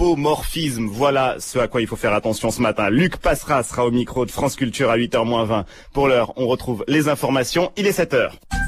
L'anthropomorphisme, voilà ce à quoi il faut faire attention ce matin. Luc Passera sera au micro de France Culture à 8h-20. Pour l'heure, on retrouve les informations, il est 7h.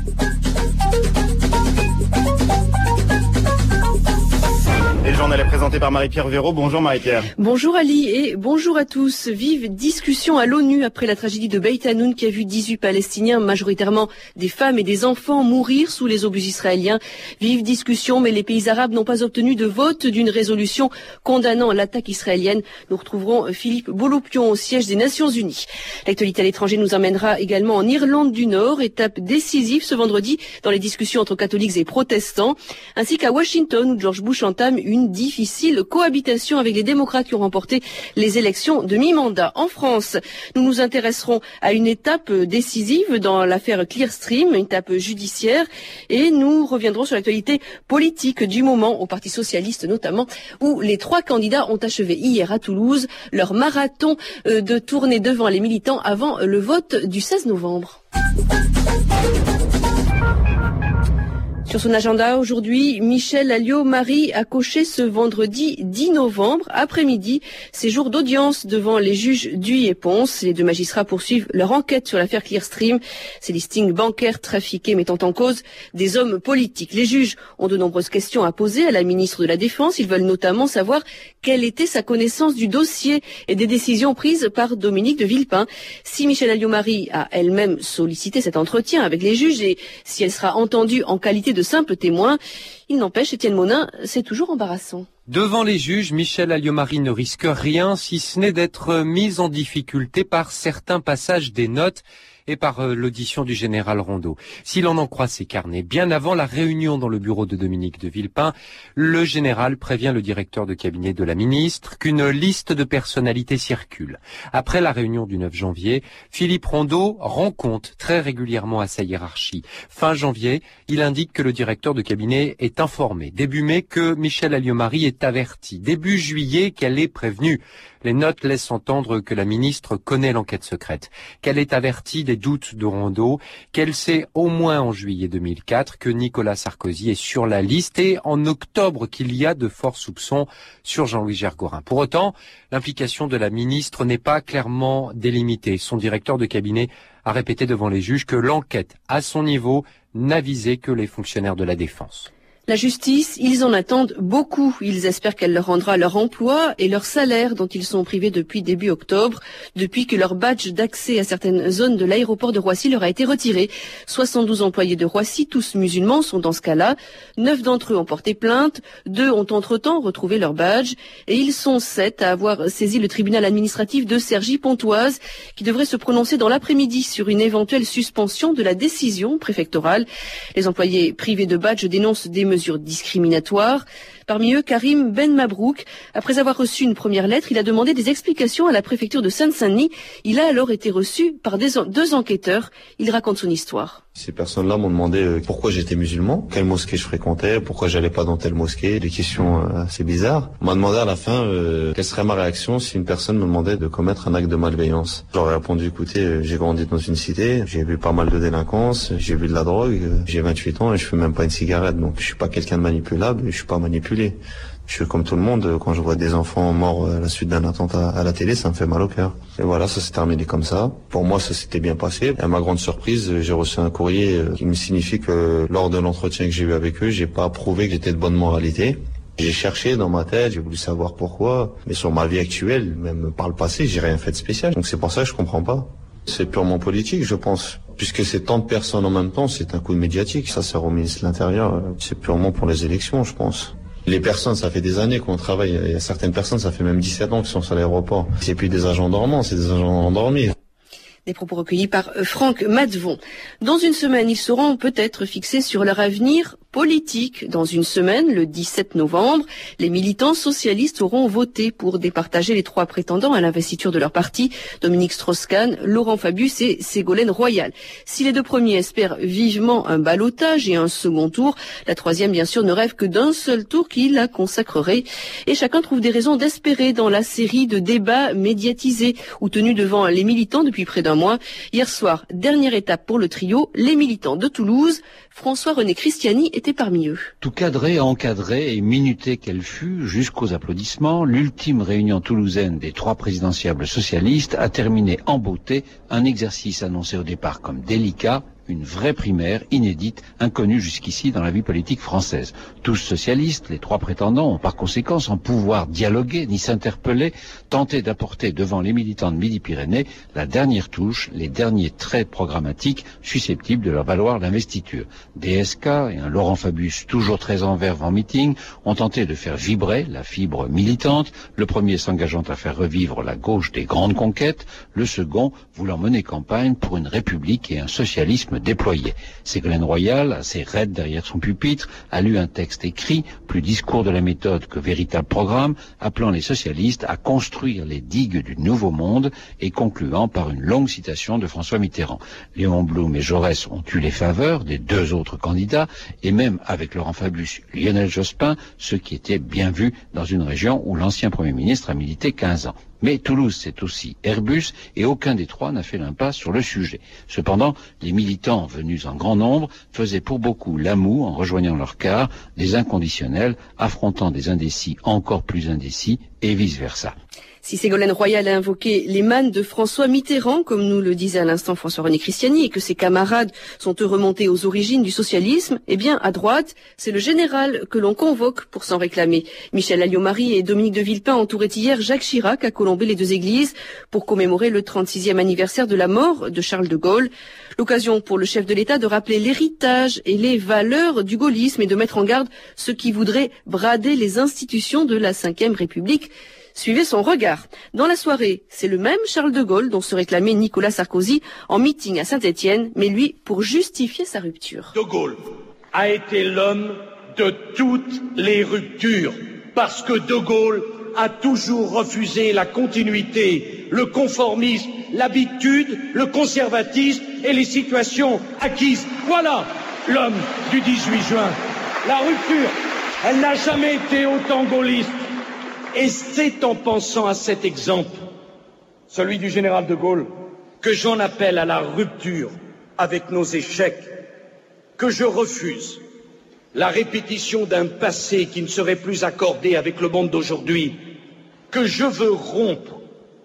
Et le journal est présenté par Marie-Pierre Véraud. Bonjour Marie-Pierre. Bonjour Ali et bonjour à tous. Vive discussion à l'ONU après la tragédie de Beit Hanoun qui a vu 18 Palestiniens, majoritairement des femmes et des enfants, mourir sous les obus israéliens. Vive discussion, mais les pays arabes n'ont pas obtenu de vote d'une résolution condamnant l'attaque israélienne. Nous retrouverons Philippe Bolopion au siège des Nations Unies. L'actualité à l'étranger nous emmènera également en Irlande du Nord, étape décisive ce vendredi dans les discussions entre catholiques et protestants, ainsi qu'à Washington où George Bush entame une difficile cohabitation avec les démocrates qui ont remporté les élections de mi-mandat. En France, nous nous intéresserons à une étape décisive dans l'affaire Clearstream, une étape judiciaire, et nous reviendrons sur l'actualité politique du moment au Parti socialiste notamment, où les 3 candidats ont achevé hier à Toulouse leur marathon de tournée devant les militants avant le vote du 16 novembre. Sur son agenda aujourd'hui, Michel Alliot-Marie a coché ce vendredi 10 novembre après-midi ses jours d'audience devant les juges Duy et Ponce. Les 2 magistrats poursuivent leur enquête sur l'affaire Clearstream, ces listings bancaires trafiqués mettant en cause des hommes politiques. Les juges ont de nombreuses questions à poser à la ministre de la Défense. Ils veulent notamment savoir quelle était sa connaissance du dossier et des décisions prises par Dominique de Villepin. Si Michel Alliot-Marie a elle-même sollicité cet entretien avec les juges et si elle sera entendue en qualité de simple témoin, il n'empêche, Étienne Monin, c'est toujours embarrassant. Devant les juges, Michel Alliot-Marie ne risque rien si ce n'est d'être mise en difficulté par certains passages des notes et par l'audition du général Rondeau. S'il en croit ses carnets, bien avant la réunion dans le bureau de Dominique de Villepin, le général prévient le directeur de cabinet de la ministre qu'une liste de personnalités circule. Après la réunion du 9 janvier, Philippe Rondeau rend compte très régulièrement à sa hiérarchie. Fin janvier, il indique que le directeur de cabinet est informé. Début mai, que Michel Alliot-Marie est averti. Début juillet, qu'elle est prévenue. Les notes laissent entendre que la ministre connaît l'enquête secrète, qu'elle est avertie des doutes de Rondeau, qu'elle sait au moins en juillet 2004 que Nicolas Sarkozy est sur la liste et en octobre qu'il y a de forts soupçons sur Jean-Louis Gergorin. Pour autant, l'implication de la ministre n'est pas clairement délimitée. Son directeur de cabinet a répété devant les juges que l'enquête, à son niveau, n'a visé que les fonctionnaires de la défense. La justice, ils en attendent beaucoup. Ils espèrent qu'elle leur rendra leur emploi et leur salaire dont ils sont privés depuis début octobre, depuis que leur badge d'accès à certaines zones de l'aéroport de Roissy leur a été retiré. 72 employés de Roissy, tous musulmans, sont dans ce cas-là. 9 d'entre eux ont porté plainte, 2 ont entre-temps retrouvé leur badge et ils sont 7 à avoir saisi le tribunal administratif de Cergy-Pontoise qui devrait se prononcer dans l'après-midi sur une éventuelle suspension de la décision préfectorale. Les employés privés de badge dénoncent des mesures discriminatoires. Parmi eux, Karim Ben Mabrouk. Après avoir reçu une première lettre, il a demandé des explications à la préfecture de Seine-Saint-Denis. Il a alors été reçu par 2 enquêteurs. Il raconte son histoire. Ces personnes-là m'ont demandé pourquoi j'étais musulman, quelle mosquée je fréquentais, pourquoi j'allais pas dans telle mosquée, des questions assez bizarres. On m'a demandé à la fin quelle serait ma réaction si une personne me demandait de commettre un acte de malveillance. J'aurais répondu, écoutez, j'ai grandi dans une cité, j'ai vu pas mal de délinquance, j'ai vu de la drogue, j'ai 28 ans et je fume même pas une cigarette, donc je suis pas quelqu'un de manipulable et je suis pas manipulé. Je suis comme tout le monde, quand je vois des enfants morts à la suite d'un attentat à la télé, ça me fait mal au cœur. Et voilà, ça s'est terminé comme ça. Pour moi, ça s'était bien passé. Et à ma grande surprise, j'ai reçu un courrier qui me signifie que lors de l'entretien que j'ai eu avec eux, j'ai pas prouvé que j'étais de bonne moralité. J'ai cherché dans ma tête, j'ai voulu savoir pourquoi. Mais sur ma vie actuelle, même par le passé, j'ai rien fait de spécial. Donc c'est pour ça que je comprends pas. C'est purement politique, je pense. Puisque c'est tant de personnes en même temps, c'est un coup de médiatique. Ça sert au ministre de l'Intérieur. C'est purement pour les élections, je pense. Les personnes, ça fait des années qu'on travaille. Il y a certaines personnes, ça fait même 17 ans qu'ils sont sur l'aéroport. C'est plus des agents dormants, c'est des agents endormis. Des propos recueillis par Franck Matvon. Dans une semaine, ils seront peut-être fixés sur leur avenir politique. Dans une semaine, le 17 novembre, les militants socialistes auront voté pour départager les 3 prétendants à l'investiture de leur parti, Dominique Strauss-Kahn, Laurent Fabius et Ségolène Royal. Si les 2 premiers espèrent vivement un ballottage et un second tour, la 3e, bien sûr, ne rêve que d'un seul tour qui la consacrerait. Et chacun trouve des raisons d'espérer dans la série de débats médiatisés ou tenus devant les militants depuis près d'un mois. Hier soir, dernière étape pour le trio, les militants de Toulouse. François-René Christiani était était parmi eux. Tout cadré, encadré et minuté qu'elle fut, jusqu'aux applaudissements, l'ultime réunion toulousaine des 3 présidentiables socialistes a terminé en beauté un exercice annoncé au départ comme délicat, une vraie primaire inédite, inconnue jusqu'ici dans la vie politique française. Tous socialistes, les 3 prétendants ont par conséquent sans pouvoir dialoguer ni s'interpeller, tenter d'apporter devant les militants de Midi-Pyrénées la dernière touche, les derniers traits programmatiques susceptibles de leur valoir l'investiture. DSK et un Laurent Fabius toujours très en verve en meeting ont tenté de faire vibrer la fibre militante, le premier s'engageant à faire revivre la gauche des grandes conquêtes, le second voulant mener campagne pour une république et un socialisme déployé. Ségolène Royal, assez raide derrière son pupitre, a lu un texte écrit, plus discours de la méthode que véritable programme, appelant les socialistes à construire les digues du nouveau monde et concluant par une longue citation de François Mitterrand. Léon Blum et Jaurès ont eu les faveurs des 2 autres candidats et même avec Laurent Fabius, Lionel Jospin, ce qui était bien vu dans une région où l'ancien Premier ministre a milité 15 ans. Mais Toulouse, c'est aussi Airbus, et aucun des 3 n'a fait l'impasse sur le sujet. Cependant, les militants venus en grand nombre faisaient pour beaucoup la moue en rejoignant leur car, des inconditionnels affrontant des indécis encore plus indécis, et vice-versa. Si Ségolène Royal a invoqué les mannes de François Mitterrand, comme nous le disait à l'instant François-René Christiani, et que ses camarades sont eux remontés aux origines du socialisme, eh bien, à droite, c'est le général que l'on convoque pour s'en réclamer. Michel Alliot-Marie et Dominique de Villepin entouraient hier Jacques Chirac à Colombey-les-Deux-Églises pour commémorer le 36e anniversaire de la mort de Charles de Gaulle. L'occasion pour le chef de l'État de rappeler l'héritage et les valeurs du gaullisme et de mettre en garde ceux qui voudraient brader les institutions de la Ve République. Suivez son regard. Dans la soirée, c'est le même Charles de Gaulle dont se réclamait Nicolas Sarkozy en meeting à Saint-Étienne, mais lui pour justifier sa rupture. De Gaulle a été l'homme de toutes les ruptures, parce que De Gaulle a toujours refusé la continuité, le conformisme, l'habitude, le conservatisme et les situations acquises. Voilà l'homme du 18 juin. La rupture, elle n'a jamais été autant gaulliste. Et c'est en pensant à cet exemple, celui du général de Gaulle, que j'en appelle à la rupture avec nos échecs, que je refuse la répétition d'un passé qui ne serait plus accordé avec le monde d'aujourd'hui, que je veux rompre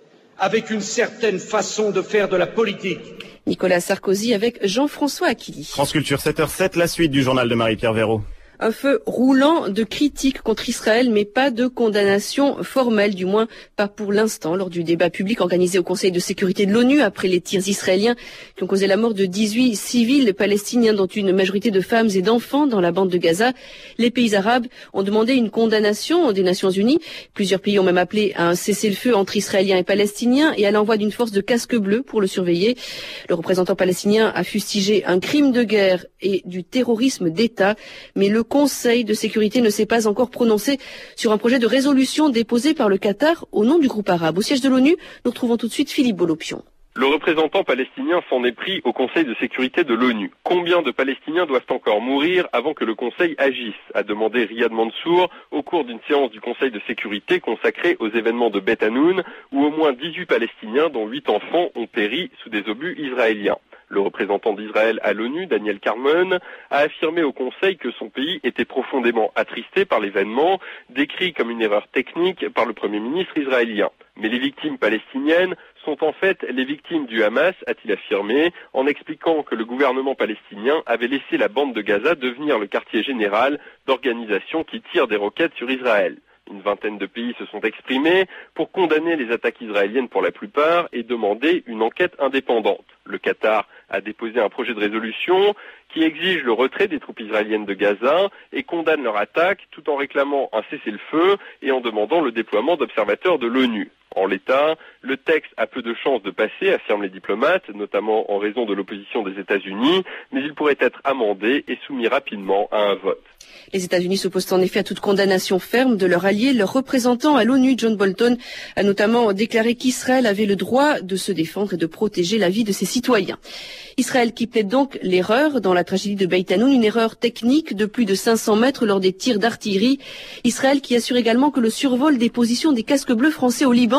avec une certaine façon de faire de la politique. Nicolas Sarkozy avec Jean-François Aquili. France Culture 7h07, la suite du journal de Marie-Pierre Véraud. Un feu roulant de critiques contre Israël, mais pas de condamnation formelle, du moins pas pour l'instant, lors du débat public organisé au Conseil de sécurité de l'ONU après les tirs israéliens qui ont causé la mort de 18 civils palestiniens, dont une majorité de femmes et d'enfants dans la bande de Gaza. Les pays arabes ont demandé une condamnation des Nations Unies. Plusieurs pays ont même appelé à un cessez-le-feu entre Israéliens et Palestiniens et à l'envoi d'une force de casques bleus pour le surveiller. Le représentant palestinien a fustigé un crime de guerre et du terrorisme d'État, mais le Conseil de sécurité ne s'est pas encore prononcé sur un projet de résolution déposé par le Qatar au nom du groupe arabe. Au siège de l'ONU, nous retrouvons tout de suite Philippe Bolopion. Le représentant palestinien s'en est pris au Conseil de sécurité de l'ONU. Combien de Palestiniens doivent encore mourir avant que le Conseil agisse, a demandé Riyad Mansour au cours d'une séance du Conseil de sécurité consacrée aux événements de Beit Hanoun, où au moins 18 Palestiniens, dont 8 enfants, ont péri sous des obus israéliens. Le représentant d'Israël à l'ONU, Daniel Carmon, a affirmé au Conseil que son pays était profondément attristé par l'événement, décrit comme une erreur technique par le Premier ministre israélien. Mais les victimes palestiniennes sont en fait les victimes du Hamas, a-t-il affirmé, en expliquant que le gouvernement palestinien avait laissé la bande de Gaza devenir le quartier général d'organisations qui tirent des roquettes sur Israël. Une vingtaine de pays se sont exprimés pour condamner les attaques israéliennes pour la plupart et demander une enquête indépendante. Le Qatar a déposé un projet de résolution qui exige le retrait des troupes israéliennes de Gaza et condamne leur attaque tout en réclamant un cessez-le-feu et en demandant le déploiement d'observateurs de l'ONU. En l'état, le texte a peu de chances de passer, affirment les diplomates, notamment en raison de l'opposition des États-Unis, mais il pourrait être amendé et soumis rapidement à un vote. Les États-Unis s'opposent en effet à toute condamnation ferme de leur allié. Leur représentant à l'ONU, John Bolton, a notamment déclaré qu'Israël avait le droit de se défendre et de protéger la vie de ses citoyens. Israël qui plaide donc l'erreur dans la tragédie de Beit Hanoun, une erreur technique de plus de 500 mètres lors des tirs d'artillerie. Israël qui assure également que le survol des positions des casques bleus français au Liban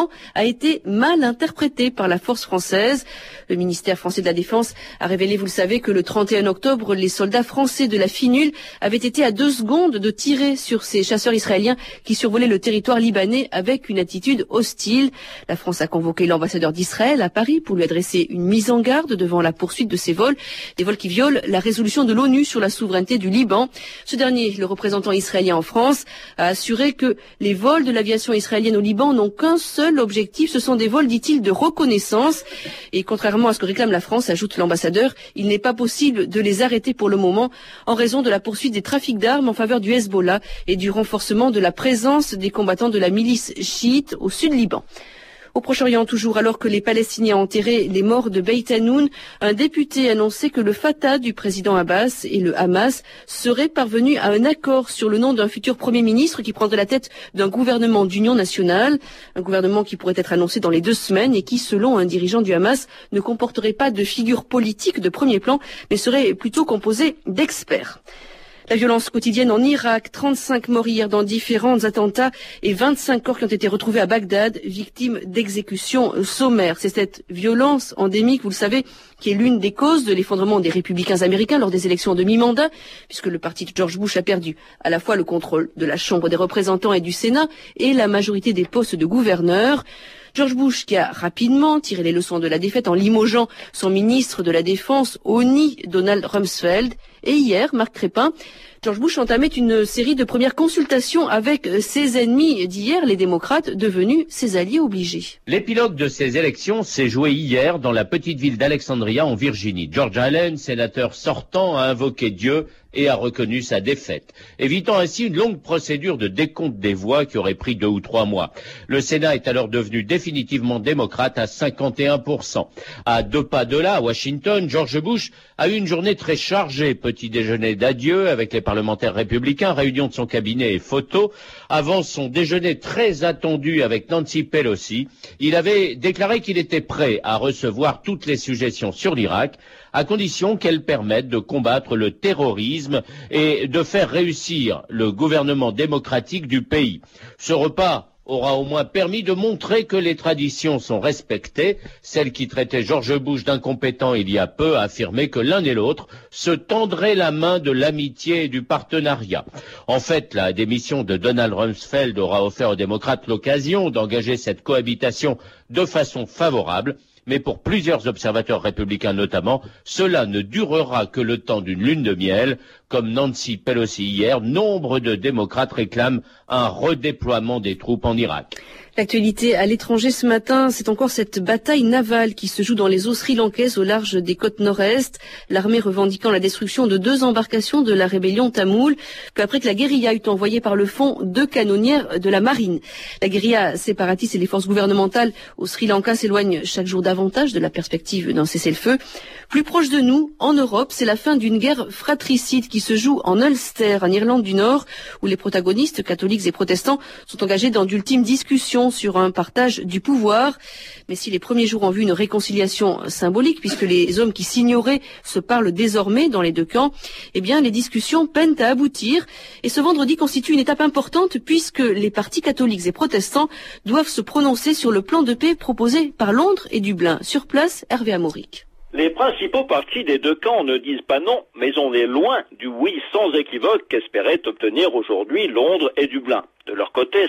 a été mal interprété par la force française. Le ministère français de la Défense a révélé, vous le savez, que le 31 octobre, les soldats français de la FINUL avaient été à 2 secondes de tirer sur ces chasseurs israéliens qui survolaient le territoire libanais avec une attitude hostile. La France a convoqué l'ambassadeur d'Israël à Paris pour lui adresser une mise en garde devant la poursuite de ces vols, des vols qui violent la résolution de l'ONU sur la souveraineté du Liban. Ce dernier, le représentant israélien en France, a assuré que les vols de l'aviation israélienne au Liban n'ont qu'un seul objectif, ce sont des vols, dit-il, de reconnaissance. Et contrairement à ce que réclame la France, ajoute l'ambassadeur, il n'est pas possible de les arrêter pour le moment en raison de la poursuite des trafics d'armes en faveur du Hezbollah et du renforcement de la présence des combattants de la milice chiite au sud Liban. Au Proche-Orient toujours, alors que les Palestiniens enterraient les morts de Beit Hanoun, un député annonçait que le Fatah du président Abbas et le Hamas seraient parvenus à un accord sur le nom d'un futur Premier ministre qui prendrait la tête d'un gouvernement d'union nationale, un gouvernement qui pourrait être annoncé dans les 2 semaines et qui, selon un dirigeant du Hamas, ne comporterait pas de figure politique de premier plan, mais serait plutôt composé d'experts. La violence quotidienne en Irak, 35 morts hier dans différents attentats et 25 corps qui ont été retrouvés à Bagdad, victimes d'exécutions sommaires. C'est cette violence endémique, vous le savez, qui est l'une des causes de l'effondrement des républicains américains lors des élections de mi-mandat, puisque le parti de George Bush a perdu à la fois le contrôle de la Chambre des représentants et du Sénat et la majorité des postes de gouverneurs. George Bush qui a rapidement tiré les leçons de la défaite en limogeant son ministre de la Défense au nid, Donald Rumsfeld. Et hier, Marc Crespin, George Bush entamait une série de premières consultations avec ses ennemis d'hier, les démocrates, devenus ses alliés obligés. L'épilogue de ces élections s'est joué hier dans la petite ville d'Alexandria en Virginie. George Allen, sénateur sortant, a invoqué Dieu et a reconnu sa défaite, évitant ainsi une longue procédure de décompte des voix qui aurait pris 2 ou 3 mois. Le Sénat est alors devenu définitivement démocrate à 51%. À 2 pas de là, à Washington, George Bush a eu une journée très chargée. Petit déjeuner d'adieu avec les parlementaires républicains, réunion de son cabinet et photos. Avant son déjeuner très attendu avec Nancy Pelosi, il avait déclaré qu'il était prêt à recevoir toutes les suggestions sur l'Irak, à condition qu'elles permettent de combattre le terrorisme et de faire réussir le gouvernement démocratique du pays. Ce repas aura au moins permis de montrer que les traditions sont respectées. Celle qui traitait George Bush d'incompétent il y a peu a affirmé que l'un et l'autre se tendraient la main de l'amitié et du partenariat. En fait, la démission de Donald Rumsfeld aura offert aux démocrates l'occasion d'engager cette cohabitation de façon favorable. Mais pour plusieurs observateurs républicains notamment, cela ne durera que le temps d'une lune de miel. Comme Nancy Pelosi hier, nombre de démocrates réclament un redéploiement des troupes en Irak. L'actualité à l'étranger ce matin, c'est encore cette bataille navale qui se joue dans les eaux sri-lankaises au large des côtes nord-est. L'armée revendiquant la destruction de 2 embarcations de la rébellion tamoule, qu'après que la guérilla eut envoyé par le fond 2 canonnières de la marine. La guérilla séparatiste et les forces gouvernementales au Sri Lanka s'éloignent chaque jour davantage de la perspective d'un cessez-le-feu. Plus proche de nous, en Europe, c'est la fin d'une guerre fratricide qui se joue en Ulster, en Irlande du Nord, où les protagonistes, catholiques et protestants, sont engagés dans d'ultimes discussions sur un partage du pouvoir. Mais si les premiers jours ont vu une réconciliation symbolique, puisque les hommes qui s'ignoraient se parlent désormais dans les 2 camps, eh bien, les discussions peinent à aboutir. Et ce vendredi constitue une étape importante, puisque les partis catholiques et protestants doivent se prononcer sur le plan de paix proposé par Londres et Dublin. Sur place, Hervé Amoric. Les principaux partis des 2 camps ne disent pas non, mais on est loin du oui sans équivoque qu'espéraient obtenir aujourd'hui Londres et Dublin. De leur côté,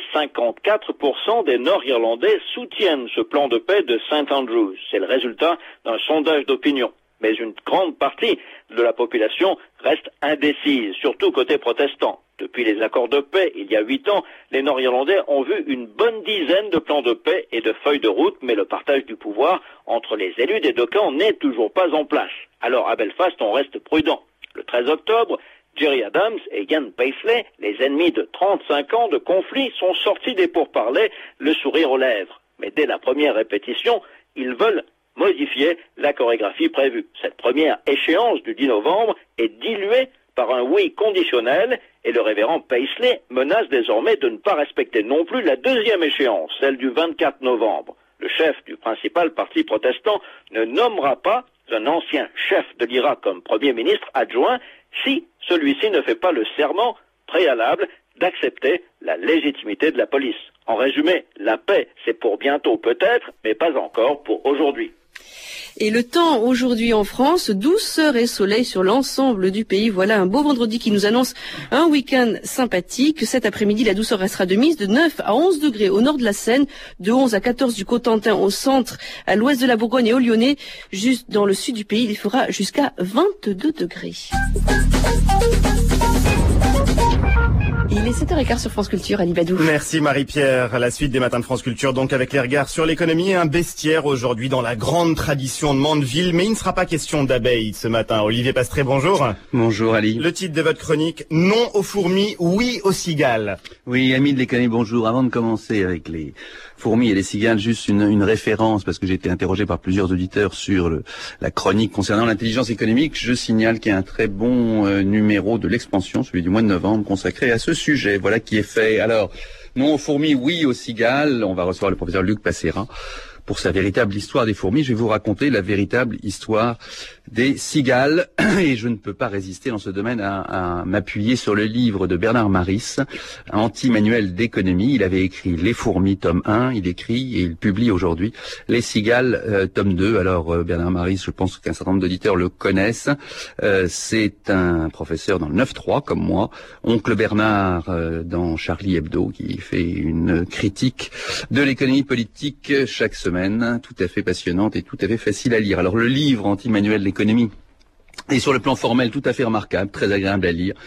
54% des Nord-Irlandais soutiennent ce plan de paix de St Andrews. C'est le résultat d'un sondage d'opinion. Mais une grande partie de la population reste indécise, surtout côté protestant. Depuis les accords de paix, il y a 8 ans, les Nord-Irlandais ont vu une bonne dizaine de plans de paix et de feuilles de route, mais le partage du pouvoir entre les élus des 2 camps n'est toujours pas en place. Alors à Belfast, on reste prudent. Le 13 octobre, Gerry Adams et Ian Paisley, les ennemis de 35 ans de conflit, sont sortis des pourparlers, le sourire aux lèvres. Mais dès la première répétition, ils veulent modifier la chorégraphie prévue. Cette première échéance du 10 novembre est diluée par un oui conditionnel et le révérend Paisley menace désormais de ne pas respecter non plus la 2e échéance, celle du 24 novembre. Le chef du principal parti protestant ne nommera pas un ancien chef de l'Irak comme Premier ministre adjoint si celui-ci ne fait pas le serment préalable d'accepter la légitimité de la police. En résumé, la paix, c'est pour bientôt peut-être, mais pas encore pour aujourd'hui. Et le temps aujourd'hui en France, douceur et soleil sur l'ensemble du pays. Voilà un beau vendredi qui nous annonce un week-end sympathique. Cet après-midi, la douceur restera de mise de 9 à 11 degrés au nord de la Seine, de 11 à 14 du Cotentin au centre, à l'ouest de la Bourgogne et au Lyonnais. Juste dans le sud du pays, il fera jusqu'à 22 degrés. Il est 7h15 sur France Culture, Ali Badou. Merci Marie-Pierre. À la suite des matins de France Culture, donc avec les regards sur l'économie et un bestiaire aujourd'hui dans la grande tradition de Mandeville. Mais il ne sera pas question d'abeilles ce matin. Olivier Pastré, bonjour. Bonjour Ali. Le titre de votre chronique, non aux fourmis, oui aux cigales. Oui, amis de l'économie, bonjour. Avant de commencer avec les fourmis et les cigales, juste une référence, parce que j'ai été interrogé par plusieurs auditeurs sur la chronique concernant l'intelligence économique. Je signale qu'il y a un très bon numéro de l'Expansion, celui du mois de novembre, consacré à ce sujet. Voilà qui est fait. Alors, non aux fourmis, oui aux cigales. On va recevoir le professeur Luc Passera pour sa véritable histoire des fourmis. Je vais vous raconter la véritable histoire des cigales. Et je ne peux pas résister dans ce domaine à m'appuyer sur le livre de Bernard Maris, Anti-manuel d'économie. Il avait écrit Les fourmis, tome 1. Il écrit et il publie aujourd'hui Les cigales, tome 2. Alors, Bernard Maris, je pense qu'un certain nombre d'auditeurs le connaissent. C'est un professeur dans le 9-3, comme moi. Oncle Bernard dans Charlie Hebdo, qui fait une critique de l'économie politique chaque semaine, tout à fait passionnante et tout à fait facile à lire. Alors le livre Anti-manuel d'économie est sur le plan formel tout à fait remarquable, très agréable à lire.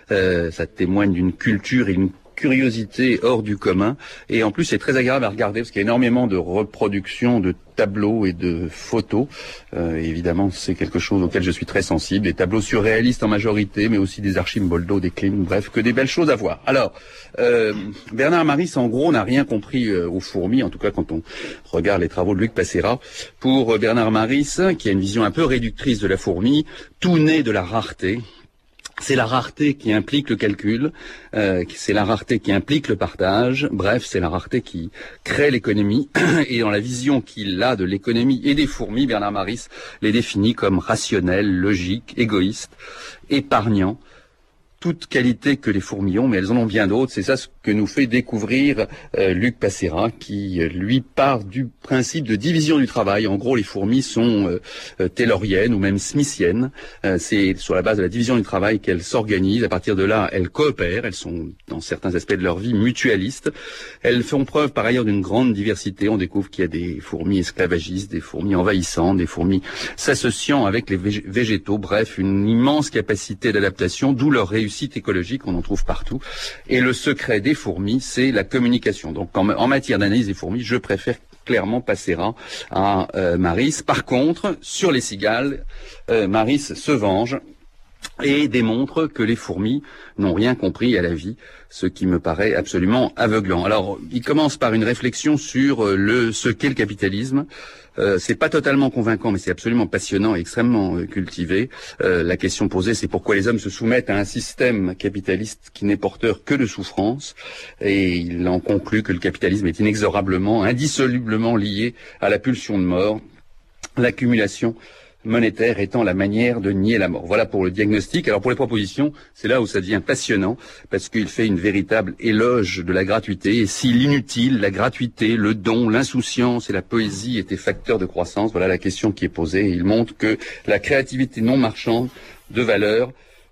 Ça témoigne d'une culture et une curiosité hors du commun, et en plus c'est très agréable à regarder parce qu'il y a énormément de reproductions de tableaux et de photos. Évidemment, c'est quelque chose auquel je suis très sensible, des tableaux surréalistes en majorité, mais aussi des Archimboldo, des Klimt, bref, que des belles choses à voir. Alors, Bernard Maris, en gros, n'a rien compris aux fourmis, en tout cas quand on regarde les travaux de Luc Passera. Pour Bernard Maris, qui a une vision un peu réductrice de la fourmi, tout naît de la rareté. C'est la rareté qui implique le calcul, c'est la rareté qui implique le partage, bref, c'est la rareté qui crée l'économie. Et dans la vision qu'il a de l'économie et des fourmis, Bernard Maris les définit comme rationnels, logiques, égoïstes, épargnants. Toutes qualités que les fourmis ont, mais elles en ont bien d'autres. C'est ça ce que nous fait découvrir Luc Passera, qui lui part du principe de division du travail. En gros, les fourmis sont tayloriennes ou même smithiennes. C'est sur la base de la division du travail qu'elles s'organisent. À partir de là, elles coopèrent. Elles sont, dans certains aspects de leur vie, mutualistes. Elles font preuve par ailleurs d'une grande diversité. On découvre qu'il y a des fourmis esclavagistes, des fourmis envahissantes, des fourmis s'associant avec les végétaux. Bref, une immense capacité d'adaptation, d'où leur réussite écologique, on en trouve partout. Et le secret des fourmis, c'est la communication. Donc en matière d'analyse des fourmis, je préfère clairement Passera à Maris. Par contre, sur les cigales, Maris se venge et démontre que les fourmis n'ont rien compris à la vie, ce qui me paraît absolument aveuglant. Alors, il commence par une réflexion sur ce qu'est le capitalisme. C'est pas totalement convaincant, mais c'est absolument passionnant et extrêmement cultivé. La question posée, c'est pourquoi les hommes se soumettent à un système capitaliste qui n'est porteur que de souffrance. Et il en conclut que le capitalisme est inexorablement, indissolublement lié à la pulsion de mort, l'accumulation monétaire étant la manière de nier la mort. Voilà pour le diagnostic. Alors pour les propositions, c'est là où ça devient passionnant, parce qu'il fait une véritable éloge de la gratuité. Et si l'inutile, la gratuité, le don, l'insouciance et la poésie étaient facteurs de croissance, voilà la question qui est posée. Il montre que la créativité non marchande de valeur,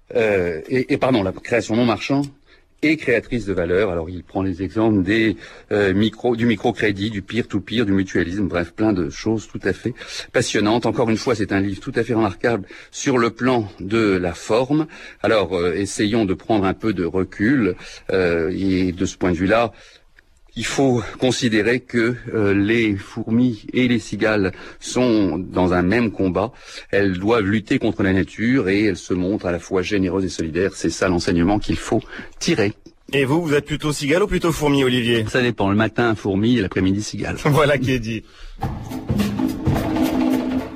la création non marchande et créatrice de valeur. Alors il prend les exemples du microcrédit, du peer-to-peer, du mutualisme, bref, plein de choses tout à fait passionnantes. Encore une fois, c'est un livre tout à fait remarquable sur le plan de la forme. Alors essayons de prendre un peu de recul et de ce point de vue-là, il faut considérer que les fourmis et les cigales sont dans un même combat. Elles doivent lutter contre la nature et elles se montrent à la fois généreuses et solidaires. C'est ça l'enseignement qu'il faut tirer. Et vous êtes plutôt cigale ou plutôt fourmi, Olivier? Ça dépend. Le matin, fourmi et l'après-midi, cigale. Voilà qui est dit.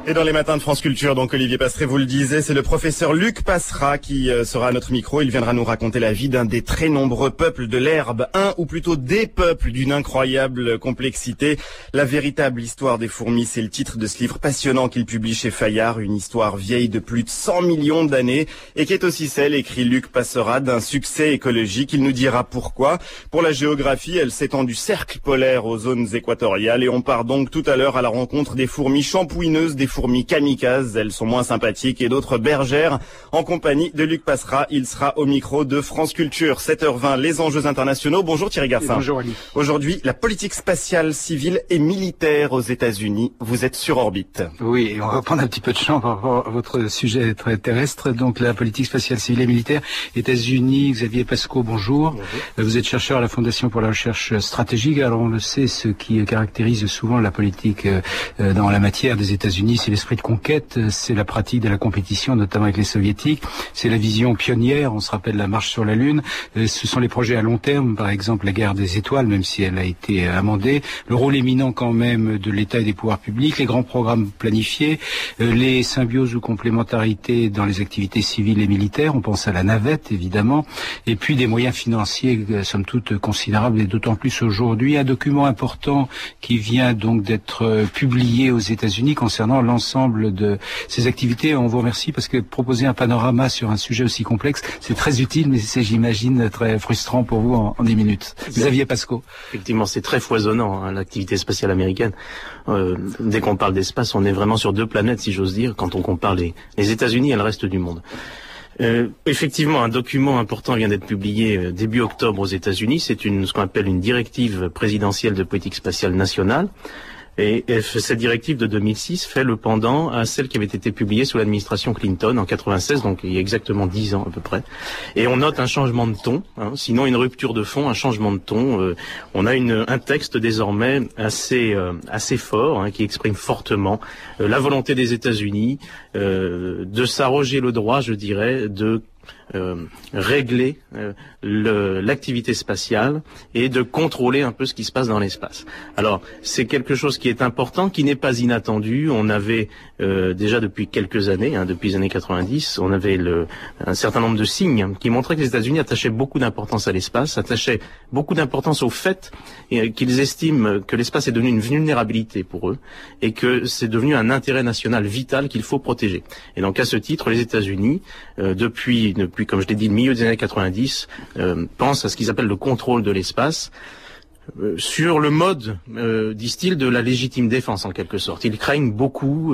Et dans les matins de France Culture, donc Olivier Passeray vous le disait, c'est le professeur Luc Passera qui sera à notre micro. Il viendra nous raconter la vie d'un des très nombreux peuples de l'herbe, un ou plutôt des peuples d'une incroyable complexité. La véritable histoire des fourmis, c'est le titre de ce livre passionnant qu'il publie chez Fayard, une histoire vieille de plus de 100 millions d'années et qui est aussi celle, écrit Luc Passera, d'un succès écologique. Il nous dira pourquoi. Pour la géographie, elle s'étend du cercle polaire aux zones équatoriales et on part donc tout à l'heure à la rencontre des fourmis champouineuses, des fourmis kamikazes, elles sont moins sympathiques, et d'autres bergères. En compagnie de Luc Passera, il sera au micro de France Culture. 7h20, les enjeux internationaux. Bonjour Thierry Garcin. Bonjour Ali. Aujourd'hui, la politique spatiale, civile et militaire aux États-Unis. Vous êtes sur orbite. Oui, et on va prendre un petit peu de champ par rapport à votre sujet très terrestre. Donc la politique spatiale, civile et militaire, États-Unis. Xavier Pasco, bonjour. Bonjour. Vous êtes chercheur à la Fondation pour la recherche stratégique. Alors on le sait, ce qui caractérise souvent la politique dans la matière des États-Unis, c'est l'esprit de conquête, c'est la pratique de la compétition, notamment avec les soviétiques, c'est la vision pionnière, on se rappelle la marche sur la Lune, ce sont les projets à long terme, par exemple la guerre des étoiles, même si elle a été amendée, le rôle éminent quand même de l'État et des pouvoirs publics, les grands programmes planifiés, les symbioses ou complémentarités dans les activités civiles et militaires, on pense à la navette évidemment, et puis des moyens financiers somme toute considérables, et d'autant plus aujourd'hui, un document important qui vient donc d'être publié aux États-Unis concernant l'ensemble de ces activités. On vous remercie parce que proposer un panorama sur un sujet aussi complexe, c'est très utile, mais c'est, j'imagine, très frustrant pour vous en 10 minutes. Xavier Pasco. Effectivement, c'est très foisonnant, hein, l'activité spatiale américaine. Dès qu'on parle d'espace, on est vraiment sur deux planètes, si j'ose dire, quand on compare les États-Unis et le reste du monde. Effectivement, un document important vient d'être publié début octobre aux États-Unis. C'est ce qu'on appelle une directive présidentielle de politique spatiale nationale. Et cette directive de 2006 fait le pendant à celle qui avait été publiée sous l'administration Clinton en 96, donc il y a exactement 10 ans à peu près. Et on note un changement de ton, hein, sinon une rupture de fond, un changement de ton. On a un texte désormais assez fort, hein, qui exprime fortement la volonté des États-Unis de s'arroger le droit, je dirais, de régler l'activité spatiale et de contrôler un peu ce qui se passe dans l'espace. Alors, c'est quelque chose qui est important, qui n'est pas inattendu. On avait déjà depuis quelques années, hein, depuis les années 90, on avait un certain nombre de signes qui montraient que les États-Unis attachaient beaucoup d'importance à l'espace, attachaient beaucoup d'importance au fait qu'ils estiment que l'espace est devenu une vulnérabilité pour eux et que c'est devenu un intérêt national vital qu'il faut protéger. Et donc, à ce titre, les États-Unis, depuis, comme je l'ai dit, le milieu des années 90, pensent à ce qu'ils appellent le contrôle de l'espace, sur le mode, disent-ils, de la légitime défense en quelque sorte. Ils craignent beaucoup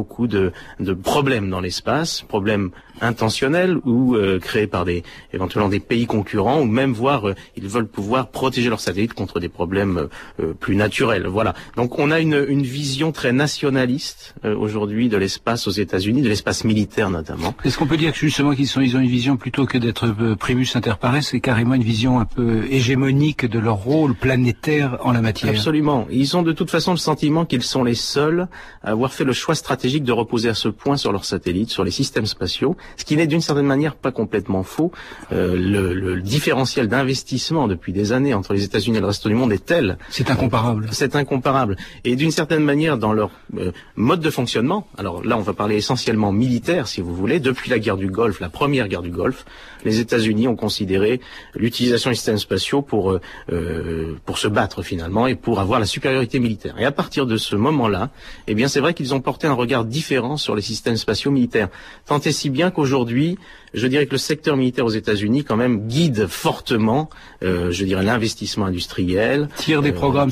de problèmes dans l'espace, problèmes intentionnels ou créés par éventuellement des pays concurrents, ou même ils veulent pouvoir protéger leurs satellites contre des problèmes plus naturels. Voilà. Donc on a une vision très nationaliste aujourd'hui de l'espace aux États-Unis, de l'espace militaire notamment. Est-ce qu'on peut dire que justement ils ont une vision plutôt que d'être primus inter pares, c'est carrément une vision un peu hégémonique de leur rôle planétaire en la matière? Absolument. Ils ont de toute façon le sentiment qu'ils sont les seuls à avoir fait le choix stratégique de reposer à ce point sur leurs satellites, sur les systèmes spatiaux, ce qui n'est d'une certaine manière pas complètement faux. Le différentiel d'investissement depuis des années entre les États-Unis et le reste du monde est tel. C'est incomparable. C'est incomparable. Et d'une certaine manière, dans leur mode de fonctionnement, alors là on va parler essentiellement militaire si vous voulez, depuis la guerre du Golfe, la première guerre du Golfe, les États-Unis ont considéré l'utilisation des systèmes spatiaux pour se battre finalement et pour avoir la supériorité militaire. Et à partir de ce moment-là, eh bien c'est vrai qu'ils ont porté un regard différent sur les systèmes spatiaux militaires. Tant et si bien qu'aujourd'hui, je dirais que le secteur militaire aux États-Unis quand même guide fortement, je dirais, l'investissement industriel, tire des programmes,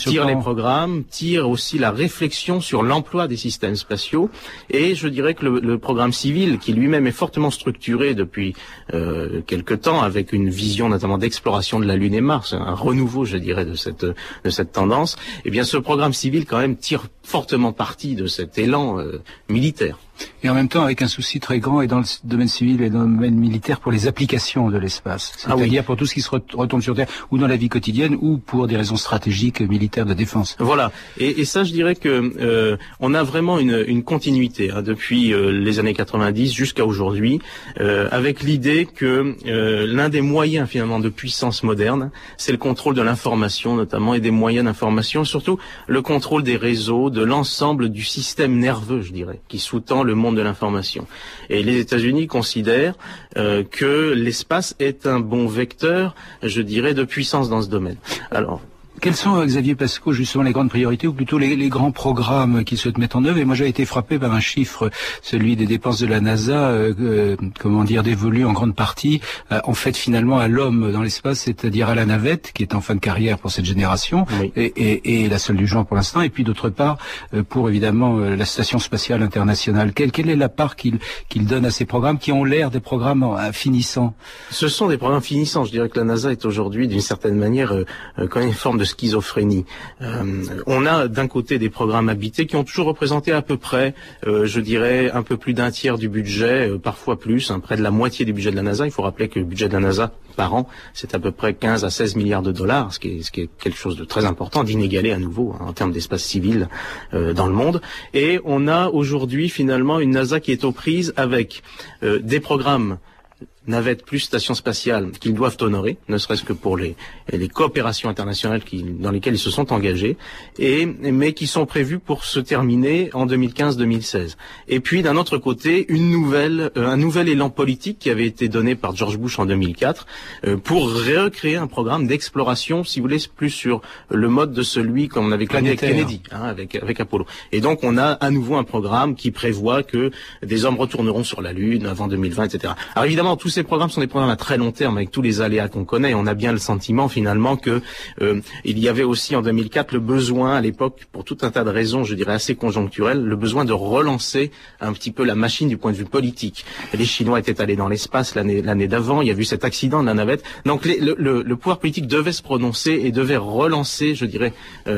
tire aussi la réflexion sur l'emploi des systèmes spatiaux, et je dirais que le programme civil, qui lui-même est fortement structuré depuis quelque temps, avec une vision notamment d'exploration de la Lune et Mars, un renouveau, je dirais, de cette tendance, eh bien ce programme civil quand même tire fortement parti de cet élan militaire. Et en même temps, avec un souci très grand, et dans le domaine civil et dans le domaine militaire, pour les applications de l'espace. C'est-à-dire pour tout ce qui se retombe sur Terre, ou dans la vie quotidienne, ou pour des raisons stratégiques, militaires, de défense. Voilà. Et ça, je dirais que on a vraiment une continuité depuis les années 90 jusqu'à aujourd'hui, avec l'idée que l'un des moyens finalement de puissance moderne, c'est le contrôle de l'information notamment, et des moyens d'information, surtout le contrôle des réseaux, de l'ensemble du système nerveux, je dirais, qui sous-tend le monde de l'information. Et les États-Unis considèrent que l'espace est un bon vecteur, je dirais, de puissance dans ce domaine. Alors, quels sont, Xavier Pascaud, justement les grandes priorités, ou plutôt les grands programmes qui souhaitent mettre en œuvre? Et moi, j'ai été frappé par un chiffre, celui des dépenses de la NASA, dévolues en grande partie, en fait, finalement, à l'homme dans l'espace, c'est-à-dire à la navette, qui est en fin de carrière pour cette génération, oui, et la seule du genre pour l'instant, et puis d'autre part, pour évidemment la Station Spatiale Internationale. Quelle est la part qu'il donne à ces programmes qui ont l'air des programmes finissants? Ce sont des programmes finissants. Je dirais que la NASA est aujourd'hui, d'une certaine manière, quand même une forme de schizophrénie. On a d'un côté des programmes habités qui ont toujours représenté à peu près, je dirais, un peu plus d'un tiers du budget, parfois plus, près de la moitié du budget de la NASA. Il faut rappeler que le budget de la NASA par an, c'est à peu près 15 à 16 milliards de dollars, ce qui est quelque chose de très important, d'inégalé à nouveau en termes d'espace civil dans le monde. Et on a aujourd'hui finalement une NASA qui est aux prises avec des programmes navette plus station spatiale qu'ils doivent honorer, ne serait-ce que pour les coopérations internationales dans lesquelles ils se sont engagés, mais qui sont prévues pour se terminer en 2015-2016. Et puis d'un autre côté, un nouvel élan politique qui avait été donné par George Bush en 2004 pour recréer un programme d'exploration, si vous voulez, plus sur le mode de celui qu'on avait connu avec Kennedy, avec Apollo. Et donc on a à nouveau un programme qui prévoit que des hommes retourneront sur la Lune avant 2020, etc. Alors évidemment, tous ces programmes sont des programmes à très long terme avec tous les aléas qu'on connaît. On a bien le sentiment finalement que il y avait aussi en 2004 le besoin à l'époque, pour tout un tas de raisons, je dirais assez conjoncturelles, le besoin de relancer un petit peu la machine du point de vue politique. Les Chinois étaient allés dans l'espace l'année d'avant, il y a eu cet accident de la navette. Donc le pouvoir politique devait se prononcer et devait relancer, je dirais,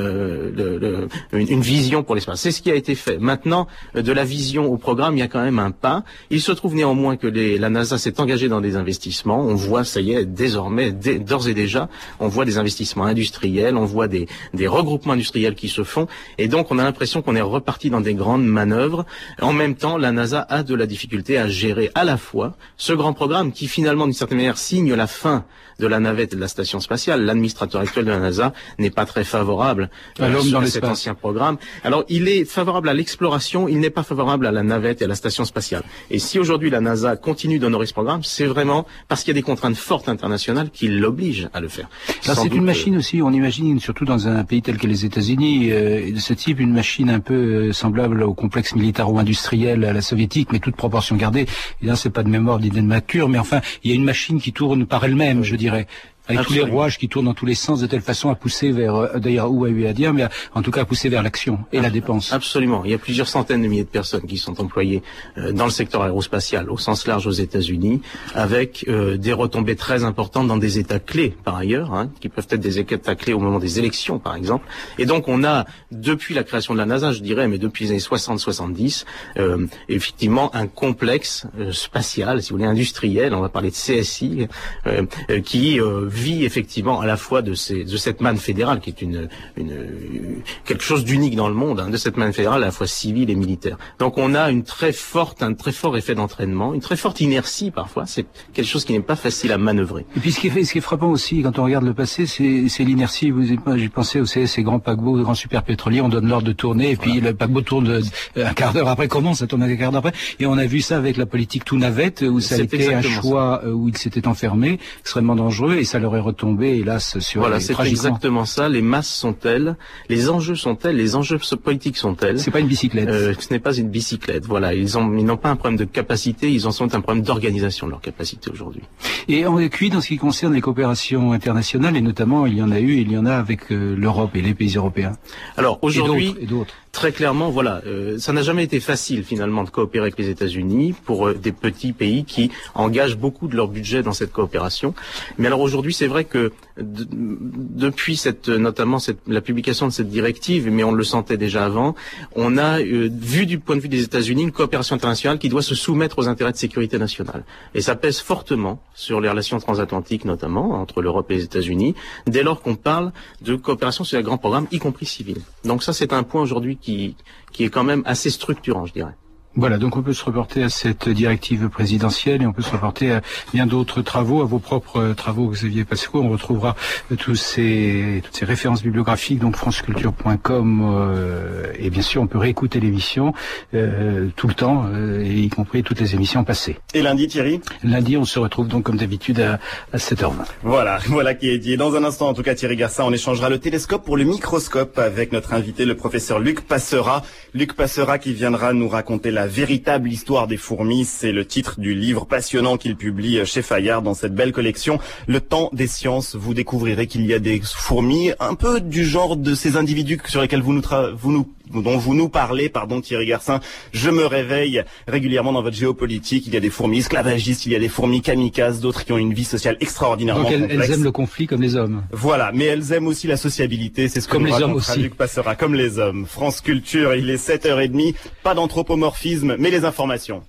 une vision pour l'espace. C'est ce qui a été fait. Maintenant, de la vision au programme, il y a quand même un pas. Il se trouve néanmoins que la NASA s'est engagée dans des investissements. On voit, ça y est, désormais, d'ores et déjà, on voit des investissements industriels, on voit des regroupements industriels qui se font, et donc on a l'impression qu'on est reparti dans des grandes manœuvres. En même temps, la NASA a de la difficulté à gérer à la fois ce grand programme qui finalement, d'une certaine manière, signe la fin de la navette et de la station spatiale. L'administrateur actuel de la NASA n'est pas très favorable à cet ancien programme. Alors, il est favorable à l'exploration, il n'est pas favorable à la navette et à la station spatiale. Et si aujourd'hui la NASA continue d'honorer ce programme, c'est vraiment parce qu'il y a des contraintes fortes internationales qui l'obligent à le faire. Alors c'est une machine aussi, on imagine, surtout dans un pays tel que les États-Unis, de ce type, une machine un peu semblable au complexe militaro-industriel à la soviétique, mais toute proportion gardée. Et là, c'est pas de mémoire d'idée de mature, mais enfin, il y a une machine qui tourne par elle-même, je dirais. Avec Absolument. Tous les rouages qui tournent dans tous les sens de telle façon à pousser vers, d'ailleurs, où a eu à dire, mais en tout cas à pousser vers l'action et la dépense. Absolument. Il y a plusieurs centaines de milliers de personnes qui sont employées dans le secteur aérospatial au sens large aux États-Unis, avec des retombées très importantes dans des États clés par ailleurs, qui peuvent être des États clés au moment des élections par exemple. Et donc on a, depuis la création de la NASA, je dirais, mais depuis les années 60-70, effectivement un complexe spatial, si vous voulez, industriel, on va parler de CSI, qui vit effectivement à la fois de cette manne fédérale qui est quelque chose d'unique dans le monde, de cette manne fédérale à la fois civile et militaire. Donc on a un très fort effet d'entraînement, une très forte inertie parfois. C'est quelque chose qui n'est pas facile à manœuvrer. Et puis ce qui est frappant aussi quand on regarde le passé, c'est l'inertie. J'ai pensé aux ces grands paquebots, grands super pétroliers, on donne l'ordre de tourner et puis le paquebot tourne un quart d'heure après, commence à tourner un quart d'heure après. Et on a vu ça avec la politique tout navette où ça a été un choix où il s'était enfermé, extrêmement dangereux, et ça leur est retombé, hélas, sur Voilà, c'est exactement ça. Les masses sont telles, les enjeux sont tels, les enjeux politiques sont tels. C'est pas une bicyclette. Ce n'est pas une bicyclette. Voilà, ils n'ont pas un problème de capacité, ils en sont un problème d'organisation de leur capacité aujourd'hui. Et en ce qui concerne les coopérations internationales, et notamment il y en a avec l'Europe et les pays européens. Alors aujourd'hui, et d'autres. Très clairement, voilà, ça n'a jamais été facile finalement de coopérer avec les États-Unis pour des petits pays qui engagent beaucoup de leur budget dans cette coopération. Mais alors aujourd'hui, puis c'est vrai que depuis la publication de cette directive, mais on le sentait déjà avant, on a vu du point de vue des États-Unis une coopération internationale qui doit se soumettre aux intérêts de sécurité nationale. Et ça pèse fortement sur les relations transatlantiques, notamment entre l'Europe et les États-Unis, dès lors qu'on parle de coopération sur les grands programmes, y compris civils. Donc ça, c'est un point aujourd'hui qui est quand même assez structurant, je dirais. Voilà, donc on peut se reporter à cette directive présidentielle et on peut se reporter à bien d'autres travaux, à vos propres travaux, Xavier Pascot. On retrouvera toutes ces références bibliographiques, donc franceculture.com, et bien sûr on peut réécouter l'émission tout le temps, et y compris toutes les émissions passées. Et lundi, Thierry ? Lundi, on se retrouve donc comme d'habitude à 7h20. Voilà qui est dit. Dans un instant, en tout cas, Thierry Garcin, on échangera le télescope pour le microscope avec notre invité, le professeur Luc Passera. Luc Passera qui viendra nous raconter la véritable histoire des fourmis. C'est le titre du livre passionnant qu'il publie chez Fayard dans cette belle collection Le Temps des Sciences. Vous découvrirez qu'il y a des fourmis un peu du genre de ces individus sur lesquels dont vous nous parlez, Thierry Garcin. Je me réveille régulièrement dans votre géopolitique. Il y a des fourmis esclavagistes, il y a des fourmis kamikazes, d'autres qui ont une vie sociale extraordinairement complexe. Donc elles aiment le conflit comme les hommes. Voilà, mais elles aiment aussi la sociabilité. C'est ce que comme nous les hommes aussi. Luc Passera, comme les hommes. France Culture, il est 7h30. Pas d'anthropomorphisme, mais les informations.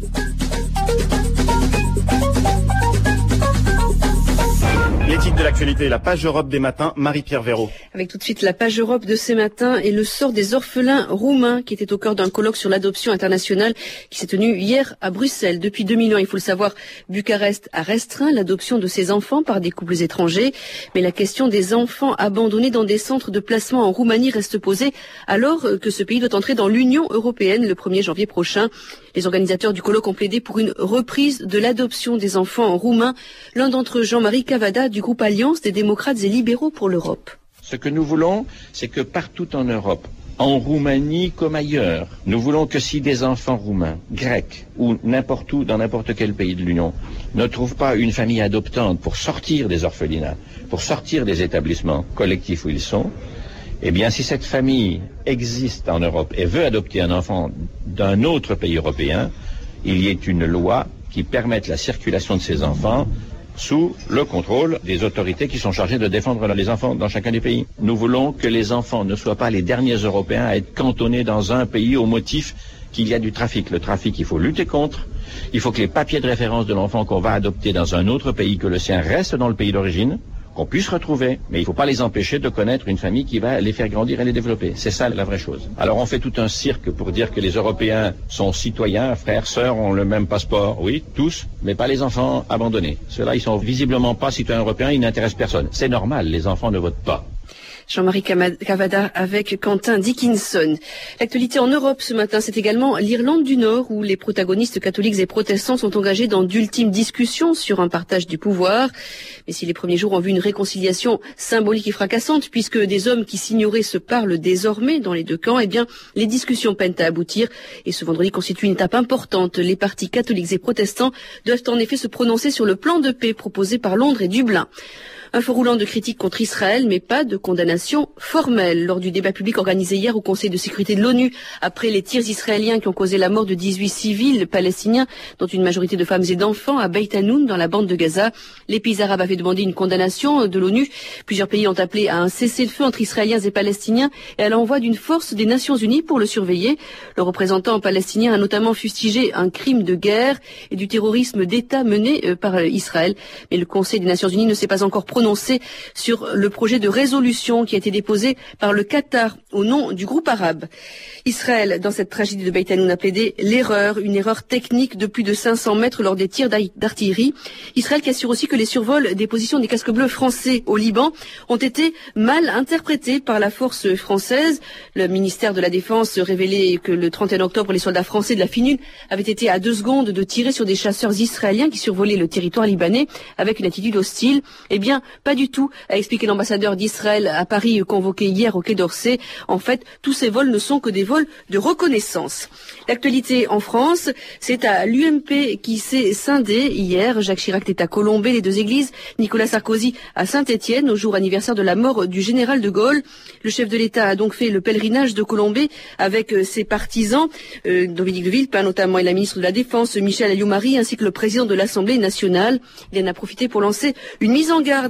Les titres de l'actualité, la page Europe des matins, Marie-Pierre Véraud. Avec tout de suite la page Europe de ces matins et le sort des orphelins roumains qui étaient au cœur d'un colloque sur l'adoption internationale qui s'est tenu hier à Bruxelles. Depuis 2000 ans, il faut le savoir, Bucarest a restreint l'adoption de ses enfants par des couples étrangers. Mais la question des enfants abandonnés dans des centres de placement en Roumanie reste posée alors que ce pays doit entrer dans l'Union européenne le 1er janvier prochain. Les organisateurs du colloque ont plaidé pour une reprise de l'adoption des enfants en roumain. L'un d'entre eux, Jean-Marie Cavada, du groupe Alliance des démocrates et libéraux pour l'Europe. Ce que nous voulons, c'est que partout en Europe, en Roumanie comme ailleurs, nous voulons que si des enfants roumains, grecs ou n'importe où, dans n'importe quel pays de l'Union, ne trouvent pas une famille adoptante pour sortir des orphelinats, pour sortir des établissements collectifs où ils sont, eh bien, si cette famille existe en Europe et veut adopter un enfant d'un autre pays européen, il y ait une loi qui permette la circulation de ces enfants sous le contrôle des autorités qui sont chargées de défendre les enfants dans chacun des pays. Nous voulons que les enfants ne soient pas les derniers Européens à être cantonnés dans un pays au motif qu'il y a du trafic. Le trafic, il faut lutter contre. Il faut que les papiers de référence de l'enfant qu'on va adopter dans un autre pays que le sien restent dans le pays d'origine, qu'on puisse retrouver, mais il ne faut pas les empêcher de connaître une famille qui va les faire grandir et les développer. C'est ça la vraie chose. Alors on fait tout un cirque pour dire que les Européens sont citoyens, frères, sœurs, ont le même passeport, oui, tous, mais pas les enfants abandonnés. Ceux-là, ils sont visiblement pas citoyens européens, ils n'intéressent personne. C'est normal, les enfants ne votent pas. Jean-Marie Cavada avec Quentin Dickinson. L'actualité en Europe ce matin, c'est également l'Irlande du Nord où les protagonistes catholiques et protestants sont engagés dans d'ultimes discussions sur un partage du pouvoir. Mais si les premiers jours ont vu une réconciliation symbolique et fracassante, puisque des hommes qui s'ignoraient se parlent désormais dans les deux camps, eh bien, les discussions peinent à aboutir. Et ce vendredi constitue une étape importante. Les partis catholiques et protestants doivent en effet se prononcer sur le plan de paix proposé par Londres et Dublin. Un feu roulant de critiques contre Israël, mais pas de condamnation formelle. Lors du débat public organisé hier au Conseil de sécurité de l'ONU, après les tirs israéliens qui ont causé la mort de 18 civils palestiniens, dont une majorité de femmes et d'enfants, à Beit Hanoun, dans la bande de Gaza, les pays arabes avaient demandé une condamnation de l'ONU. Plusieurs pays ont appelé à un cessez-le-feu entre Israéliens et Palestiniens et à l'envoi d'une force des Nations Unies pour le surveiller. Le représentant palestinien a notamment fustigé un crime de guerre et du terrorisme d'État mené par Israël. Mais le Conseil des Nations Unies ne s'est pas encore prononcé sur le projet de résolution qui a été déposé par le Qatar au nom du groupe arabe. Israël, dans cette tragédie de Beit Hanoun, a plaidé une erreur technique de plus de 500 mètres lors des tirs d'artillerie. Israël qui assure aussi que les survols des positions des casques bleus français au Liban ont été mal interprétés par la force française. Le ministère de la Défense révélait que le 31 octobre, les soldats français de la FINUL avaient été à 2 secondes de tirer sur des chasseurs israéliens qui survolaient le territoire libanais avec une attitude hostile. Eh bien, pas du tout, a expliqué l'ambassadeur d'Israël à Paris convoqué hier au Quai d'Orsay. En fait, tous ces vols ne sont que des vols de reconnaissance. L'actualité en France, c'est à l'UMP qui s'est scindé hier. Jacques Chirac était à Colombey, les 2 églises. Nicolas Sarkozy à Saint-Étienne, au jour anniversaire de la mort du général de Gaulle. Le chef de l'État a donc fait le pèlerinage de Colombey avec ses partisans, Dominique de Villepin notamment et la ministre de la Défense, Michel Alliot-Marie, ainsi que le président de l'Assemblée nationale. Il en a profité pour lancer une mise en garde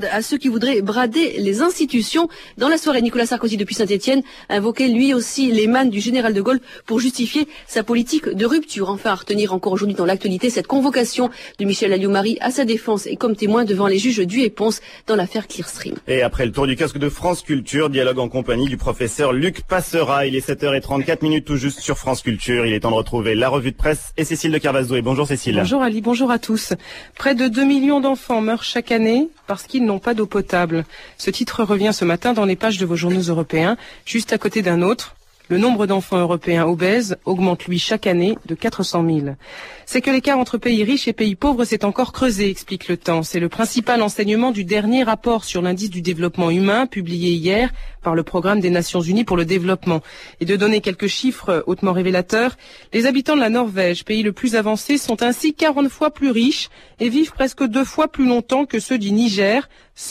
garde à ceux qui voudraient brader les institutions. Dans la soirée, Nicolas Sarkozy depuis Saint-Étienne invoquait lui aussi les mannes du général de Gaulle pour justifier sa politique de rupture. Enfin, à retenir encore aujourd'hui dans l'actualité cette convocation de Michel Alliot-Marie à sa défense et comme témoin devant les juges du Ponce dans l'affaire Clearstream. Et après le tour du casque de France Culture, dialogue en compagnie du professeur Luc Passera. Il est 7h34 tout juste sur France Culture. Il est temps de retrouver la revue de presse et Cécile de Carvazzo. Et bonjour Cécile. Bonjour Ali, bonjour à tous. Près de 2 millions d'enfants meurent chaque année parce qu'ils n'ont pas d'eau potable. Ce titre revient ce matin dans les pages de vos journaux européens, juste à côté d'un autre. Le nombre d'enfants européens obèses augmente, lui, chaque année de 400 000. C'est que l'écart entre pays riches et pays pauvres s'est encore creusé, explique Le Temps. C'est le principal enseignement du dernier rapport sur l'indice du développement humain, publié hier par le Programme des Nations Unies pour le développement. Et de donner quelques chiffres hautement révélateurs, les habitants de la Norvège, pays le plus avancé, sont ainsi 40 fois plus riches et vivent presque 2 fois plus longtemps que ceux du Niger,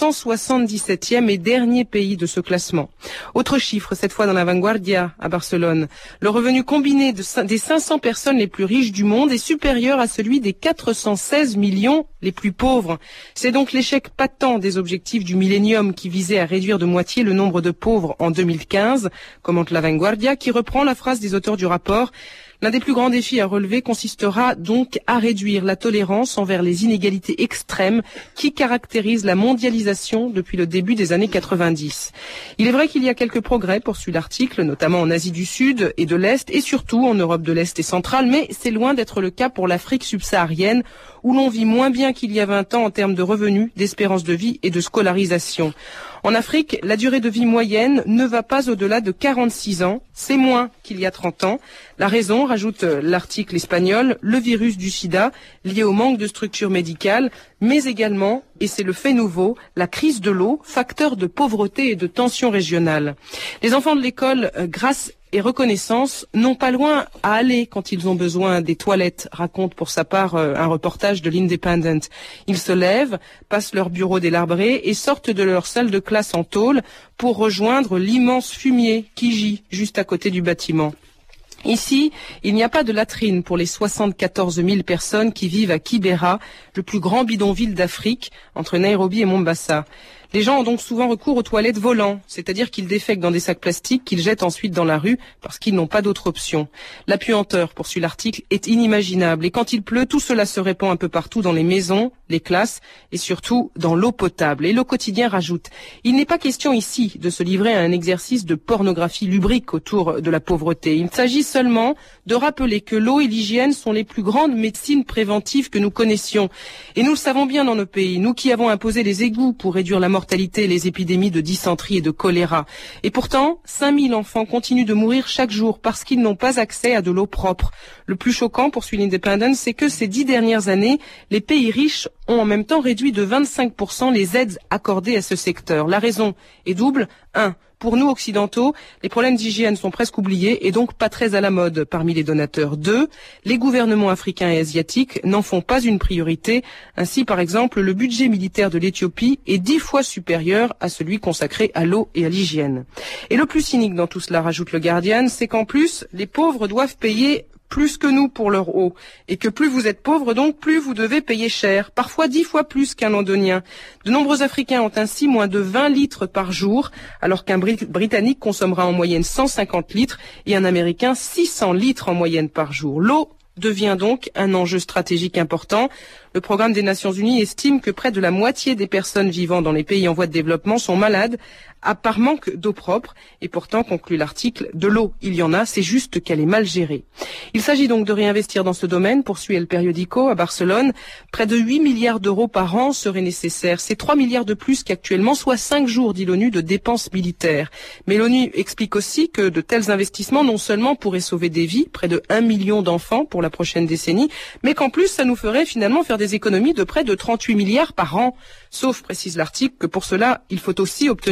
177e et dernier pays de ce classement. Autre chiffre, cette fois dans la Vanguardia, à Barcelone. Le revenu combiné des 500 personnes les plus riches du monde est supérieur à celui des 416 millions les plus pauvres. C'est donc l'échec patent des objectifs du millénium qui visait à réduire de moitié le nombre de pauvres en 2015, commente la Vanguardia, qui reprend la phrase des auteurs du rapport. L'un des plus grands défis à relever consistera donc à réduire la tolérance envers les inégalités extrêmes qui caractérisent la mondialisation depuis le début des années 90. Il est vrai qu'il y a quelques progrès, poursuit l'article, notamment en Asie du Sud et de l'Est et surtout en Europe de l'Est et centrale, mais c'est loin d'être le cas pour l'Afrique subsaharienne où l'on vit moins bien qu'il y a 20 ans en termes de revenus, d'espérance de vie et de scolarisation. En Afrique, la durée de vie moyenne ne va pas au-delà de 46 ans. C'est moins qu'il y a 30 ans. La raison, rajoute l'article espagnol, le virus du sida, lié au manque de structures médicales, mais également, et c'est le fait nouveau, la crise de l'eau, facteur de pauvreté et de tension régionale. Les enfants de l'école, grâce et reconnaissance, n'ont pas loin à aller quand ils ont besoin des toilettes, raconte pour sa part un reportage de l'Independent. Ils se lèvent, passent leur bureau délabré et sortent de leur salle de classe en tôle pour rejoindre l'immense fumier qui gît juste à côté du bâtiment. Ici, il n'y a pas de latrine pour les 74 000 personnes qui vivent à Kibera, le plus grand bidonville d'Afrique, entre Nairobi et Mombasa. Les gens ont donc souvent recours aux toilettes volantes, c'est-à-dire qu'ils défèquent dans des sacs plastiques qu'ils jettent ensuite dans la rue parce qu'ils n'ont pas d'autre option. La puanteur, poursuit l'article, est inimaginable et quand il pleut, tout cela se répand un peu partout dans les maisons, les classes et surtout dans l'eau potable. Et Le Quotidien rajoute, il n'est pas question ici de se livrer à un exercice de pornographie lubrique autour de la pauvreté. Il s'agit seulement de rappeler que l'eau et l'hygiène sont les plus grandes médecines préventives que nous connaissions. Et nous le savons bien dans nos pays, nous qui avons imposé les égouts pour réduire la mortalité et les épidémies de dysenterie et de choléra. Et pourtant, 5000 enfants continuent de mourir chaque jour parce qu'ils n'ont pas accès à de l'eau propre. Le plus choquant, poursuit l'Independent, c'est que ces 10 dernières années, les pays riches ont en même temps réduit de 25% les aides accordées à ce secteur. La raison est double. 1. Pour nous, occidentaux, les problèmes d'hygiène sont presque oubliés et donc pas très à la mode parmi les donateurs. 2. Les gouvernements africains et asiatiques n'en font pas une priorité. Ainsi, par exemple, le budget militaire de l'Éthiopie est 10 fois supérieur à celui consacré à l'eau et à l'hygiène. Et le plus cynique dans tout cela, rajoute le Guardian, c'est qu'en plus, les pauvres doivent payer plus que nous pour leur eau, et que plus vous êtes pauvre, donc plus vous devez payer cher, parfois 10 fois plus qu'un Londonien. De nombreux Africains ont ainsi moins de 20 litres par jour, alors qu'un Britannique consommera en moyenne 150 litres et un Américain 600 litres en moyenne par jour. L'eau devient donc un enjeu stratégique important. Le Programme des Nations Unies estime que près de la moitié des personnes vivant dans les pays en voie de développement sont malades par manque d'eau propre. Et pourtant, conclut l'article, de l'eau, il y en a, c'est juste qu'elle est mal gérée. Il s'agit donc de réinvestir dans ce domaine, poursuit El Periódico à Barcelone. Près de 8 milliards d'euros par an seraient nécessaires. C'est 3 milliards de plus qu'actuellement, soit 5 jours, dit l'ONU, de dépenses militaires. Mais l'ONU explique aussi que de tels investissements non seulement pourraient sauver des vies, près de 1 million d'enfants pour la prochaine décennie, mais qu'en plus, ça nous ferait finalement faire des économies de près de 38 milliards par an. Sauf, précise l'article, que pour cela, il faut aussi obtenir des garanties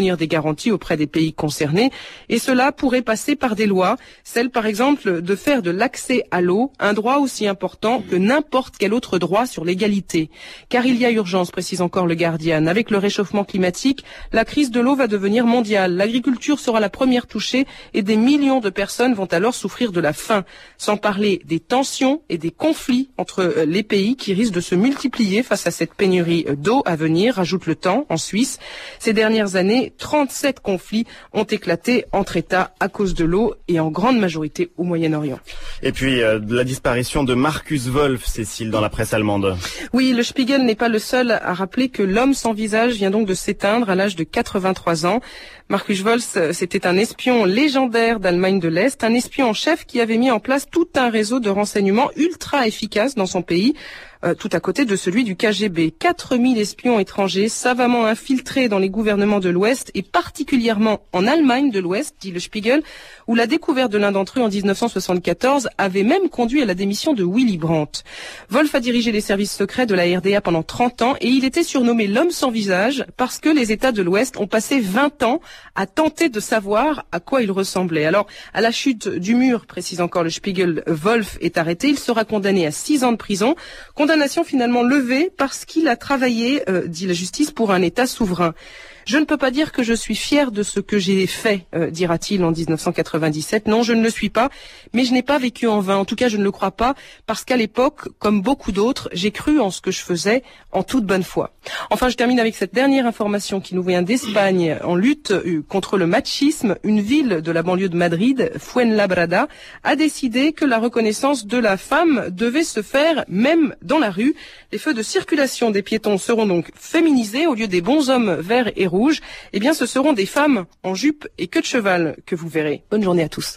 garanties auprès des pays concernés. Et cela pourrait passer par des lois, celle par exemple de faire de l'accès à l'eau un droit aussi important que n'importe quel autre droit sur l'égalité. Car il y a urgence, précise encore le Guardian. Avec le réchauffement climatique, la crise de l'eau va devenir mondiale. L'agriculture sera la première touchée et des millions de personnes vont alors souffrir de la faim. Sans parler des tensions et des conflits entre les pays qui risquent de se multiplier face à cette pénurie d'eau à venir, ajoute le Temps, en Suisse. Ces dernières années, 37 conflits ont éclaté entre États à cause de l'eau et en grande majorité au Moyen-Orient. Et puis, la disparition de Markus Wolf, Cécile, dans la presse allemande. Oui, le Spiegel n'est pas le seul à rappeler que l'homme sans visage vient donc de s'éteindre à l'âge de 83 ans. Markus Wolf, c'était un espion légendaire d'Allemagne de l'Est, un espion en chef qui avait mis en place tout un réseau de renseignements ultra efficace dans son pays, tout à côté de celui du KGB. 4000 espions étrangers savamment infiltrés dans les gouvernements de l'Ouest et particulièrement en Allemagne de l'Ouest, dit le Spiegel, où la découverte de l'un d'entre eux en 1974 avait même conduit à la démission de Willy Brandt. Wolf a dirigé les services secrets de la RDA pendant 30 ans et il était surnommé l'homme sans visage parce que les États de l'Ouest ont passé 20 ans à tenter de savoir à quoi il ressemblait. Alors, à la chute du mur, précise encore le Spiegel, Wolf est arrêté. Il sera condamné à 6 ans de prison. Condamnation finalement levée parce qu'il a travaillé, dit la justice, pour un État souverain. Je ne peux pas dire que je suis fier de ce que j'ai fait, dira-t-il en 1997. Non, je ne le suis pas, mais je n'ai pas vécu en vain. En tout cas, je ne le crois pas, parce qu'à l'époque, comme beaucoup d'autres, j'ai cru en ce que je faisais en toute bonne foi. Enfin, je termine avec cette dernière information qui nous vient d'Espagne. En lutte contre le machisme, une ville de la banlieue de Madrid, Fuenlabrada, a décidé que la reconnaissance de la femme devait se faire même dans la rue. Les feux de circulation des piétons seront donc féminisés au lieu des bonshommes verts et rouges. Eh bien, ce seront des femmes en jupe et queue de cheval que vous verrez. Bonne journée à tous.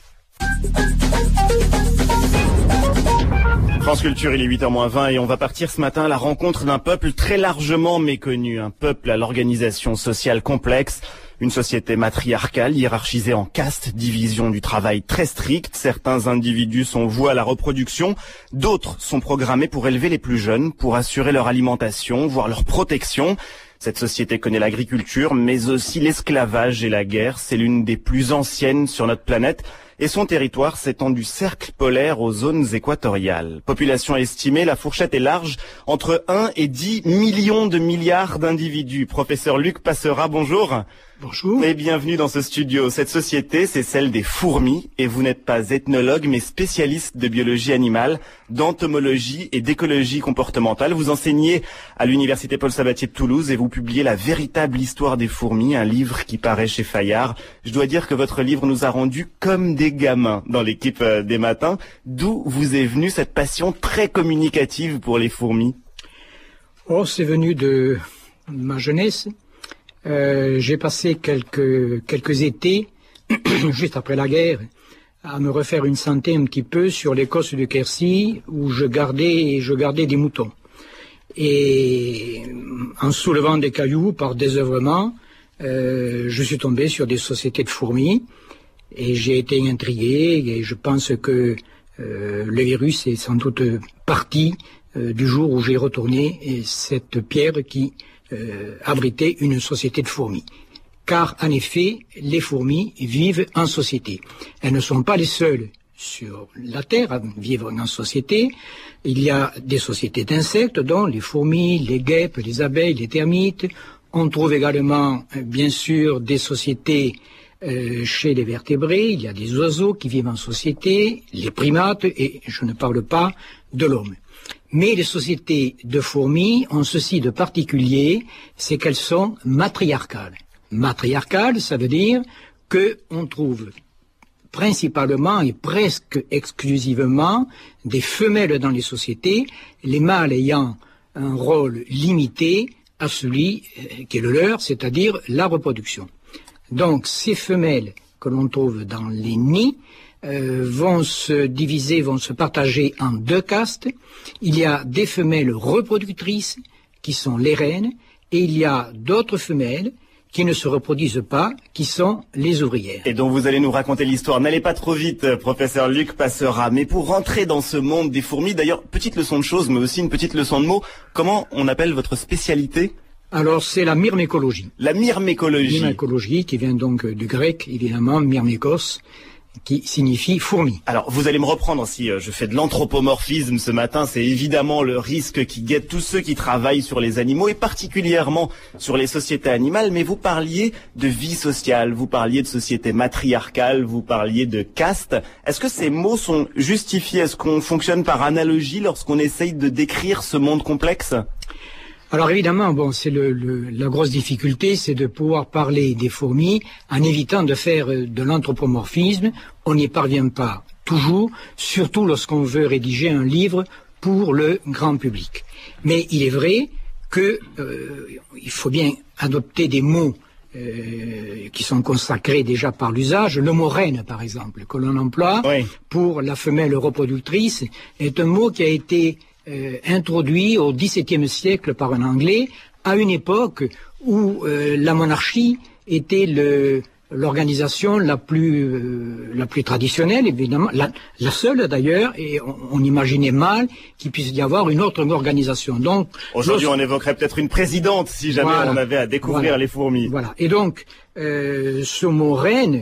France Culture, il est 8h-20 et on va partir ce matin à la rencontre d'un peuple très largement méconnu, un peuple à l'organisation sociale complexe, une société matriarcale hiérarchisée en castes, division du travail très stricte. Certains individus sont voués à la reproduction, d'autres sont programmés pour élever les plus jeunes, pour assurer leur alimentation, voire leur protection. Cette société connaît l'agriculture, mais aussi l'esclavage et la guerre. C'est l'une des plus anciennes sur notre planète et son territoire s'étend du cercle polaire aux zones équatoriales. Population estimée, la fourchette est large, entre 1 et 10 millions de milliards d'individus. Professeur Luc Passera, bonjour. Bonjour. Et bienvenue dans ce studio. Cette société, c'est celle des fourmis et vous n'êtes pas ethnologue mais spécialiste de biologie animale, d'entomologie et d'écologie comportementale. Vous enseignez à l'université Paul Sabatier de Toulouse et vous publiez La véritable histoire des fourmis, un livre qui paraît chez Fayard. Je dois dire que votre livre nous a rendus comme des gamins dans l'équipe des matins. D'où vous est venue cette passion très communicative pour les fourmis? Oh, c'est venu de ma jeunesse. J'ai passé quelques étés, juste après la guerre, à me refaire une santé un petit peu sur l'Écosse de Quercy, où je gardais des moutons. Et en soulevant des cailloux par désœuvrement, je suis tombé sur des sociétés de fourmis, et j'ai été intrigué, et je pense que le virus est sans doute parti du jour où j'ai retourné cette pierre qui abriter une société de fourmis. Car, en effet, les fourmis vivent en société. Elles ne sont pas les seules sur la Terre à vivre en société. Il y a des sociétés d'insectes, dont les fourmis, les guêpes, les abeilles, les termites. On trouve également, bien sûr, des sociétés chez les vertébrés. Il y a des oiseaux qui vivent en société, les primates, et je ne parle pas de l'homme. Mais les sociétés de fourmis ont ceci de particulier, c'est qu'elles sont matriarcales. Matriarcales, ça veut dire qu'on trouve principalement et presque exclusivement des femelles dans les sociétés, les mâles ayant un rôle limité à celui qui est le leur, c'est-à-dire la reproduction. Donc ces femelles que l'on trouve dans les nids vont se diviser, vont se partager en deux castes. Il y a des femelles reproductrices qui sont les reines et il y a d'autres femelles qui ne se reproduisent pas, qui sont les ouvrières. Et dont vous allez nous raconter l'histoire. N'allez pas trop vite, professeur Luc Passera. Mais pour rentrer dans ce monde des fourmis, d'ailleurs, petite leçon de choses, mais aussi une petite leçon de mots, comment on appelle votre spécialité ? Alors, c'est la myrmécologie. La myrmécologie. Myrmécologie, qui vient donc du grec, évidemment, myrmékos, qui signifie fourmi. Alors, vous allez me reprendre si je fais de l'anthropomorphisme ce matin. C'est évidemment le risque qui guette tous ceux qui travaillent sur les animaux et particulièrement sur les sociétés animales. Mais vous parliez de vie sociale, vous parliez de société matriarcale, vous parliez de caste. Est-ce que ces mots sont justifiés? Est-ce qu'on fonctionne par analogie lorsqu'on essaye de décrire ce monde complexe? Alors évidemment, bon, c'est la grosse difficulté, c'est de pouvoir parler des fourmis en évitant de faire de l'anthropomorphisme. On n'y parvient pas toujours, surtout lorsqu'on veut rédiger un livre pour le grand public. Mais il est vrai que il faut bien adopter des mots qui sont consacrés déjà par l'usage. Le mot reine, par exemple, que l'on emploie pour la femelle reproductrice, est un mot qui a été introduit au XVIIe siècle par un Anglais, à une époque où la monarchie était l'organisation la plus traditionnelle, évidemment, la seule d'ailleurs, et on imaginait mal qu'il puisse y avoir une autre organisation. Donc aujourd'hui, on évoquerait peut-être une présidente si jamais on avait à découvrir les fourmis. Voilà. Et donc, ce mot reine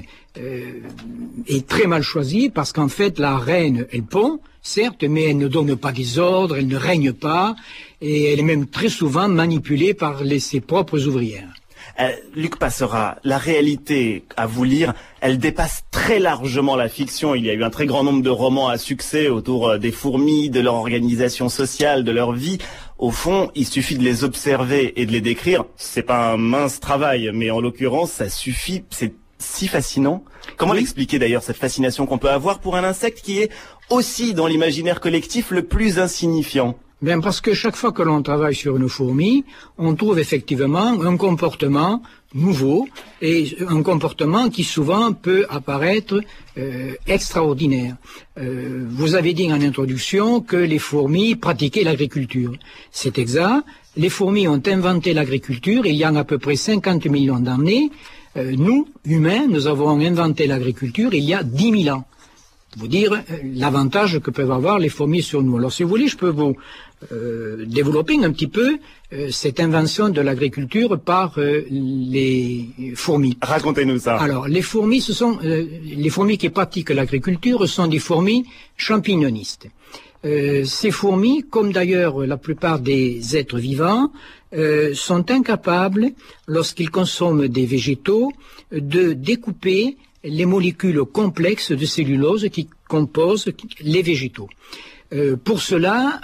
est très mal choisi parce qu'en fait, la reine, elle pond, certes, mais elle ne donne pas des ordres, elle ne règne pas, et elle est même très souvent manipulée par ses propres ouvrières. Luc Passera, la réalité, à vous lire, elle dépasse très largement la fiction. Il y a eu un très grand nombre de romans à succès autour des fourmis, de leur organisation sociale, de leur vie. Au fond, il suffit de les observer et de les décrire. C'est pas un mince travail, mais en l'occurrence, ça suffit. C'est si fascinant. Comment l'expliquer d'ailleurs, cette fascination qu'on peut avoir pour un insecte qui est aussi dans l'imaginaire collectif le plus insignifiant? Bien, parce que chaque fois que l'on travaille sur une fourmi, on trouve effectivement un comportement nouveau et un comportement qui souvent peut apparaître extraordinaire. Vous avez dit en introduction que les fourmis pratiquaient l'agriculture. C'est exact. Les fourmis ont inventé l'agriculture il y a à peu près 50 millions d'années. Nous, humains, nous avons inventé l'agriculture il y a 10 000 ans. Vous dire l'avantage que peuvent avoir les fourmis sur nous. Alors si vous voulez, je peux vous développer un petit peu cette invention de l'agriculture par les fourmis. Racontez-nous ça. Alors les fourmis, ce sont les fourmis qui pratiquent l'agriculture sont des fourmis champignonistes. Ces fourmis, comme d'ailleurs la plupart des êtres vivants, sont incapables, lorsqu'ils consomment des végétaux, de découper les molécules complexes de cellulose qui composent les végétaux. Pour cela,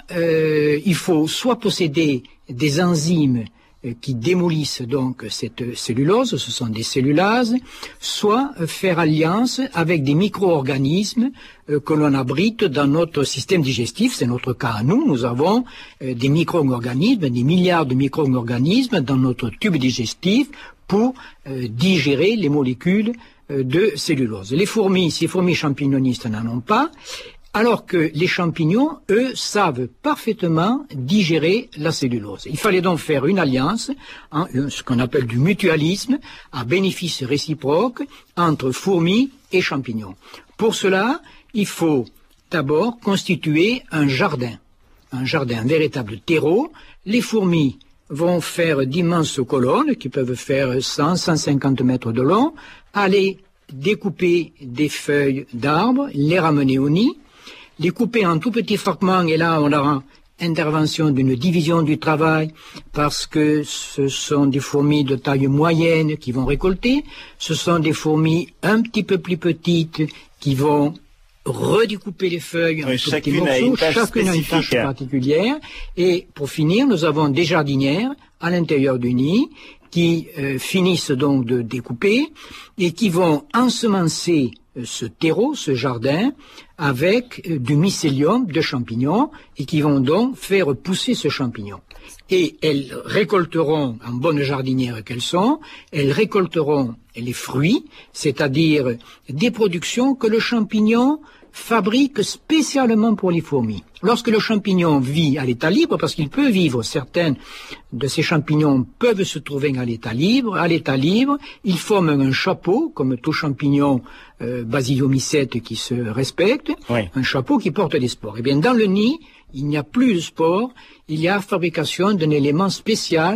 il faut soit posséder des enzymes qui démolissent donc cette cellulose, ce sont des cellulases, soit faire alliance avec des micro-organismes que l'on abrite dans notre système digestif. C'est notre cas à nous. Nous avons des micro-organismes, des milliards de micro-organismes dans notre tube digestif pour digérer les molécules de cellulose. Les fourmis, ces fourmis champignonistes n'en ont pas, alors que les champignons, eux, savent parfaitement digérer la cellulose. Il fallait donc faire une alliance, ce qu'on appelle du mutualisme, à bénéfice réciproque, entre fourmis et champignons. Pour cela, il faut d'abord constituer un jardin, un véritable terreau. Les fourmis vont faire d'immenses colonnes qui peuvent faire 100, 150 mètres de long, aller découper des feuilles d'arbres, les ramener au nid, les couper en tout petits fragments, et là on aura intervention d'une division du travail, parce que ce sont des fourmis de taille moyenne qui vont récolter, ce sont des fourmis un petit peu plus petites qui vont redécouper les feuilles en tout petits morceaux, chacune a une tâche particulière, et pour finir, nous avons des jardinières à l'intérieur du nid, qui finissent donc de découper, et qui vont ensemencer ce terreau, ce jardin, avec du mycélium de champignons, et qui vont donc faire pousser ce champignon. Et elles récolteront, en bonnes jardinières qu'elles sont, elles récolteront les fruits, c'est-à-dire des productions que le champignon fabrique spécialement pour les fourmis. Lorsque le champignon vit à l'état libre, parce qu'il peut vivre, certains de ces champignons peuvent se trouver à l'état libre, ils forment un chapeau, comme tout champignon basidiomycète qui se respecte, un chapeau qui porte des spores. Et bien dans le nid, il n'y a plus de spores, il y a fabrication d'un élément spécial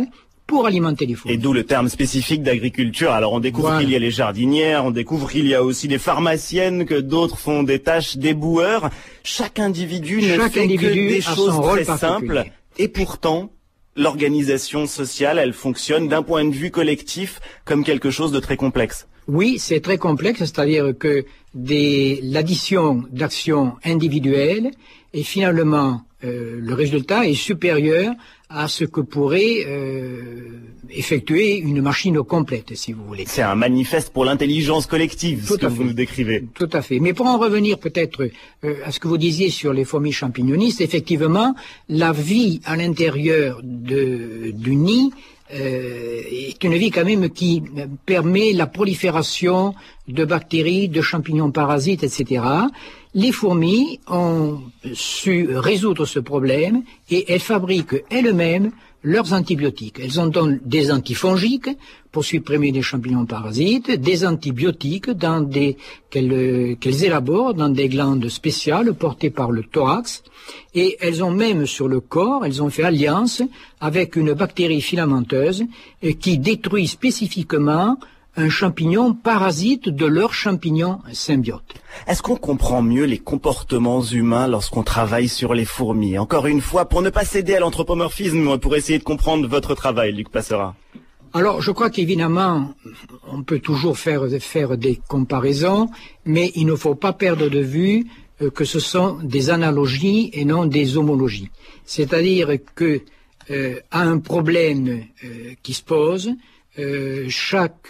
pour alimenter les fourmis. Et d'où le terme spécifique d'agriculture. Alors on découvre qu'il y a les jardinières, on découvre qu'il y a aussi des pharmaciennes, que d'autres font des tâches d'éboueurs. Chaque individu ne fait que des choses très simples. Et pourtant, l'organisation sociale, elle fonctionne d'un point de vue collectif comme quelque chose de très complexe. Oui, c'est très complexe, c'est-à-dire que l'addition d'actions individuelles est finalement le résultat est supérieur à ce que pourrait effectuer une machine complète, si vous voulez. C'est un manifeste pour l'intelligence collective, ce que vous nous décrivez. Tout à fait. Mais pour en revenir peut-être à ce que vous disiez sur les fourmis champignonistes, effectivement, la vie à l'intérieur du nid est une vie quand même qui permet la prolifération de bactéries, de champignons parasites, etc. Les fourmis ont su résoudre ce problème et elles fabriquent elles-mêmes leurs antibiotiques. Elles ont donc des antifongiques pour supprimer les champignons parasites, des antibiotiques qu'elles élaborent dans des glandes spéciales portées par le thorax, et elles ont même sur le corps, elles ont fait alliance avec une bactérie filamenteuse qui détruit spécifiquement un champignon parasite de leur champignon symbiote. Est-ce qu'on comprend mieux les comportements humains lorsqu'on travaille sur les fourmis? Encore une fois, pour ne pas céder à l'anthropomorphisme, pour essayer de comprendre votre travail, Luc Passera. Alors, je crois qu'évidemment, on peut toujours faire des comparaisons, mais il ne faut pas perdre de vue que ce sont des analogies et non des homologies. C'est-à-dire que à un problème qui se pose, chaque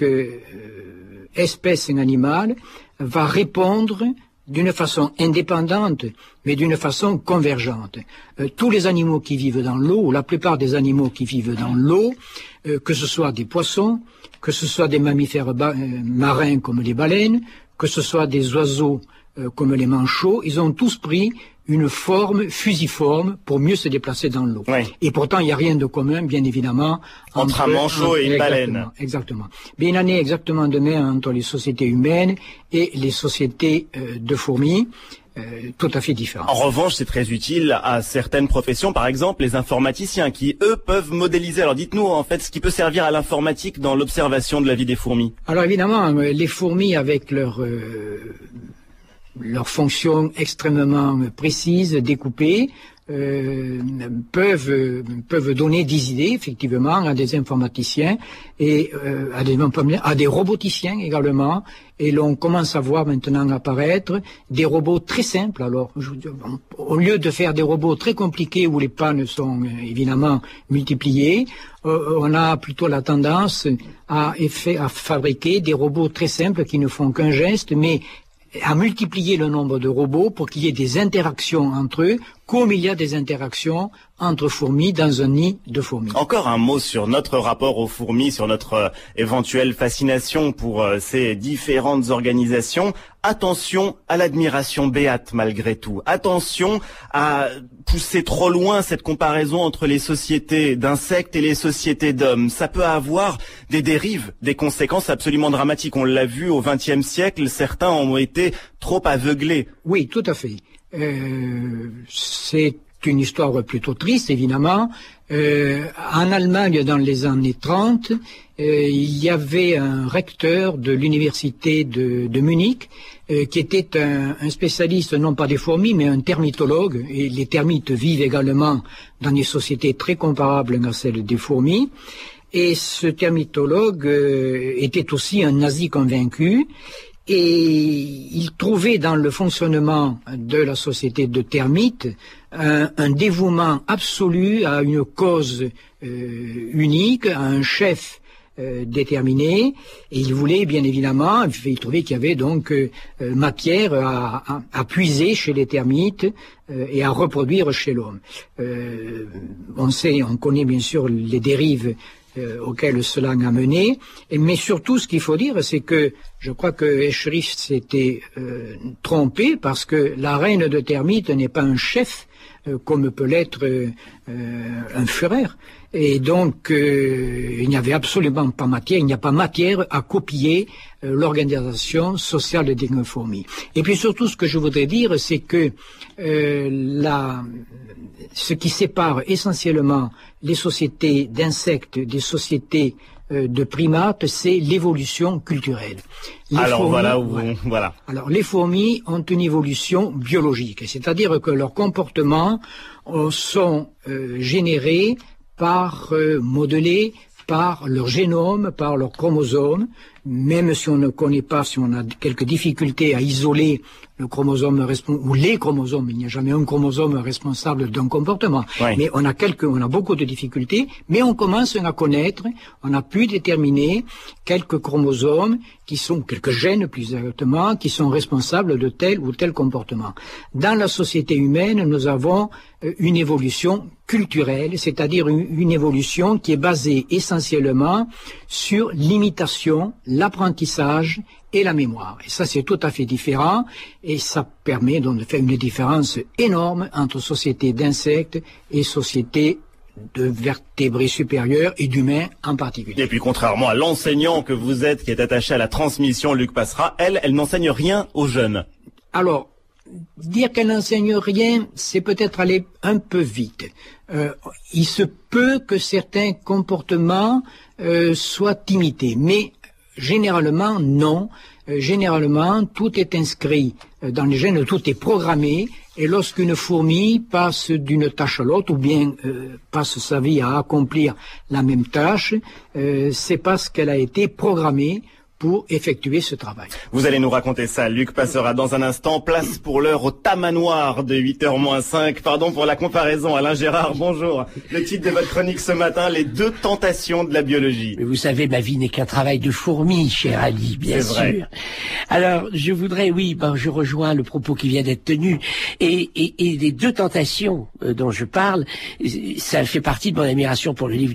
espèce animale va répondre d'une façon indépendante, mais d'une façon convergente. Tous les animaux qui vivent dans l'eau, ou la plupart des animaux qui vivent dans l'eau, que ce soit des poissons, que ce soit des mammifères marins comme les baleines, que ce soit des oiseaux comme les manchots, ils ont tous pris une forme fusiforme pour mieux se déplacer dans l'eau. Oui. Et pourtant, il n'y a rien de commun, bien évidemment, entre un manchot et une baleine. Exactement. Mais il en est exactement de même entre les sociétés humaines et les sociétés de fourmis. Tout à fait différent. En revanche, c'est très utile à certaines professions, par exemple les informaticiens, qui, eux, peuvent modéliser. Alors dites-nous, en fait, ce qui peut servir à l'informatique dans l'observation de la vie des fourmis. Alors évidemment, les fourmis, avec leur fonction extrêmement précise, découpée, peuvent donner des idées, effectivement, à des informaticiens et à des roboticiens également. Et l'on commence à voir maintenant apparaître des robots très simples. Alors, au lieu de faire des robots très compliqués où les pannes sont évidemment multipliées, on a plutôt la tendance à fabriquer des robots très simples qui ne font qu'un geste, mais à multiplier le nombre de robots pour qu'il y ait des interactions entre eux, comme il y a des interactions entre fourmis dans un nid de fourmis. Encore un mot sur notre rapport aux fourmis, sur notre éventuelle fascination pour ces différentes organisations. Attention à l'admiration béate malgré tout. Attention à pousser trop loin cette comparaison entre les sociétés d'insectes et les sociétés d'hommes. Ça peut avoir des dérives, des conséquences absolument dramatiques. On l'a vu au XXe siècle, certains ont été trop aveuglés. Oui, tout à fait. C'est une histoire plutôt triste, évidemment. En Allemagne, dans les années 30, il y avait un recteur de l'université de Munich qui était un spécialiste, non pas des fourmis, mais un termitologue. Et les termites vivent également dans des sociétés très comparables à celles des fourmis. Et ce termitologue était aussi un nazi convaincu. Et il trouvait dans le fonctionnement de la société de termites un dévouement absolu à une cause unique, à un chef déterminé, et il voulait bien évidemment, il trouvait qu'il y avait donc matière à puiser chez les termites et à reproduire chez l'homme. On connaît bien sûr les dérives auxquelles cela a mené, mais surtout ce qu'il faut dire, c'est que Je crois que Eschrich s'était trompé parce que la reine de termites n'est pas un chef comme peut l'être un Führer. Et donc, il n'y avait absolument pas matière, il n'y a pas matière à copier l'organisation sociale des fourmis. Et puis surtout, ce que je voudrais dire, c'est que ce qui sépare essentiellement les sociétés d'insectes des sociétés de primates, c'est l'évolution culturelle. Alors les fourmis ont une évolution biologique, c'est-à-dire que leurs comportements sont générés modelés par leur génome, par leurs chromosomes, même si on ne connaît pas, si on a quelques difficultés à isoler le chromosome ou les chromosomes, il n'y a jamais un chromosome responsable d'un comportement. Oui. Mais on a beaucoup de difficultés, mais on commence à connaître, on a pu déterminer quelques chromosomes quelques gènes plus exactement, qui sont responsables de tel ou tel comportement. Dans la société humaine, nous avons une évolution culturelle, c'est-à-dire une évolution qui est basée essentiellement sur l'imitation, l'apprentissage et la mémoire. Et ça, c'est tout à fait différent, et ça permet donc de faire une différence énorme entre société d'insectes et société de vertébrés supérieurs et d'humains en particulier. Et puis contrairement à l'enseignant que vous êtes, qui est attaché à la transmission, Luc Passera, elle n'enseigne rien aux jeunes. Alors, dire qu'elle n'enseigne rien, c'est peut-être aller un peu vite. Il se peut que certains comportements soient imités, mais généralement non. Généralement, tout est inscrit dans les gènes, tout est programmé, et lorsqu'une fourmi passe d'une tâche à l'autre, ou bien passe sa vie à accomplir la même tâche, c'est parce qu'elle a été programmée pour effectuer ce travail. Vous allez nous raconter ça. Luc Passera dans un instant. Place pour l'heure au tamanoir de 8h-5. Pardon pour la comparaison. Alain Gérard, bonjour. Le titre de votre chronique ce matin, les deux tentations de la biologie. Mais vous savez, ma vie n'est qu'un travail de fourmi, cher Ali, bien sûr. Vrai. Alors, je voudrais, je rejoins le propos qui vient d'être tenu. Et les deux tentations dont je parle, ça fait partie de mon admiration pour le livre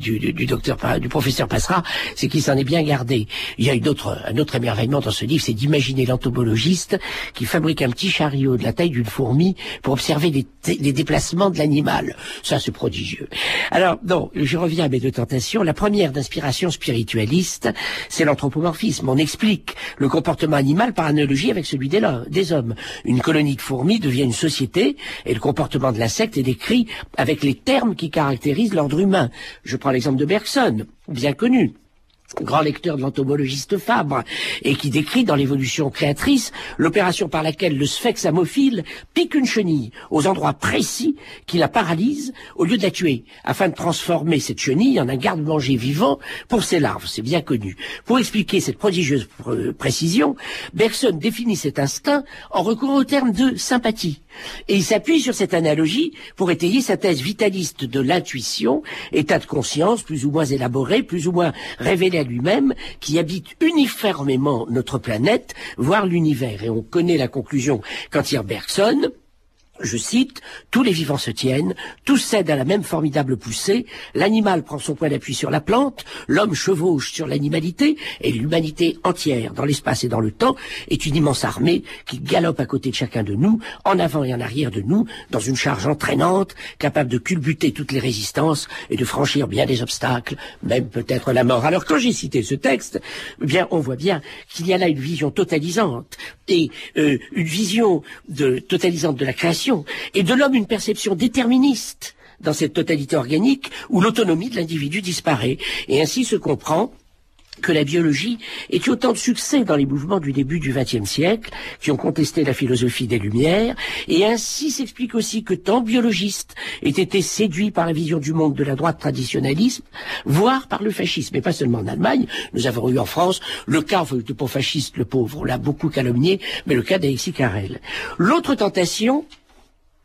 du professeur Passera, c'est qu'il s'en est bien gardé. Il y a un autre émerveillement dans ce livre, c'est d'imaginer l'entomologiste qui fabrique un petit chariot de la taille d'une fourmi pour observer les déplacements de l'animal. Ça, c'est prodigieux. Alors, je reviens à mes deux tentations. La première, d'inspiration spiritualiste, c'est l'anthropomorphisme. On explique le comportement animal par analogie avec celui des hommes. Une colonie de fourmis devient une société et le comportement de l'insecte est décrit avec les termes qui caractérisent l'ordre humain. Je prends l'exemple de Bergson, bien connu, grand lecteur de l'entomologiste Fabre, et qui décrit dans l'évolution créatrice l'opération par laquelle le sphex amophile pique une chenille aux endroits précis qui la paralyse au lieu de la tuer, afin de transformer cette chenille en un garde-manger vivant pour ses larves. C'est bien connu. Pour expliquer cette prodigieuse précision, Bergson définit cet instinct en recourant au terme de sympathie. Et il s'appuie sur cette analogie pour étayer sa thèse vitaliste de l'intuition, état de conscience plus ou moins élaboré, plus ou moins révélé à lui-même, qui habite uniformément notre planète, voire l'univers. Et on connaît la conclusion quand tire Bergson. Je cite, « Tous les vivants se tiennent, tous cèdent à la même formidable poussée, l'animal prend son point d'appui sur la plante, l'homme chevauche sur l'animalité, et l'humanité entière, dans l'espace et dans le temps, est une immense armée qui galope à côté de chacun de nous, en avant et en arrière de nous, dans une charge entraînante, capable de culbuter toutes les résistances et de franchir bien des obstacles, même peut-être la mort. » Alors quand j'ai cité ce texte, on voit bien qu'il y a là une vision totalisante, et une vision totalisante de la création, et de l'homme une perception déterministe dans cette totalité organique où l'autonomie de l'individu disparaît. Et ainsi se comprend que la biologie ait eu autant de succès dans les mouvements du début du XXe siècle, qui ont contesté la philosophie des Lumières, et ainsi s'explique aussi que tant de biologistes aient été séduits par la vision du monde de la droite traditionnalisme, voire par le fascisme, et pas seulement en Allemagne. Nous avons eu en France le cas du pauvre fasciste, le pauvre, on l'a beaucoup calomnié, mais le cas d'Alexis Carrel. L'autre tentation,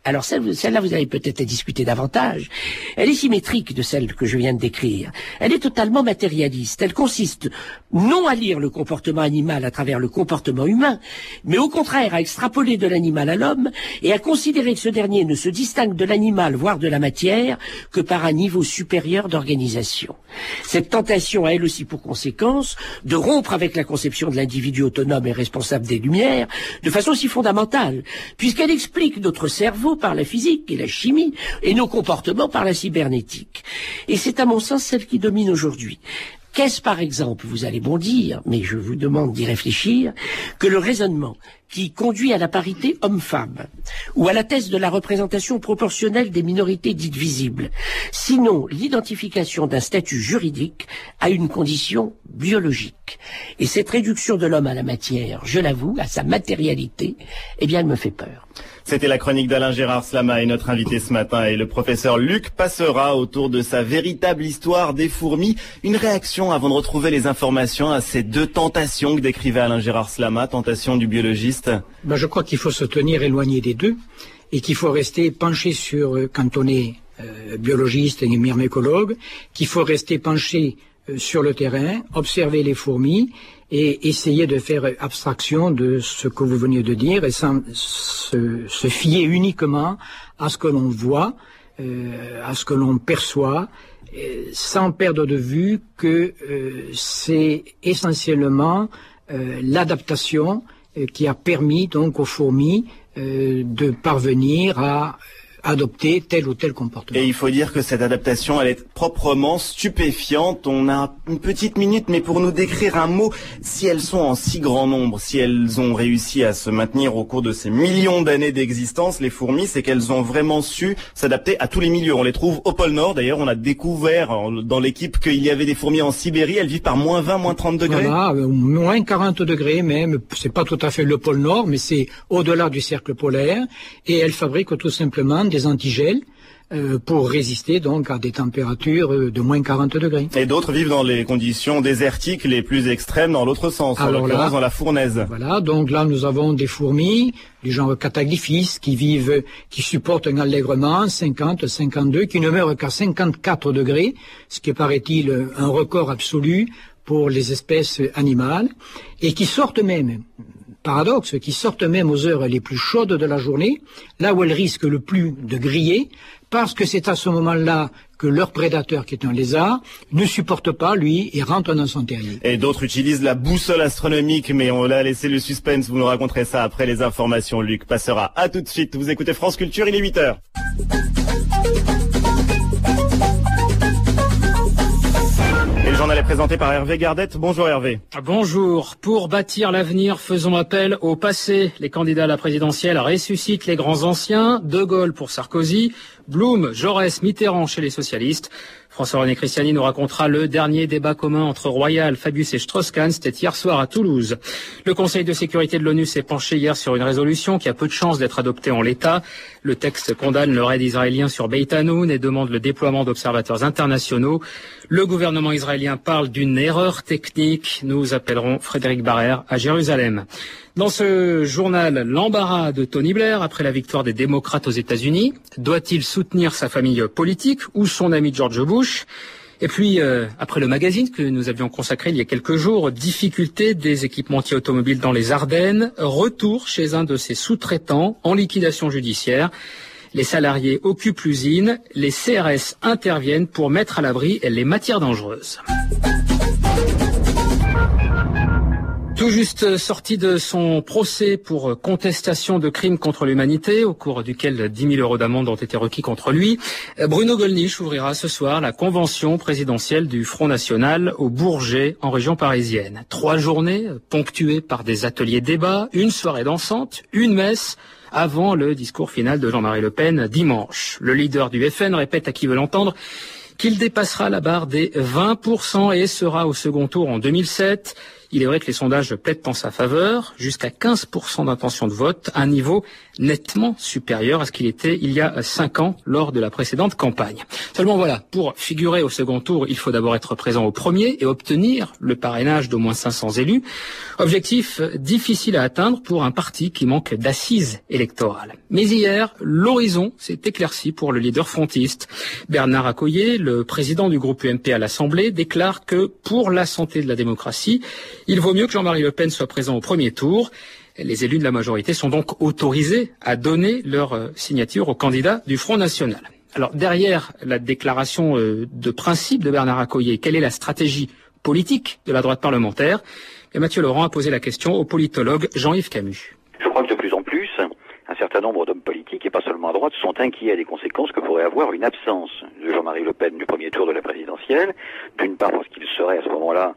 alors celle-là vous avez peut-être à discuter davantage, elle est symétrique de celle que je viens de décrire. Elle est totalement matérialiste. Elle consiste non à lire le comportement animal à travers le comportement humain, mais au contraire à extrapoler de l'animal à l'homme et à considérer que ce dernier ne se distingue de l'animal, voire de la matière, que par un niveau supérieur d'organisation. Cette tentation a elle aussi pour conséquence de rompre avec la conception de l'individu autonome et responsable des Lumières de façon si fondamentale, puisqu'elle explique notre cerveau par la physique et la chimie et nos comportements par la cybernétique. Et c'est à mon sens celle qui domine aujourd'hui. Qu'est-ce par exemple, vous allez bondir, mais je vous demande d'y réfléchir, que le raisonnement qui conduit à la parité homme-femme, ou à la thèse de la représentation proportionnelle des minorités dites visibles, sinon l'identification d'un statut juridique à une condition biologique. Et cette réduction de l'homme à la matière, je l'avoue, à sa matérialité, eh bien elle me fait peur. C'était la chronique d'Alain Gérard Slama et notre invité ce matin est le professeur Luc Passera autour de sa véritable histoire des fourmis. Une réaction avant de retrouver les informations à ces deux tentations que décrivait Alain Gérard Slama, tentation du biologiste. Je crois qu'il faut se tenir éloigné des deux et qu'il faut rester penché sur, quand on est biologiste et myrmécologue, qu'il faut rester penché sur le terrain, observer les fourmis et essayer de faire abstraction de ce que vous veniez de dire et sans se fier uniquement à ce que l'on voit, à ce que l'on perçoit, sans perdre de vue que c'est essentiellement l'adaptation qui a permis donc aux fourmis de parvenir à adopter tel ou tel comportement. Et il faut dire que cette adaptation, elle est proprement stupéfiante. On a une petite minute, mais pour nous décrire un mot, si elles sont en si grand nombre, si elles ont réussi à se maintenir au cours de ces millions d'années d'existence, les fourmis, c'est qu'elles ont vraiment su s'adapter à tous les milieux. On les trouve au pôle Nord. D'ailleurs, on a découvert dans l'équipe qu'il y avait des fourmis en Sibérie. Elles vivent par moins 20, moins 30 degrés. Voilà, moins 40 degrés même. C'est pas tout à fait le pôle Nord, mais c'est au-delà du cercle polaire. Et elles fabriquent tout simplement des antigels pour résister donc à des températures de moins 40 degrés. Et d'autres vivent dans les conditions désertiques les plus extrêmes dans l'autre sens, en l'occurrence dans la fournaise. Voilà, donc là nous avons des fourmis du genre Cataglyphis qui supportent un allègrement 50, 52, qui ne meurent qu'à 54 degrés, ce qui est, paraît-il, un record absolu pour les espèces animales, et qui sortent même, paradoxe, qui sortent même aux heures les plus chaudes de la journée, là où elles risquent le plus de griller, parce que c'est à ce moment-là que leur prédateur, qui est un lézard, ne supporte pas, lui, et rentre dans son terrier. Et d'autres utilisent la boussole astronomique, mais on l'a laissé le suspense, vous nous raconterez ça après les informations. Luc Passera. À tout de suite, vous écoutez France Culture, il est 8h. Et le journal est présenté par Hervé Gardette. Bonjour Hervé. Bonjour. Pour bâtir l'avenir, faisons appel au passé. Les candidats à la présidentielle ressuscitent les grands anciens. De Gaulle pour Sarkozy, Blum, Jaurès, Mitterrand chez les socialistes. François-René Christiani nous racontera le dernier débat commun entre Royal, Fabius et Strauss-Kahn. C'était hier soir à Toulouse. Le Conseil de sécurité de l'ONU s'est penché hier sur une résolution qui a peu de chances d'être adoptée en l'état. Le texte condamne le raid israélien sur Beit Hanoun et demande le déploiement d'observateurs internationaux. Le gouvernement israélien parle d'une erreur technique. Nous appellerons Frédéric Barrère à Jérusalem. Dans ce journal, l'embarras de Tony Blair après la victoire des démocrates aux États-Unis. Doit-il soutenir sa famille politique ou son ami George Bush ? Et puis, après le magazine que nous avions consacré il y a quelques jours, difficulté des équipementiers automobiles dans les Ardennes, retour chez un de ses sous-traitants en liquidation judiciaire. Les salariés occupent l'usine, les CRS interviennent pour mettre à l'abri les matières dangereuses. Tout juste sorti de son procès pour contestation de crimes contre l'humanité, au cours duquel 10 000 € d'amende ont été requis contre lui, Bruno Gollnisch ouvrira ce soir la convention présidentielle du Front National au Bourget, en région parisienne. 3 journées ponctuées par des ateliers débats, une soirée dansante, une messe, avant le discours final de Jean-Marie Le Pen dimanche. Le leader du FN répète à qui veut l'entendre qu'il dépassera la barre des 20% et sera au second tour en 2007. Il est vrai que les sondages plaident en sa faveur, jusqu'à 15% d'intention de vote, un niveau nettement supérieur à ce qu'il était il y a 5 ans lors de la précédente campagne. Seulement voilà, pour figurer au second tour, il faut d'abord être présent au premier et obtenir le parrainage d'au moins 500 élus. Objectif difficile à atteindre pour un parti qui manque d'assises électorales. Mais hier, l'horizon s'est éclairci pour le leader frontiste. Bernard Accoyer, le président du groupe UMP à l'Assemblée, déclare que pour la santé de la démocratie, il vaut mieux que Jean-Marie Le Pen soit présent au premier tour. Les élus de la majorité sont donc autorisés à donner leur signature au candidat du Front National. Alors derrière la déclaration de principe de Bernard Accoyer, quelle est la stratégie politique de la droite parlementaire? Et Mathieu Laurent a posé la question au politologue Jean-Yves Camus. Je crois que de plus en plus, un certain nombre d'hommes politiques, et pas seulement à droite, sont inquiets des conséquences que pourrait avoir une absence de Jean-Marie Le Pen du premier tour de la présidentielle. D'une part parce qu'il serait à ce moment-là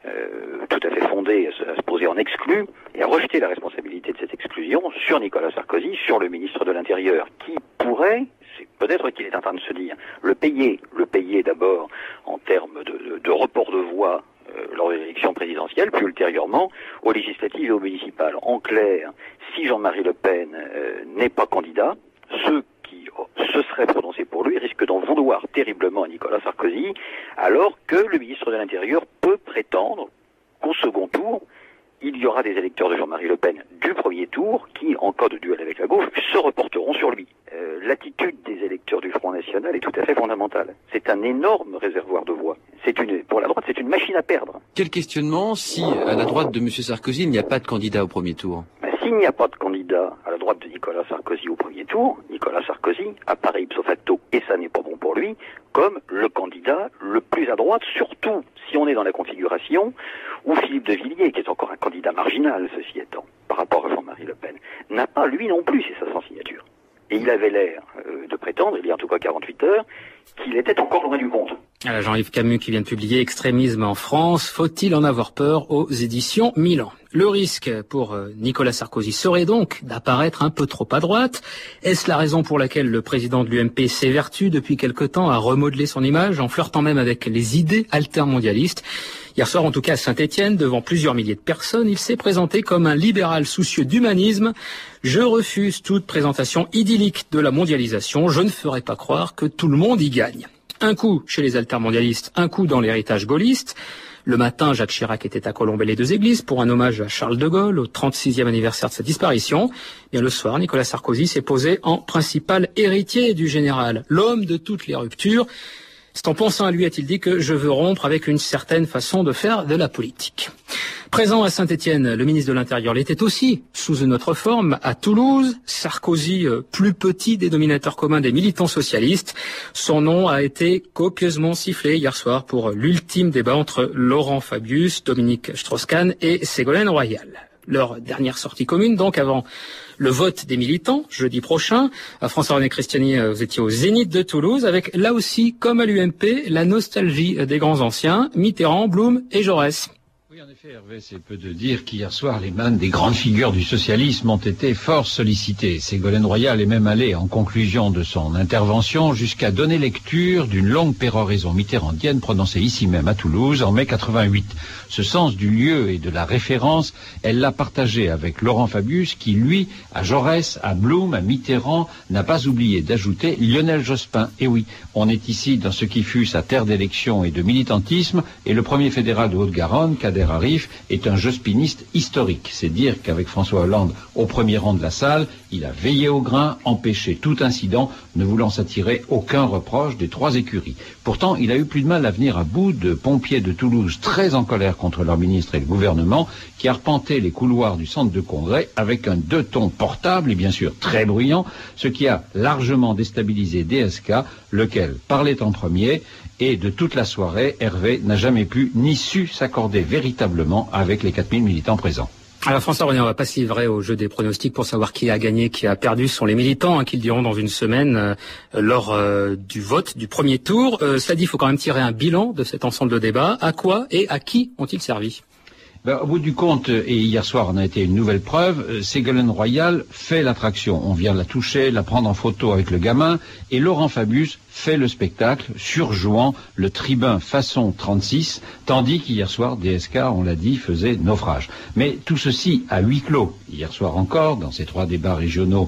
tout à fait fondé à se poser en exclu et à rejeter la responsabilité de cette exclusion sur Nicolas Sarkozy, sur le ministre de l'Intérieur, qui pourrait, c'est peut-être qu'il est en train de se dire, le payer d'abord en termes de report de voix lors des élections présidentielles, puis ultérieurement aux législatives et aux municipales. En clair, si Jean-Marie Le Pen n'est pas candidat, ceux qui se seraient prononcés pour lui risquent d'en vouloir terriblement à Nicolas Sarkozy, alors que le ministre de l'Intérieur peut prétendre qu'au second tour, il y aura des électeurs de Jean-Marie Le Pen du premier tour qui, en cas de duel avec la gauche, se reporteront sur lui. L'attitude des électeurs du Front National est tout à fait fondamentale. C'est un énorme réservoir de voix. Pour la droite, c'est une machine à perdre. Quel questionnement si, à la droite de M. Sarkozy, il n'y a pas de candidat au premier tour? S'il n'y a pas de candidat à la droite de Nicolas Sarkozy au premier tour, Nicolas Sarkozy apparaît ipso facto, et ça n'est pas bon pour lui, comme le candidat le plus à droite, surtout si on est dans la configuration où Philippe de Villiers, qui est encore un candidat marginal, ceci étant, par rapport à Jean-Marie Le Pen, n'a pas lui non plus ses 500 signatures. Et il avait l'air de prétendre, il y a en tout cas 48 heures, qu'il était encore loin du compte. Jean-Yves Camus qui vient de publier Extrémisme en France, faut-il en avoir peur aux éditions Milan? Le risque pour Nicolas Sarkozy serait donc d'apparaître un peu trop à droite. Est-ce la raison pour laquelle le président de l'UMP s'évertue depuis quelque temps à remodeler son image en flirtant même avec les idées altermondialistes? Hier soir, en tout cas à Saint-Étienne, devant plusieurs milliers de personnes, il s'est présenté comme un libéral soucieux d'humanisme. Je refuse toute présentation idyllique de la mondialisation. Je ne ferai pas croire que tout le monde y gagne. Un coup chez les altermondialistes, un coup dans l'héritage gaulliste. Le matin, Jacques Chirac était à Colombey-les-Deux-Églises pour un hommage à Charles de Gaulle au 36e anniversaire de sa disparition. Bien le soir, Nicolas Sarkozy s'est posé en principal héritier du général, l'homme de toutes les ruptures. C'est en pensant à lui, a-t-il dit, que je veux rompre avec une certaine façon de faire de la politique. Présent à Saint-Étienne, le ministre de l'Intérieur l'était aussi, sous une autre forme, à Toulouse. Sarkozy, plus petit des dominateurs communs des militants socialistes. Son nom a été copieusement sifflé hier soir pour l'ultime débat entre Laurent Fabius, Dominique Strauss-Kahn et Ségolène Royal. Leur dernière sortie commune, donc, avant le vote des militants, jeudi prochain. François-René Christiani, vous étiez au Zénith de Toulouse, avec, là aussi, comme à l'UMP, la nostalgie des grands anciens, Mitterrand, Blum et Jaurès. Oui, en effet, Hervé, c'est peu de dire qu'hier soir, les mânes des grandes figures du socialisme ont été fort sollicités. Ségolène Royal est même allée, en conclusion de son intervention, jusqu'à donner lecture d'une longue péroraison mitterrandienne prononcée ici même à Toulouse en mai 88. Ce sens du lieu et de la référence, elle l'a partagé avec Laurent Fabius, qui, lui, à Jaurès, à Blum, à Mitterrand, n'a pas oublié d'ajouter Lionel Jospin. Et oui, on est ici dans ce qui fut sa terre d'élection et de militantisme, et le premier fédéral de Haute-Garonne, Kader Arif, est un jospiniste historique. C'est dire qu'avec François Hollande au premier rang de la salle, il a veillé au grain, empêché tout incident, ne voulant s'attirer aucun reproche des trois écuries. Pourtant, il a eu plus de mal à venir à bout de pompiers de Toulouse très en colère contre leur ministre et le gouvernement, qui arpentaient les couloirs du centre de congrès avec un 2 tons portable et bien sûr très bruyant, ce qui a largement déstabilisé DSK, lequel parlait en premier, et de toute la soirée, Hervé n'a jamais pu ni su s'accorder véritablement avec les 4000 militants présents. Alors François-René, on va pas se livrer au jeu des pronostics pour savoir qui a gagné, qui a perdu. Ce sont les militants qui le diront dans une semaine lors du vote du premier tour. Cela dit, il faut quand même tirer un bilan de cet ensemble de débats. À quoi et à qui ont-ils servi ? Au bout du compte, et hier soir on a été une nouvelle preuve, Ségolène Royal fait l'attraction. On vient la toucher, la prendre en photo avec le gamin, et Laurent Fabius fait le spectacle, surjouant le tribun façon 36, tandis qu'hier soir, DSK, on l'a dit, faisait naufrage. Mais tout ceci à huis clos. Hier soir encore, dans ces 3 débats régionaux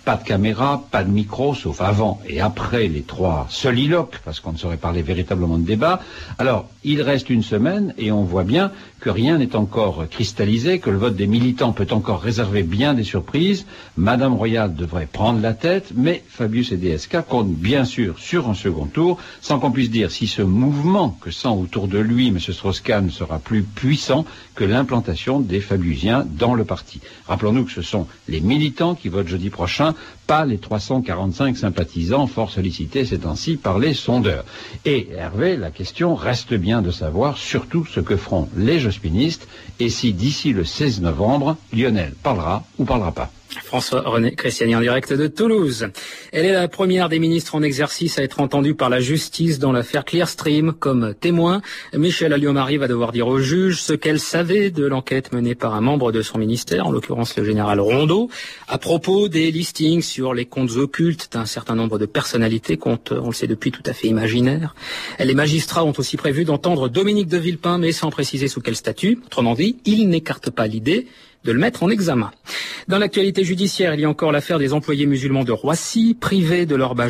Pas de caméra, pas de micro, sauf avant et après les 3 soliloques, parce qu'on ne saurait parler véritablement de débat. Alors, il reste une semaine et on voit bien que rien n'est encore cristallisé, que le vote des militants peut encore réserver bien des surprises. Madame Royal devrait prendre la tête, mais Fabius et DSK comptent bien sûr sur un second tour, sans qu'on puisse dire si ce mouvement que sent autour de lui M. Strauss-Kahn sera plus puissant que l'implantation des Fabiusiens dans le parti. Rappelons-nous que ce sont les militants qui votent jeudi prochain, pas les 345 sympathisants fort sollicités ces temps-ci par les sondeurs. Et Hervé, la question reste bien de savoir surtout ce que feront les jospinistes et si d'ici le 16 novembre, Lionel parlera ou parlera pas. François-René Christiani en direct de Toulouse. Elle est la première des ministres en exercice à être entendue par la justice dans l'affaire Clearstream comme témoin. Michèle Alliot-Marie va devoir dire au juge ce qu'elle savait de l'enquête menée par un membre de son ministère, en l'occurrence le général Rondeau, à propos des listings sur les comptes occultes d'un certain nombre de personnalités, comptes, on le sait depuis, tout à fait imaginaires. Les magistrats ont aussi prévu d'entendre Dominique de Villepin, mais sans préciser sous quel statut. Autrement dit, ils n'écartent pas l'idée de le mettre en examen. Dans l'actualité judiciaire, il y a encore l'affaire des employés musulmans de Roissy, privés de leur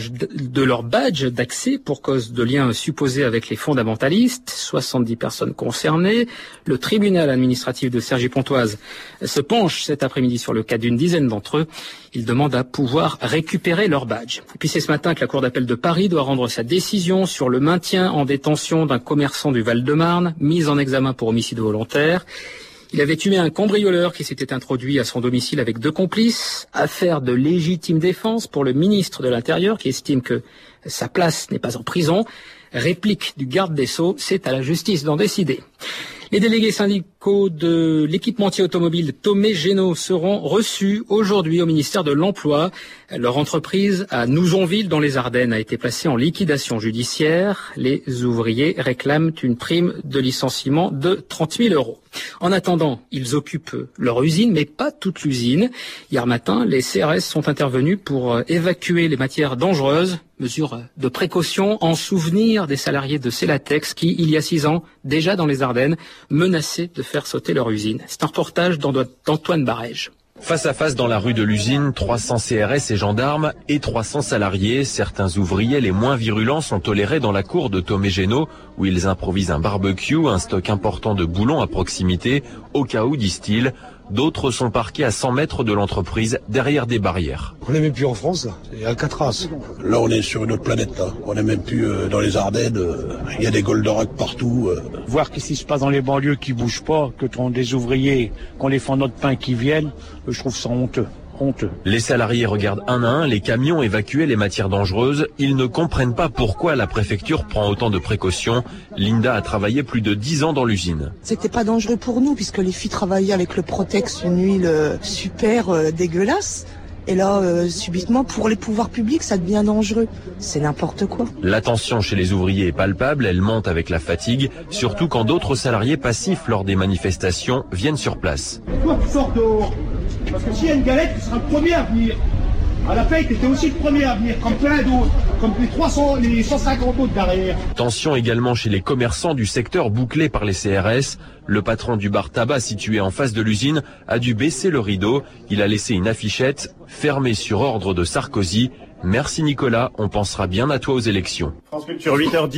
badge d'accès pour cause de liens supposés avec les fondamentalistes. 70 personnes concernées. Le tribunal administratif de Cergy-Pontoise se penche cet après-midi sur le cas d'une dizaine d'entre eux. Il demande à pouvoir récupérer leur badge. Et puis c'est ce matin que la Cour d'appel de Paris doit rendre sa décision sur le maintien en détention d'un commerçant du Val-de-Marne, mis en examen pour homicide volontaire. Il avait tué un cambrioleur qui s'était introduit à son domicile avec 2 complices. Affaire de légitime défense pour le ministre de l'Intérieur qui estime que sa place n'est pas en prison. Réplique du garde des Sceaux, c'est à la justice d'en décider. Les délégués syndicaux de l'équipementier automobile Tomé Génaud seront reçus aujourd'hui au ministère de l'Emploi. Leur entreprise à Nouzonville dans les Ardennes a été placée en liquidation judiciaire. Les ouvriers réclament une prime de licenciement de 30 000 €. En attendant, ils occupent leur usine, mais pas toute l'usine. Hier matin, les CRS sont intervenus pour évacuer les matières dangereuses. Mesure de précaution en souvenir des salariés de Celatex qui, il y a 6 ans, déjà dans les Ardennes, menaçaient de faire sauter leur usine. C'est un reportage d'Antoine Barège. Face à face dans la rue de l'usine, 300 CRS et gendarmes et 300 salariés. Certains ouvriers les moins virulents sont tolérés dans la cour de Tomé Génaud où ils improvisent un barbecue, un stock important de boulons à proximité, au cas où, disent-ils. D'autres sont parqués à 100 mètres de l'entreprise, derrière des barrières. On n'est même plus en France, là. C'est Alcatraz. Là, on est sur une autre planète, là. On n'est même plus dans les Ardennes. Il y a des Goldorak partout. Voir qu'est-ce qui se passe dans les banlieues qui bougent pas, que des ouvriers, qu'on les fend notre pain qui viennent, je trouve ça honteux. Les salariés regardent un à un les camions évacuer les matières dangereuses. Ils ne comprennent pas pourquoi la préfecture prend autant de précautions. Linda a travaillé plus de 10 ans dans l'usine. C'était pas dangereux pour nous puisque les filles travaillaient avec le Protex, une huile super dégueulasse. Et là, subitement, pour les pouvoirs publics, ça devient dangereux. C'est n'importe quoi. La tension chez les ouvriers est palpable, elle monte avec la fatigue, surtout quand d'autres salariés passifs lors des manifestations viennent sur place. Toi, tu sors dehors. Parce que s'il y a une galette, tu seras le premier à venir. À la paye, tu étais aussi le premier à venir, comme plein d'autres, comme les 150 autres derrière. Tension également chez les commerçants du secteur bouclé par les CRS. Le patron du bar tabac situé en face de l'usine a dû baisser le rideau. Il a laissé une affichette fermée sur ordre de Sarkozy. Merci Nicolas, on pensera bien à toi aux élections. France Culture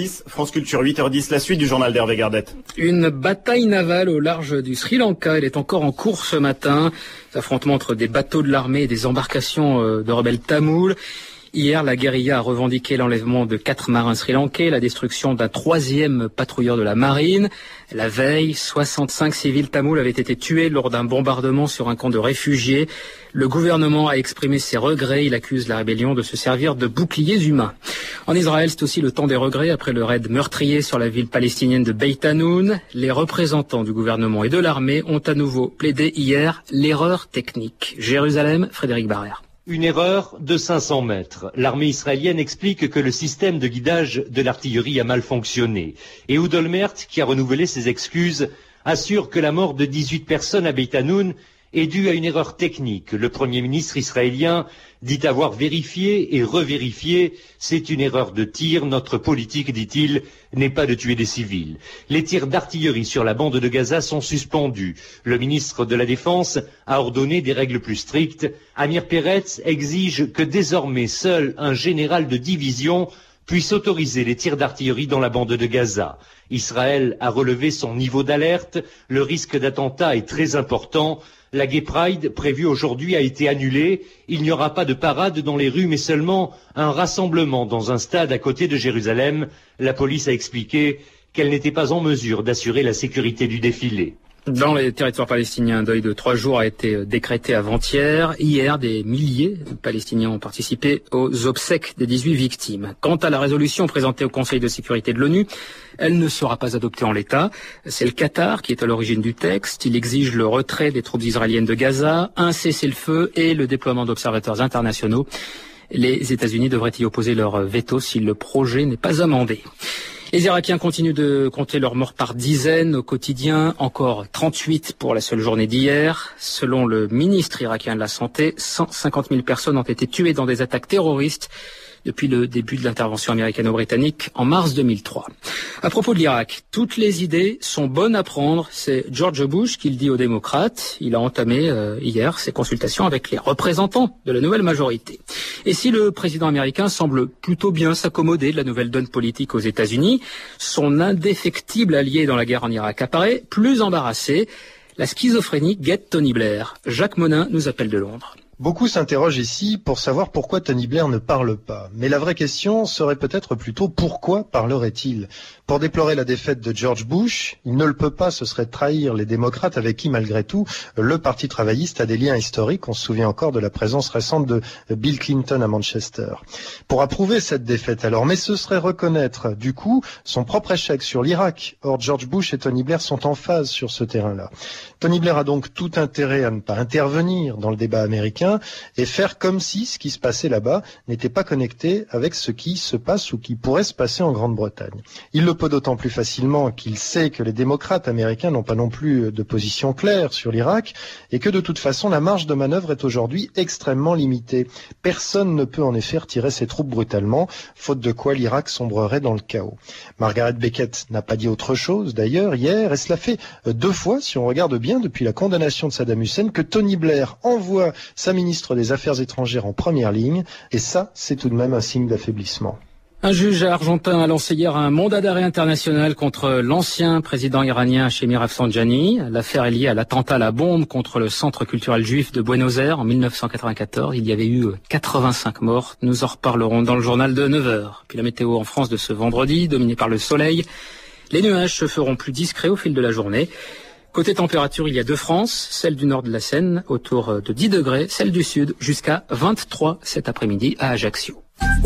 8h10, la suite du journal d'Hervé Gardette. Une bataille navale au large du Sri Lanka, elle est encore en cours ce matin. Affrontement entre des bateaux de l'armée et des embarcations de rebelles tamouls. Hier, la guérilla a revendiqué l'enlèvement de 4 marins sri-lankais, la destruction d'un 3e patrouilleur de la marine. La veille, 65 civils tamouls avaient été tués lors d'un bombardement sur un camp de réfugiés. Le gouvernement a exprimé ses regrets. Il accuse la rébellion de se servir de boucliers humains. En Israël, c'est aussi le temps des regrets après le raid meurtrier sur la ville palestinienne de Beit Hanoun. Les représentants du gouvernement et de l'armée ont à nouveau plaidé hier l'erreur technique. Jérusalem, Frédéric Barrère. Une erreur de 500 mètres. L'armée israélienne explique que le système de guidage de l'artillerie a mal fonctionné. Et Ehud Olmert, qui a renouvelé ses excuses, assure que la mort de 18 personnes à Beit Hanoun est due à une erreur technique. Le Premier ministre israélien dit avoir vérifié et revérifié. C'est une erreur de tir. Notre politique, dit-il, n'est pas de tuer des civils. Les tirs d'artillerie sur la bande de Gaza sont suspendus. Le ministre de la Défense a ordonné des règles plus strictes. Amir Peretz exige que désormais seul un général de division puisse autoriser les tirs d'artillerie dans la bande de Gaza. Israël a relevé son niveau d'alerte. Le risque d'attentat est très important. La Gay Pride, prévue aujourd'hui, a été annulée. Il n'y aura pas de parade dans les rues, mais seulement un rassemblement dans un stade à côté de Jérusalem. La police a expliqué qu'elle n'était pas en mesure d'assurer la sécurité du défilé. Dans les territoires palestiniens, un deuil de 3 jours a été décrété avant-hier. Hier, des milliers de Palestiniens ont participé aux obsèques des 18 victimes. Quant à la résolution présentée au Conseil de sécurité de l'ONU, elle ne sera pas adoptée en l'état. C'est le Qatar qui est à l'origine du texte. Il exige le retrait des troupes israéliennes de Gaza, un cessez-le-feu et le déploiement d'observateurs internationaux. Les États-Unis devraient y opposer leur veto si le projet n'est pas amendé. Les Irakiens continuent de compter leurs morts par dizaines au quotidien, encore 38 pour la seule journée d'hier. Selon le ministre irakien de la Santé, 150 000 personnes ont été tuées dans des attaques terroristes depuis le début de l'intervention américano-britannique en mars 2003. À propos de l'Irak, toutes les idées sont bonnes à prendre. C'est George Bush qui le dit aux démocrates. Il a entamé hier ses consultations avec les représentants de la nouvelle majorité. Et si le président américain semble plutôt bien s'accommoder de la nouvelle donne politique aux États-Unis, son indéfectible allié dans la guerre en Irak apparaît plus embarrassé. La schizophrénie guette Tony Blair. Jacques Monin nous appelle de Londres. Beaucoup s'interrogent ici pour savoir pourquoi Tony Blair ne parle pas. Mais la vraie question serait peut-être plutôt pourquoi parlerait-il ? Pour déplorer la défaite de George Bush, il ne le peut pas, ce serait trahir les démocrates avec qui, malgré tout, le Parti travailliste a des liens historiques. On se souvient encore de la présence récente de Bill Clinton à Manchester. Pour approuver cette défaite alors, mais ce serait reconnaître, du coup, son propre échec sur l'Irak. Or, George Bush et Tony Blair sont en phase sur ce terrain-là. Tony Blair a donc tout intérêt à ne pas intervenir dans le débat américain et faire comme si ce qui se passait là-bas n'était pas connecté avec ce qui se passe ou qui pourrait se passer en Grande-Bretagne. Il le peut d'autant plus facilement qu'il sait que les démocrates américains n'ont pas non plus de position claire sur l'Irak et que de toute façon la marge de manœuvre est aujourd'hui extrêmement limitée. Personne ne peut en effet retirer ses troupes brutalement, faute de quoi l'Irak sombrerait dans le chaos. Margaret Beckett n'a pas dit autre chose d'ailleurs hier, et cela fait 2 fois, si on regarde bien, depuis la condamnation de Saddam Hussein, que Tony Blair envoie sa ministre des Affaires étrangères en première ligne, et ça, c'est tout de même un signe d'affaiblissement. Un juge argentin a lancé hier un mandat d'arrêt international contre l'ancien président iranien Hashemi Rafsanjani. L'affaire est liée à l'attentat à la bombe contre le centre culturel juif de Buenos Aires en 1994. Il y avait eu 85 morts. Nous en reparlerons dans le journal de 9h. Puis la météo en France de ce vendredi, dominée par le soleil. Les nuages se feront plus discrets au fil de la journée. Côté température, il y a 2 France, celle du nord de la Seine autour de 10 degrés, celle du sud jusqu'à 23 cet après-midi à Ajaccio.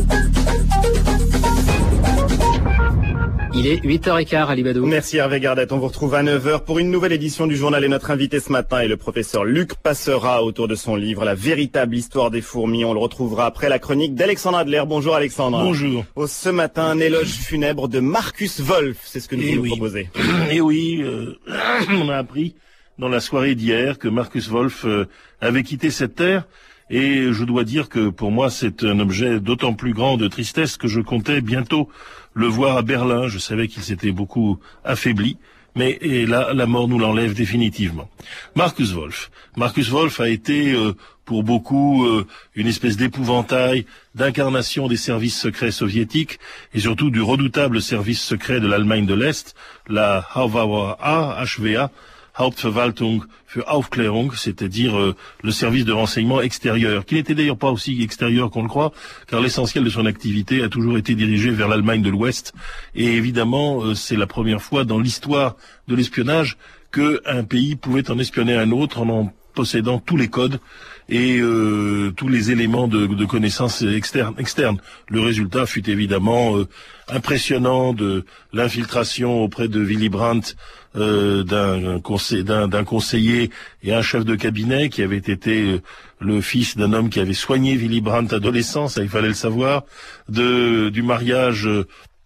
Il est 8h15 à Libadou. Merci Hervé Gardette. On vous retrouve à 9h pour une nouvelle édition du journal. Et notre invité ce matin est le professeur Luc Passera autour de son livre La véritable histoire des fourmis. On le retrouvera après la chronique d'Alexandre Adler. Bonjour Alexandre. Bonjour. Ce matin, un éloge funèbre de Marcus Wolf. C'est ce que nous proposez. Et oui, on a appris dans la soirée d'hier que Marcus Wolf avait quitté cette terre. Et je dois dire que pour moi c'est un objet d'autant plus grand de tristesse que je comptais bientôt le voir à Berlin. Je savais qu'il s'était beaucoup affaibli, mais et là la mort nous l'enlève définitivement. Marcus Wolf a été pour beaucoup une espèce d'épouvantail, d'incarnation des services secrets soviétiques et surtout du redoutable service secret de l'Allemagne de l'Est, la HVA, Hauptverwaltung für Aufklärung, c'est-à-dire le service de renseignement extérieur, qui n'était d'ailleurs pas aussi extérieur qu'on le croit, car l'essentiel de son activité a toujours été dirigé vers l'Allemagne de l'Ouest. Et évidemment, c'est la première fois dans l'histoire de l'espionnage qu'un pays pouvait en espionner un autre en possédant tous les codes et tous les éléments de connaissances externes. Le résultat fut évidemment impressionnant de l'infiltration auprès de Willy Brandt d'un conseiller et un chef de cabinet qui avait été le fils d'un homme qui avait soigné Willy Brandt adolescent, ça il fallait le savoir, du mariage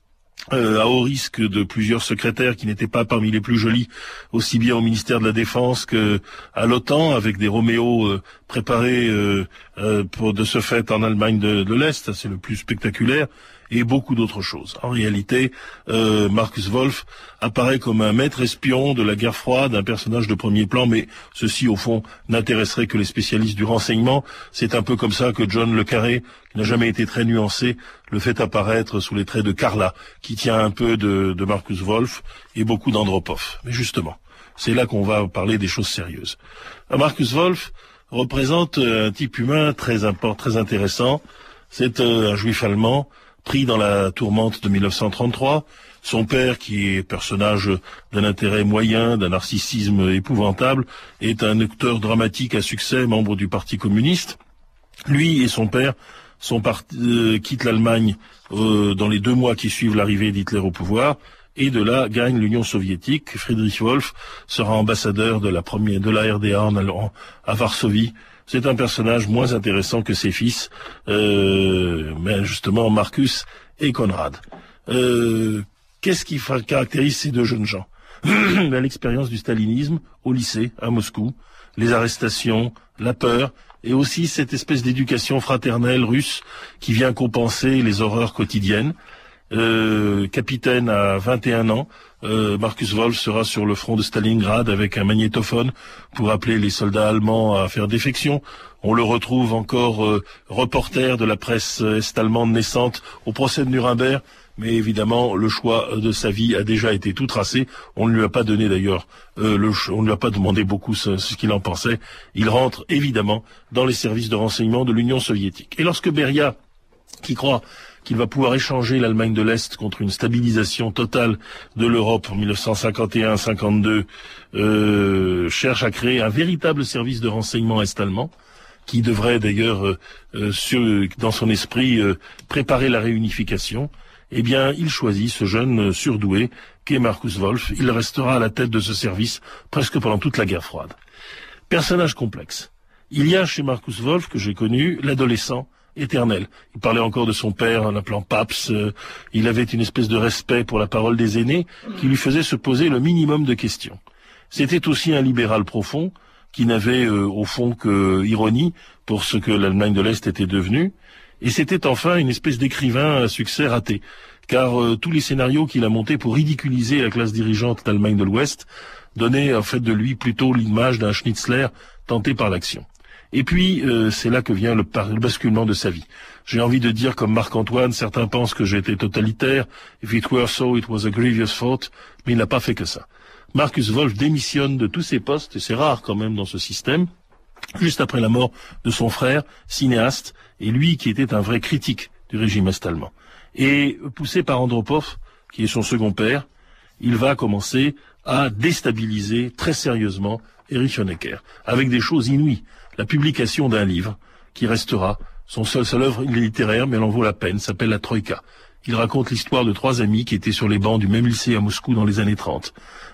à haut risque de plusieurs secrétaires qui n'étaient pas parmi les plus jolis, aussi bien au ministère de la Défense que à l'OTAN, avec des Roméo préparés pour de ce fait en Allemagne de l'Est, c'est le plus spectaculaire, et beaucoup d'autres choses. En réalité, Markus Wolf apparaît comme un maître espion de la guerre froide, un personnage de premier plan, mais ceci, au fond, n'intéresserait que les spécialistes du renseignement. C'est un peu comme ça que John Le Carré, qui n'a jamais été très nuancé, le fait apparaître sous les traits de Carla, qui tient un peu de Markus Wolf, et beaucoup d'Andropov. Mais justement, c'est là qu'on va parler des choses sérieuses. Markus Wolf représente un type humain très intéressant. C'est un juif allemand, pris dans la tourmente de 1933, son père, qui est personnage d'un intérêt moyen, d'un narcissisme épouvantable, est un acteur dramatique à succès, membre du Parti communiste. Lui et son père quittent l'Allemagne dans les 2 mois qui suivent l'arrivée d'Hitler au pouvoir, et de là gagne l'Union soviétique. Friedrich Wolf sera ambassadeur de la RDA à Varsovie. C'est un personnage moins intéressant que ses fils, mais justement Markus et Konrad. Qu'est-ce qui caractérise ces 2 jeunes gens? L'expérience du stalinisme au lycée, à Moscou, les arrestations, la peur, et aussi cette espèce d'éducation fraternelle russe qui vient compenser les horreurs quotidiennes. Capitaine à 21 ans, Markus Wolf sera sur le front de Stalingrad avec un magnétophone pour appeler les soldats allemands à faire défection. On le retrouve encore reporter de la presse est-allemande naissante au procès de Nuremberg, mais évidemment le choix de sa vie a déjà été tout tracé. On ne lui a pas donné d'ailleurs, on ne lui a pas demandé beaucoup ce qu'il en pensait. Il rentre évidemment dans les services de renseignement de l'Union soviétique. Et lorsque Beria, qui croit qu'il va pouvoir échanger l'Allemagne de l'Est contre une stabilisation totale de l'Europe en 1951-52, cherche à créer un véritable service de renseignement est-allemand, qui devrait d'ailleurs, dans son esprit, préparer la réunification. Eh bien, il choisit ce jeune surdoué qu'est Markus Wolf. Il restera à la tête de ce service presque pendant toute la guerre froide. Personnage complexe. Il y a chez Markus Wolf, que j'ai connu, l'adolescent éternel. Il parlait encore de son père en l'appelant Paps. Il avait une espèce de respect pour la parole des aînés qui lui faisait se poser le minimum de questions. C'était aussi un libéral profond qui n'avait au fond que ironie pour ce que l'Allemagne de l'Est était devenue. Et c'était enfin une espèce d'écrivain à succès raté, car tous les scénarios qu'il a montés pour ridiculiser la classe dirigeante d'Allemagne de l'Ouest donnaient en fait de lui plutôt l'image d'un Schnitzler tenté par l'action. Et puis, c'est là que vient le basculement de sa vie. J'ai envie de dire, comme Marc-Antoine, certains pensent que j'ai été totalitaire. If it were so, it was a grievous fault. Mais il n'a pas fait que ça. Markus Wolf démissionne de tous ses postes, et c'est rare quand même dans ce système, juste après la mort de son frère, cinéaste, et lui qui était un vrai critique du régime est-allemand. Et poussé par Andropov, qui est son second père, il va commencer à déstabiliser très sérieusement Erich Honecker, avec des choses inouïes. La publication d'un livre qui restera son seule œuvre littéraire, mais elle en vaut la peine, s'appelle La Troïka. Il raconte l'histoire de 3 amis qui étaient sur les bancs du même lycée à Moscou dans les années 30.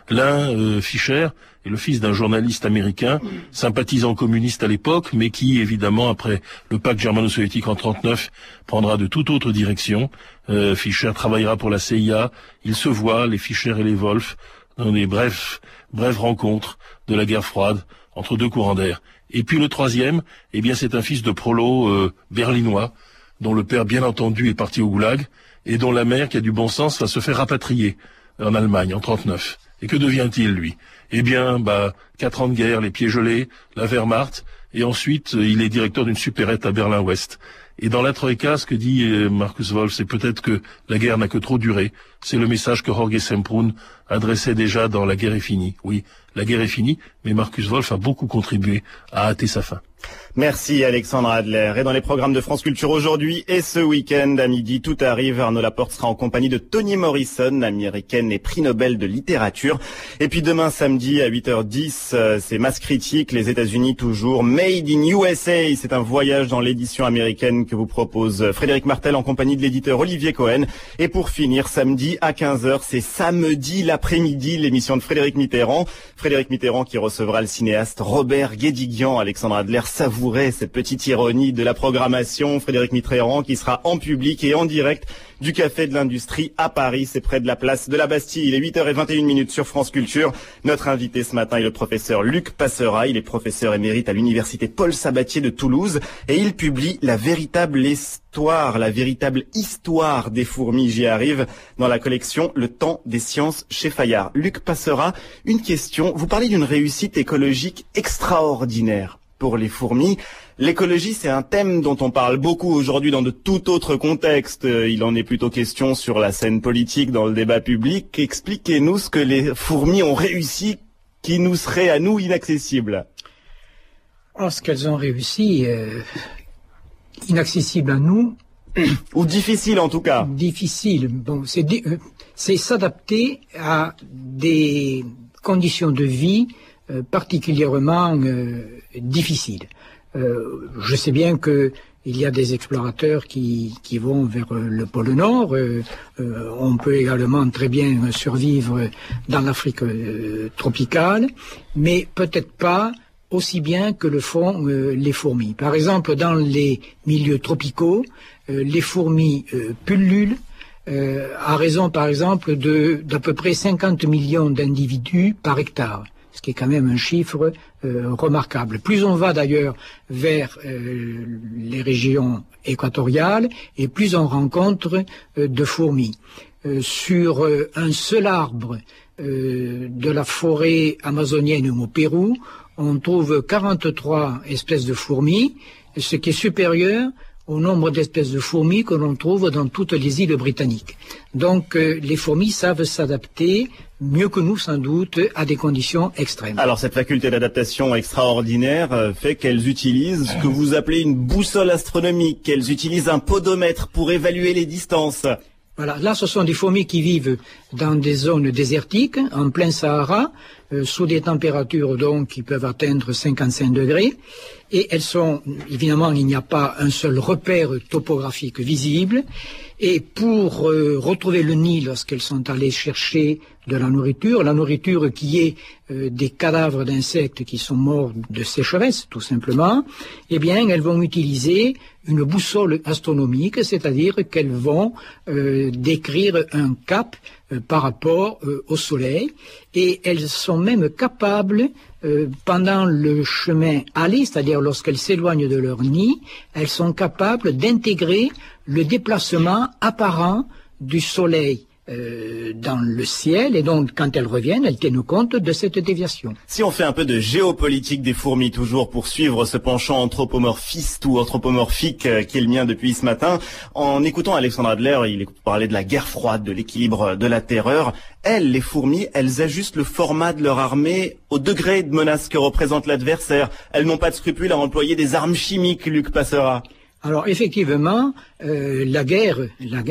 L'un, Fischer, est le fils d'un journaliste américain, sympathisant communiste à l'époque, mais qui, évidemment, après le pacte germano-soviétique en 1939, prendra de toute autre direction. Fischer travaillera pour la CIA. Ils se voient, les Fischer et les Wolf, dans des brèves rencontres de la guerre froide entre 2 courants d'air. Et puis le 3e, eh bien, c'est un fils de prolo berlinois, dont le père, bien entendu, est parti au goulag, et dont la mère, qui a du bon sens, va se faire rapatrier en Allemagne en 1939. Et que devient-il, lui? Eh bien, 4 ans de guerre, les pieds gelés, la Wehrmacht, et ensuite, il est directeur d'une supérette à Berlin-Ouest. Et dans la Troïka, ce que dit Markus Wolf, c'est peut-être que la guerre n'a que trop duré. C'est le message que Jorge Semprún adressait déjà dans La guerre est finie. Oui, la guerre est finie, mais Markus Wolf a beaucoup contribué à hâter sa fin. Merci Alexandre Adler. Et dans les programmes de France Culture aujourd'hui et ce week-end à midi, tout arrive. Arnaud Laporte sera en compagnie de Toni Morrison, américaine et prix Nobel de littérature. Et puis demain samedi à 8h10, c'est Masse Critique, les États-Unis toujours. Made in USA, c'est un voyage dans l'édition américaine que vous propose Frédéric Martel en compagnie de l'éditeur Olivier Cohen. Et pour finir, samedi à 15h, c'est Samedi la l'après-midi, l'émission de Frédéric Mitterrand. Frédéric Mitterrand qui recevra le cinéaste Robert Guédiguian. Alexandre Adler savourait cette petite ironie de la programmation. Frédéric Mitterrand qui sera en public et en direct du Café de l'Industrie à Paris. C'est près de la place de la Bastille. Il est 8h21 sur France Culture. Notre invité ce matin est le professeur Luc Passera. Il est professeur émérite à l'université Paul Sabatier de Toulouse et il publie la véritable histoire des fourmis. J'y arrive dans la collection Le Temps des Sciences chez Fayard. Luc Passera, une question. Vous parlez d'une réussite écologique extraordinaire pour les fourmis. L'écologie, c'est un thème dont on parle beaucoup aujourd'hui dans de tout autre contexte. Il en est plutôt question sur la scène politique, dans le débat public. Expliquez-nous ce que les fourmis ont réussi qui nous serait à nous inaccessible. Oh, ce qu'elles ont réussi, inaccessible à nous. Ou difficile en tout cas. Difficile. Bon, c'est s'adapter à des conditions de vie particulièrement difficiles. Je sais bien que il y a des explorateurs qui vont vers le pôle Nord. On peut également très bien survivre dans l'Afrique tropicale, mais peut-être pas aussi bien que le font les fourmis. Par exemple, dans les milieux tropicaux, les fourmis pullulent à raison, par exemple, d'à peu près 50 millions d'individus par hectare, ce qui est quand même un chiffre remarquable. Plus on va d'ailleurs vers les régions équatoriales, et plus on rencontre de fourmis. Sur un seul arbre de la forêt amazonienne au Pérou, on trouve 43 espèces de fourmis, ce qui est supérieur au nombre d'espèces de fourmis que l'on trouve dans toutes les îles britanniques. Donc les fourmis savent s'adapter mieux que nous sans doute à des conditions extrêmes. Alors cette faculté d'adaptation extraordinaire fait qu'elles utilisent ce que vous appelez une boussole astronomique, qu'elles utilisent un podomètre pour évaluer les distances. Voilà, là ce sont des fourmis qui vivent dans des zones désertiques, en plein Sahara, sous des températures donc qui peuvent atteindre 55 degrés. Et elles sont, évidemment, il n'y a pas un seul repère topographique visible. Et pour retrouver le nid lorsqu'elles sont allées chercher de la nourriture qui est des cadavres d'insectes qui sont morts de sécheresse, tout simplement, eh bien, elles vont utiliser une boussole astronomique, c'est-à-dire qu'elles vont décrire un cap par rapport au Soleil, et elles sont même capables, pendant le chemin aller, c'est-à-dire lorsqu'elles s'éloignent de leur nid, elles sont capables d'intégrer le déplacement apparent du Soleil dans le ciel, et donc quand elles reviennent, elles tiennent compte de cette déviation. Si on fait un peu de géopolitique des fourmis, toujours pour suivre ce penchant anthropomorphiste ou anthropomorphique qui est le mien depuis ce matin, en écoutant Alexandre Adler, il parlait de la guerre froide, de l'équilibre, de la terreur. Elles, les fourmis, elles ajustent le format de leur armée au degré de menace que représente l'adversaire. Elles n'ont pas de scrupule à employer des armes chimiques, Luc Passera. Alors effectivement, la guerre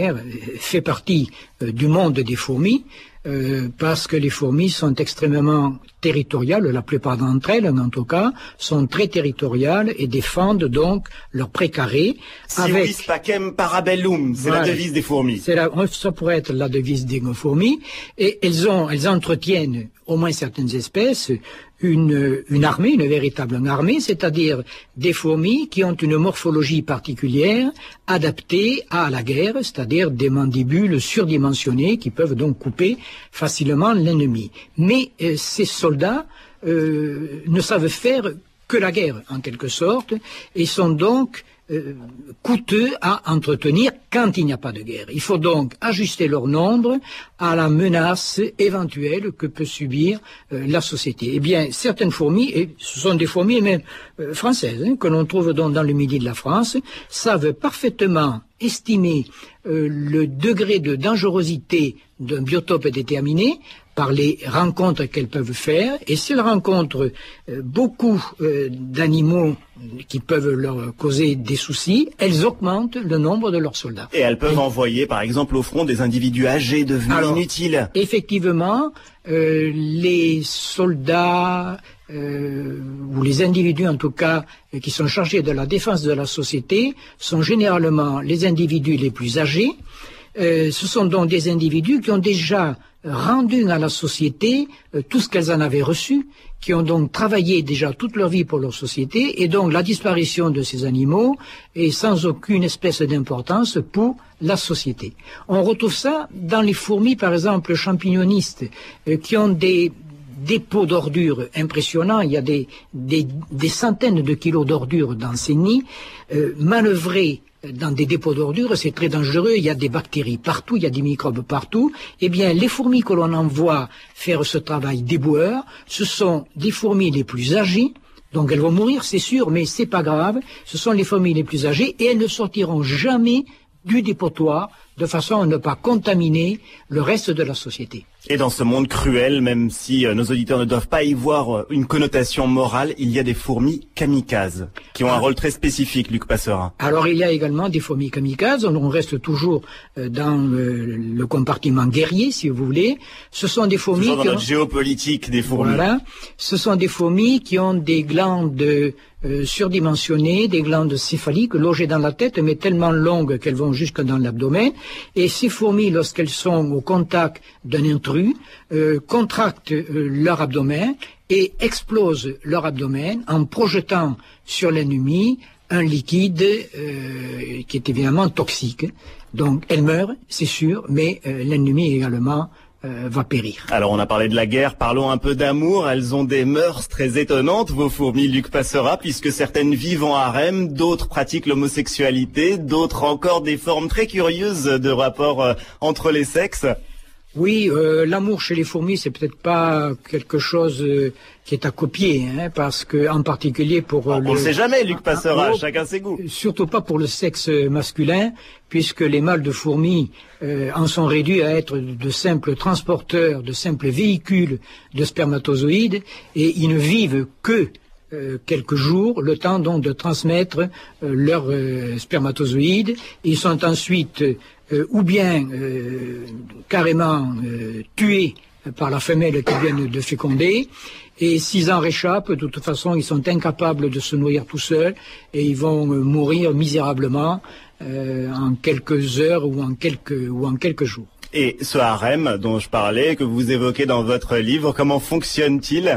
fait partie du monde des fourmis, parce que les fourmis sont extrêmement territoriales, la plupart d'entre elles, en tout cas, sont très territoriales et défendent donc leur précaré. Civis pacem parabellum, c'est la devise des fourmis. Ça pourrait être la devise des fourmis, et elles entretiennent, au moins certaines espèces, une armée, une véritable armée, c'est-à-dire des fourmis qui ont une morphologie particulière adaptée à la guerre, c'est-à-dire des mandibules surdimensionnées qui peuvent donc couper facilement l'ennemi. Mais ces soldats ne savent faire que la guerre, en quelque sorte, et sont donc coûteux à entretenir quand il n'y a pas de guerre. Il faut donc ajuster leur nombre à la menace éventuelle que peut subir la société. Eh bien, certaines fourmis, et ce sont des fourmis même françaises, que l'on trouve dans le midi de la France, savent parfaitement estimer le degré de dangerosité d'un biotope déterminé par les rencontres qu'elles peuvent faire, et si elles rencontrent beaucoup d'animaux qui peuvent leur causer des soucis, elles augmentent le nombre de leurs soldats. Et elles peuvent envoyer, par exemple, au front des individus âgés devenus inutiles. Effectivement, les soldats, ou les individus en tout cas, qui sont chargés de la défense de la société, sont généralement les individus les plus âgés. Ce sont donc des individus qui ont déjà rendu à la société tout ce qu'elles en avaient reçu, qui ont donc travaillé déjà toute leur vie pour leur société, et donc la disparition de ces animaux est sans aucune espèce d'importance pour la société. On retrouve ça dans les fourmis, par exemple, champignonistes, qui ont des dépôts d'ordures impressionnants. Il y a des centaines de kilos d'ordures dans ces nids, manœuvrés dans des dépôts d'ordures, c'est très dangereux, il y a des bactéries partout, il y a des microbes partout. Eh bien, les fourmis que l'on envoie faire ce travail d'éboueur, ce sont des fourmis les plus âgées, donc elles vont mourir, c'est sûr, mais c'est pas grave, ce sont les fourmis les plus âgées, et elles ne sortiront jamais du dépotoir, de façon à ne pas contaminer le reste de la société. Et dans ce monde cruel, même si nos auditeurs ne doivent pas y voir une connotation morale, il y a des fourmis kamikazes, qui ont un rôle très spécifique, Luc Passerat. Alors il y a également des fourmis kamikazes, on reste toujours dans le compartiment guerrier, si vous voulez. Ce sont des fourmis toujours dans notre géopolitique des fourmis. Voilà, ce sont des fourmis qui ont des glandes surdimensionnées, des glandes céphaliques logées dans la tête, mais tellement longues qu'elles vont jusque dans l'abdomen. Et ces fourmis, lorsqu'elles sont au contact d'un intrus, contractent leur abdomen et explosent leur abdomen en projetant sur l'ennemi un liquide qui est évidemment toxique. Donc elles meurent, c'est sûr, mais l'ennemi également va périr. Alors on a parlé de la guerre, parlons un peu d'amour. Elles ont des mœurs très étonnantes, vos fourmis, Luc Passerat, puisque certaines vivent en harem, d'autres pratiquent l'homosexualité, d'autres encore des formes très curieuses de rapports entre les sexes. Oui, l'amour chez les fourmis, c'est peut-être pas quelque chose qui est à copier, hein, parce que en particulier pour on ne sait jamais, Luc Passerat, chacun ses goûts. Surtout pas pour le sexe masculin, puisque les mâles de fourmis en sont réduits à être de simples transporteurs, de simples véhicules de spermatozoïdes, et ils ne vivent que quelques jours, le temps donc de transmettre leurs spermatozoïdes. Ils sont ensuite ou bien carrément tués par la femelle qui vient de féconder, et s'ils en réchappent, de toute façon, ils sont incapables de se nourrir tout seuls, et ils vont mourir misérablement en quelques heures ou en quelques jours. Et ce harem dont je parlais, que vous évoquez dans votre livre, comment fonctionne-t-il ?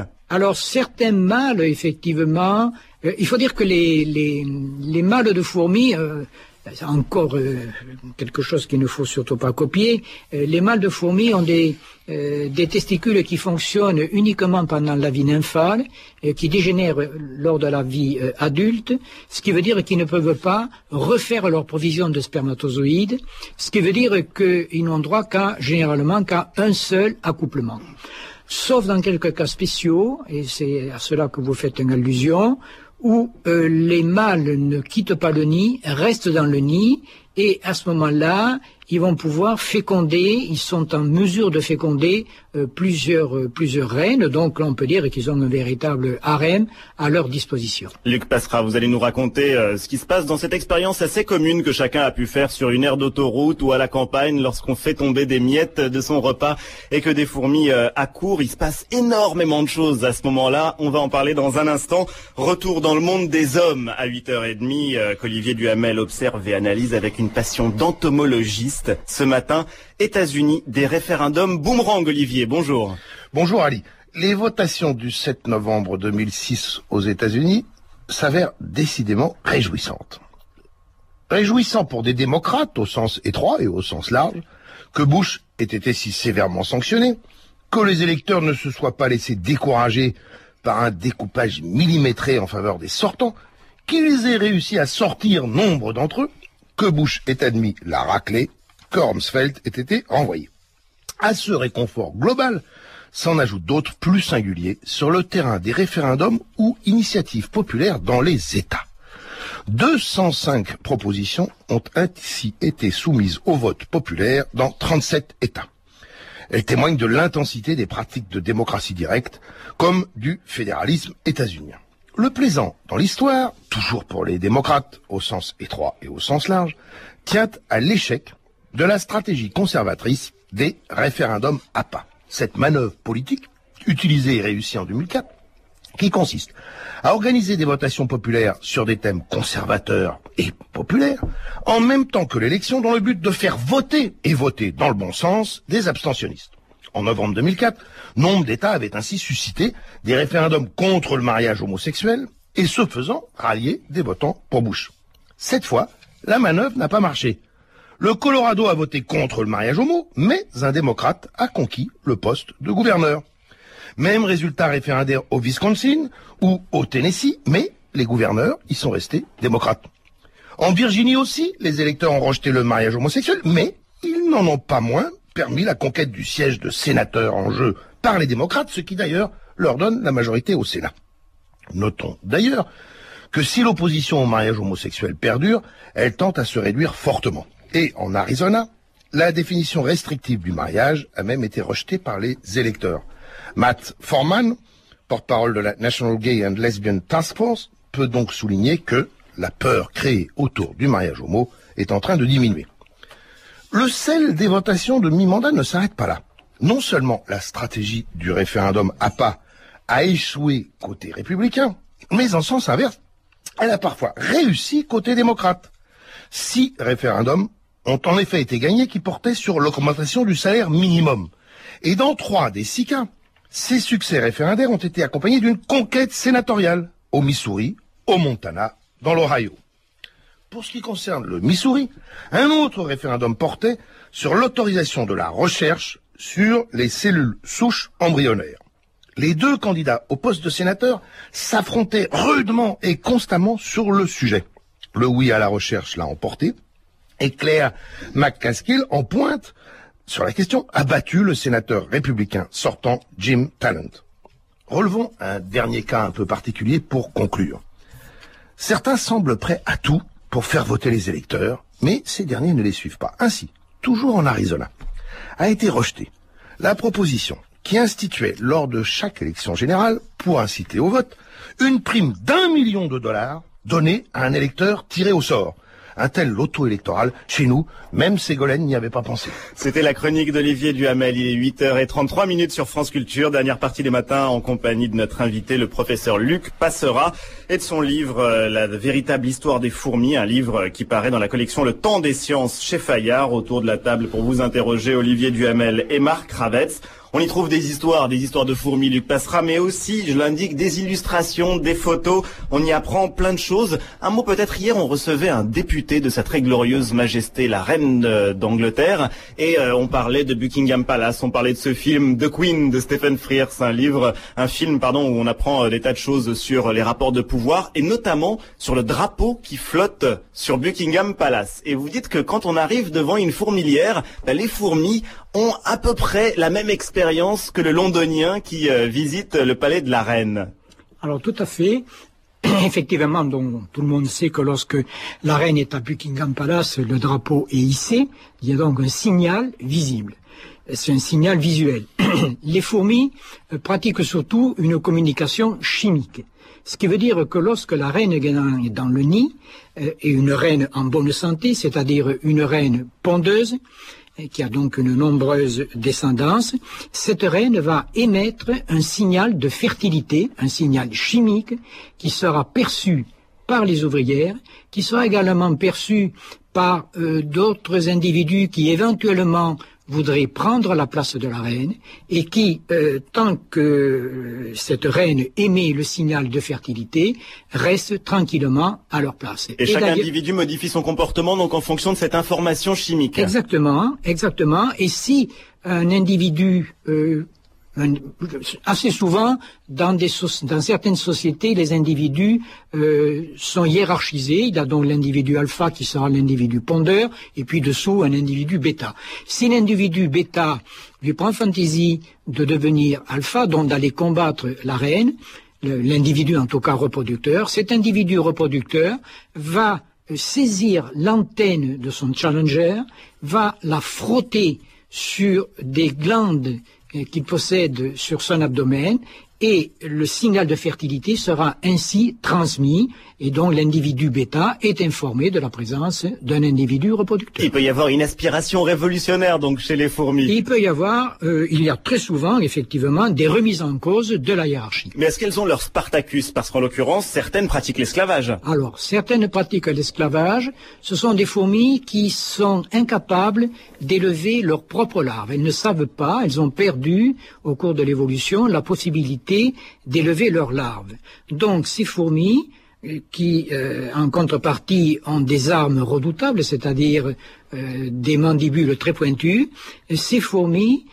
Alors, certains mâles, effectivement, il faut dire que les mâles de fourmis, c'est encore quelque chose qu'il ne faut surtout pas copier, les mâles de fourmis ont des testicules qui fonctionnent uniquement pendant la vie nymphale, qui dégénèrent lors de la vie adulte, ce qui veut dire qu'ils ne peuvent pas refaire leur provision de spermatozoïdes, ce qui veut dire qu'ils n'ont droit généralement qu'à un seul accouplement. Sauf dans quelques cas spéciaux, et c'est à cela que vous faites une allusion, où les mâles ne quittent pas le nid, restent dans le nid, et à ce moment-là, ils vont pouvoir féconder, ils sont en mesure de féconder plusieurs reines, donc là on peut dire qu'ils ont un véritable harem à leur disposition. Luc Passerat, vous allez nous raconter ce qui se passe dans cette expérience assez commune que chacun a pu faire sur une aire d'autoroute ou à la campagne lorsqu'on fait tomber des miettes de son repas et que des fourmis accourent. Il se passe énormément de choses à ce moment-là, on va en parler dans un instant. Retour dans le monde des hommes à 8h30 qu'Olivier Duhamel observe et analyse avec une passion d'entomologiste. Ce matin, États-Unis, des référendums boomerang. Olivier, bonjour. Bonjour Ali. Les votations du 7 novembre 2006 aux États-Unis s'avèrent décidément réjouissantes. Réjouissant pour des démocrates au sens étroit et au sens large, que Bush ait été si sévèrement sanctionné, que les électeurs ne se soient pas laissés décourager par un découpage millimétré en faveur des sortants, qu'ils aient réussi à sortir nombre d'entre eux, que Bush ait admis la raclée, que Rumsfeld ait été renvoyé. À ce réconfort global s'en ajoutent d'autres plus singuliers sur le terrain des référendums ou initiatives populaires dans les États. 205 propositions ont ainsi été soumises au vote populaire dans 37 États. Elles témoignent de l'intensité des pratiques de démocratie directe, comme du fédéralisme états-unien. Le plaisant dans l'histoire, toujours pour les démocrates, au sens étroit et au sens large, tient à l'échec de la stratégie conservatrice des référendums à pas. Cette manœuvre politique, utilisée et réussie en 2004, qui consiste à organiser des votations populaires sur des thèmes conservateurs et populaires, en même temps que l'élection, dans le but de faire voter, et voter dans le bon sens, des abstentionnistes. En novembre 2004, nombre d'États avaient ainsi suscité des référendums contre le mariage homosexuel et ce faisant rallier des votants pour Bush. Cette fois, la manœuvre n'a pas marché. Le Colorado a voté contre le mariage homo, mais un démocrate a conquis le poste de gouverneur. Même résultat référendaire au Wisconsin ou au Tennessee, mais les gouverneurs y sont restés démocrates. En Virginie aussi, les électeurs ont rejeté le mariage homosexuel, mais ils n'en ont pas moins permis la conquête du siège de sénateur en jeu par les démocrates, ce qui d'ailleurs leur donne la majorité au Sénat. Notons d'ailleurs que si l'opposition au mariage homosexuel perdure, elle tente à se réduire fortement. Et en Arizona, la définition restrictive du mariage a même été rejetée par les électeurs. Matt Foreman, porte-parole de la National Gay and Lesbian Task Force, peut donc souligner que la peur créée autour du mariage homo est en train de diminuer. Le sel des votations de mi-mandat ne s'arrête pas là. Non seulement la stratégie du référendum APA a échoué côté républicain, mais en sens inverse, elle a parfois réussi côté démocrate. 6 référendums ont en effet été gagnés qui portaient sur l'augmentation du salaire minimum. Et dans 3 des 6 cas, ces succès référendaires ont été accompagnés d'une conquête sénatoriale au Missouri, au Montana, dans l'Ohio. Pour ce qui concerne le Missouri, un autre référendum portait sur l'autorisation de la recherche sur les cellules souches embryonnaires. Les 2 candidats au poste de sénateur s'affrontaient rudement et constamment sur le sujet. Le oui à la recherche l'a emporté, et Claire McCaskill, en pointe sur la question, a battu le sénateur républicain sortant Jim Talent. Relevons un dernier cas un peu particulier pour conclure. Certains semblent prêts à tout pour faire voter les électeurs, mais ces derniers ne les suivent pas. Ainsi, toujours en Arizona, a été rejetée la proposition qui instituait lors de chaque élection générale, pour inciter au vote, une prime d'1 million de dollars donnée à un électeur tiré au sort. Un tel loto électoral, chez nous, même Ségolène n'y avait pas pensé. C'était la chronique d'Olivier Duhamel. Il est 8h33 sur France Culture. Dernière partie des matins en compagnie de notre invité, le professeur Luc Passera, et de son livre La véritable histoire des fourmis, un livre qui paraît dans la collection Le Temps des sciences chez Fayard. Autour de la table pour vous interroger, Olivier Duhamel et Marc Ravetz. On y trouve des histoires de fourmis, Luc Passera, mais aussi, je l'indique, des illustrations, des photos. On y apprend plein de choses. Un mot peut-être, hier, on recevait un député de sa très glorieuse majesté, la reine d'Angleterre, et on parlait de Buckingham Palace, on parlait de ce film The Queen de Stephen Frears, un film où on apprend des tas de choses sur les rapports de pouvoir, et notamment sur le drapeau qui flotte sur Buckingham Palace. Et vous dites que quand on arrive devant une fourmilière, les fourmis ont à peu près la même expérience que le londonien qui visite le palais de la reine. Alors tout à fait. Effectivement, donc, tout le monde sait que lorsque la reine est à Buckingham Palace, le drapeau est hissé. Il y a donc un signal visible. C'est un signal visuel. Les fourmis pratiquent surtout une communication chimique. Ce qui veut dire que lorsque la reine est dans le nid, et une reine en bonne santé, c'est-à-dire une reine pondeuse, qui a donc une nombreuse descendance, cette reine va émettre un signal de fertilité, un signal chimique, qui sera perçu par les ouvrières, qui sera également perçu par d'autres individus qui éventuellement voudraient prendre la place de la reine et qui, tant que cette reine émet le signal de fertilité, restent tranquillement à leur place. Et chaque individu modifie son comportement donc en fonction de cette information chimique. Exactement, exactement. Et si un individu assez souvent, dans certaines sociétés, les individus sont hiérarchisés. Il y a donc l'individu alpha qui sera l'individu pondeur, et puis dessous un individu bêta. Si l'individu bêta lui prend fantaisie de devenir alpha, donc d'aller combattre la reine, l'individu en tout cas reproducteur, cet individu reproducteur va saisir l'antenne de son challenger, va la frotter sur des glandes qu'il possède sur son abdomen, et le signal de fertilité sera ainsi transmis, et donc l'individu bêta est informé de la présence d'un individu reproducteur. Il peut y avoir une aspiration révolutionnaire donc chez les fourmis. Il y a très souvent effectivement des remises en cause de la hiérarchie. Mais est-ce qu'elles ont leur Spartacus? Parce qu'en l'occurrence, certaines pratiquent l'esclavage. Alors, certaines pratiquent l'esclavage. Ce sont des fourmis qui sont incapables d'élever leurs propres larves. Elles ne savent pas, elles ont perdu au cours de l'évolution la possibilité d'élever leurs larves. Donc ces fourmis qui en contrepartie ont des armes redoutables, c'est-à-dire des mandibules très pointues, ces fourmis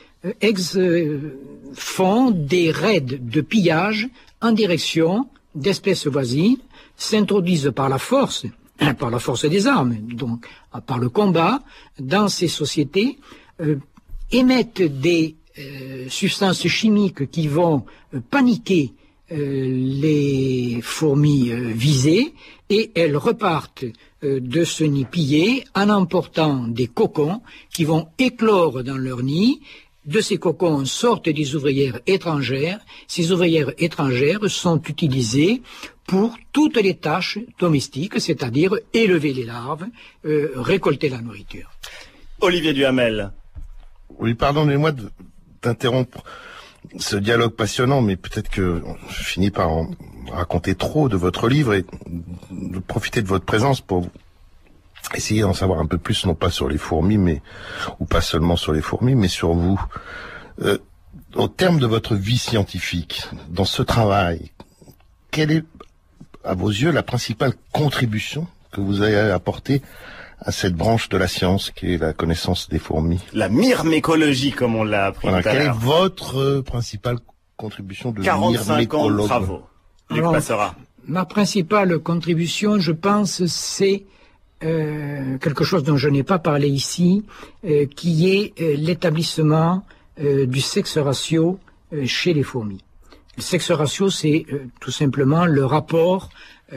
font des raids de pillage en direction d'espèces voisines, s'introduisent par la force des armes, donc par le combat, dans ces sociétés, émettent des substances chimiques qui vont paniquer les fourmis visées, et elles repartent de ce nid pillé en emportant des cocons qui vont éclore dans leur nid. De ces cocons sortent des ouvrières étrangères. Ces ouvrières étrangères sont utilisées pour toutes les tâches domestiques, c'est-à-dire élever les larves, récolter la nourriture. Olivier Duhamel. Oui, pardonnez-moi d'interrompre ce dialogue passionnant, mais peut-être que je finis par en raconter trop de votre livre et de profiter de votre présence pour essayer d'en savoir un peu plus, non pas sur les fourmis, ou pas seulement sur les fourmis, mais sur vous. Au terme de votre vie scientifique, dans ce travail, quelle est, à vos yeux, la principale contribution que vous avez apportée à cette branche de la science qui est la connaissance des fourmis? La myrmécologie, comme on l'a appris tout à l'heure. Quelle est votre principale contribution de 45 ans de travaux. Luc Passera. Ma principale contribution, je pense, c'est quelque chose dont je n'ai pas parlé ici, qui est l'établissement du sexe ratio chez les fourmis. Le sexe ratio, c'est tout simplement le rapport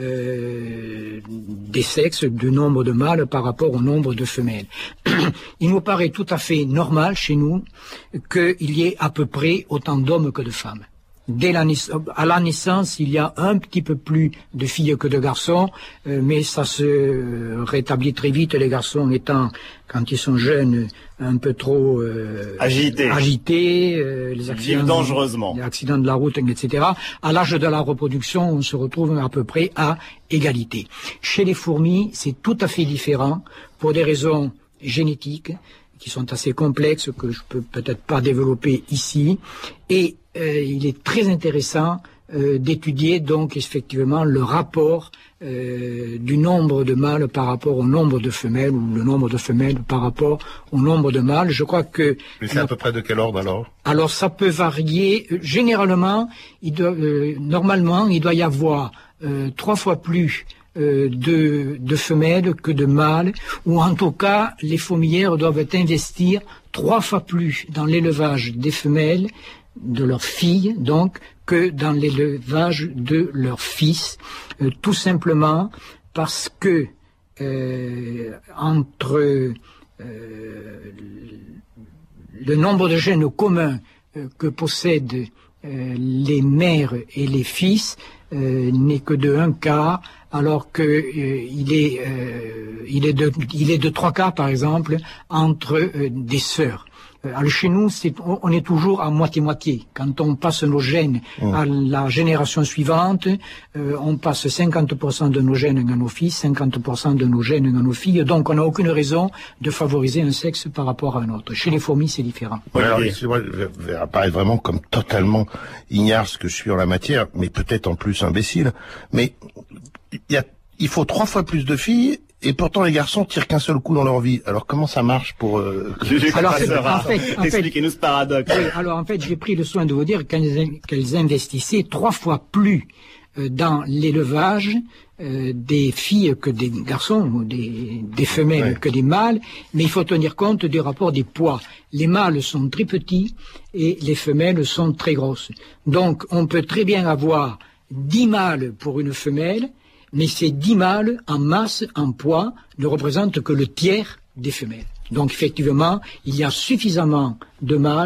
des sexes, du nombre de mâles par rapport au nombre de femelles. Il nous paraît tout à fait normal chez nous qu'il y ait à peu près autant d'hommes que de femmes. À la naissance, il y a un petit peu plus de filles que de garçons, mais ça se rétablit très vite, les garçons étant, quand ils sont jeunes, un peu trop agités, les accidents de la route, etc. À l'âge de la reproduction, on se retrouve à peu près à égalité. Chez les fourmis, c'est tout à fait différent, pour des raisons génétiques, qui sont assez complexes, que je peux peut-être pas développer ici, et il est très intéressant d'étudier donc effectivement le rapport du nombre de mâles par rapport au nombre de femelles, ou le nombre de femelles par rapport au nombre de mâles. Je crois que... Mais c'est à peu près de quel ordre alors? Alors ça peut varier. Généralement, normalement, il doit y avoir 3 fois plus de femelles que de mâles, ou en tout cas, les fourmilières doivent investir 3 fois plus dans l'élevage des femelles, de leurs filles, donc, que dans l'élevage de leurs fils, tout simplement parce que entre le nombre de gènes communs que possèdent les mères et les fils n'est que de 1/4, alors que il est de 3/4 par exemple entre des sœurs. Alors chez nous, on est toujours à moitié-moitié. Quand on passe nos gènes à la génération suivante, on passe 50% de nos gènes à nos fils, 50% de nos gènes à nos filles. Donc on n'a aucune raison de favoriser un sexe par rapport à un autre. Chez les fourmis, c'est différent. Ouais, alors, excusez-moi, je vais apparaître vraiment comme totalement ignare ce que je suis en la matière, mais peut-être en plus imbécile. Mais il faut 3 fois plus de filles, et pourtant les garçons tirent qu'un seul coup dans leur vie. Alors comment ça marche pour... Expliquez-nous ce paradoxe. Oui, alors en fait, j'ai pris le soin de vous dire qu'elles investissaient 3 fois plus dans l'élevage des filles que des garçons, ou des femelles que des mâles, mais il faut tenir compte du rapport des poids. Les mâles sont très petits et les femelles sont très grosses. Donc on peut très bien avoir 10 mâles pour une femelle, mais ces 10 mâles, en masse, en poids, ne représentent que le tiers des femelles. Donc effectivement, il y a suffisamment de mâles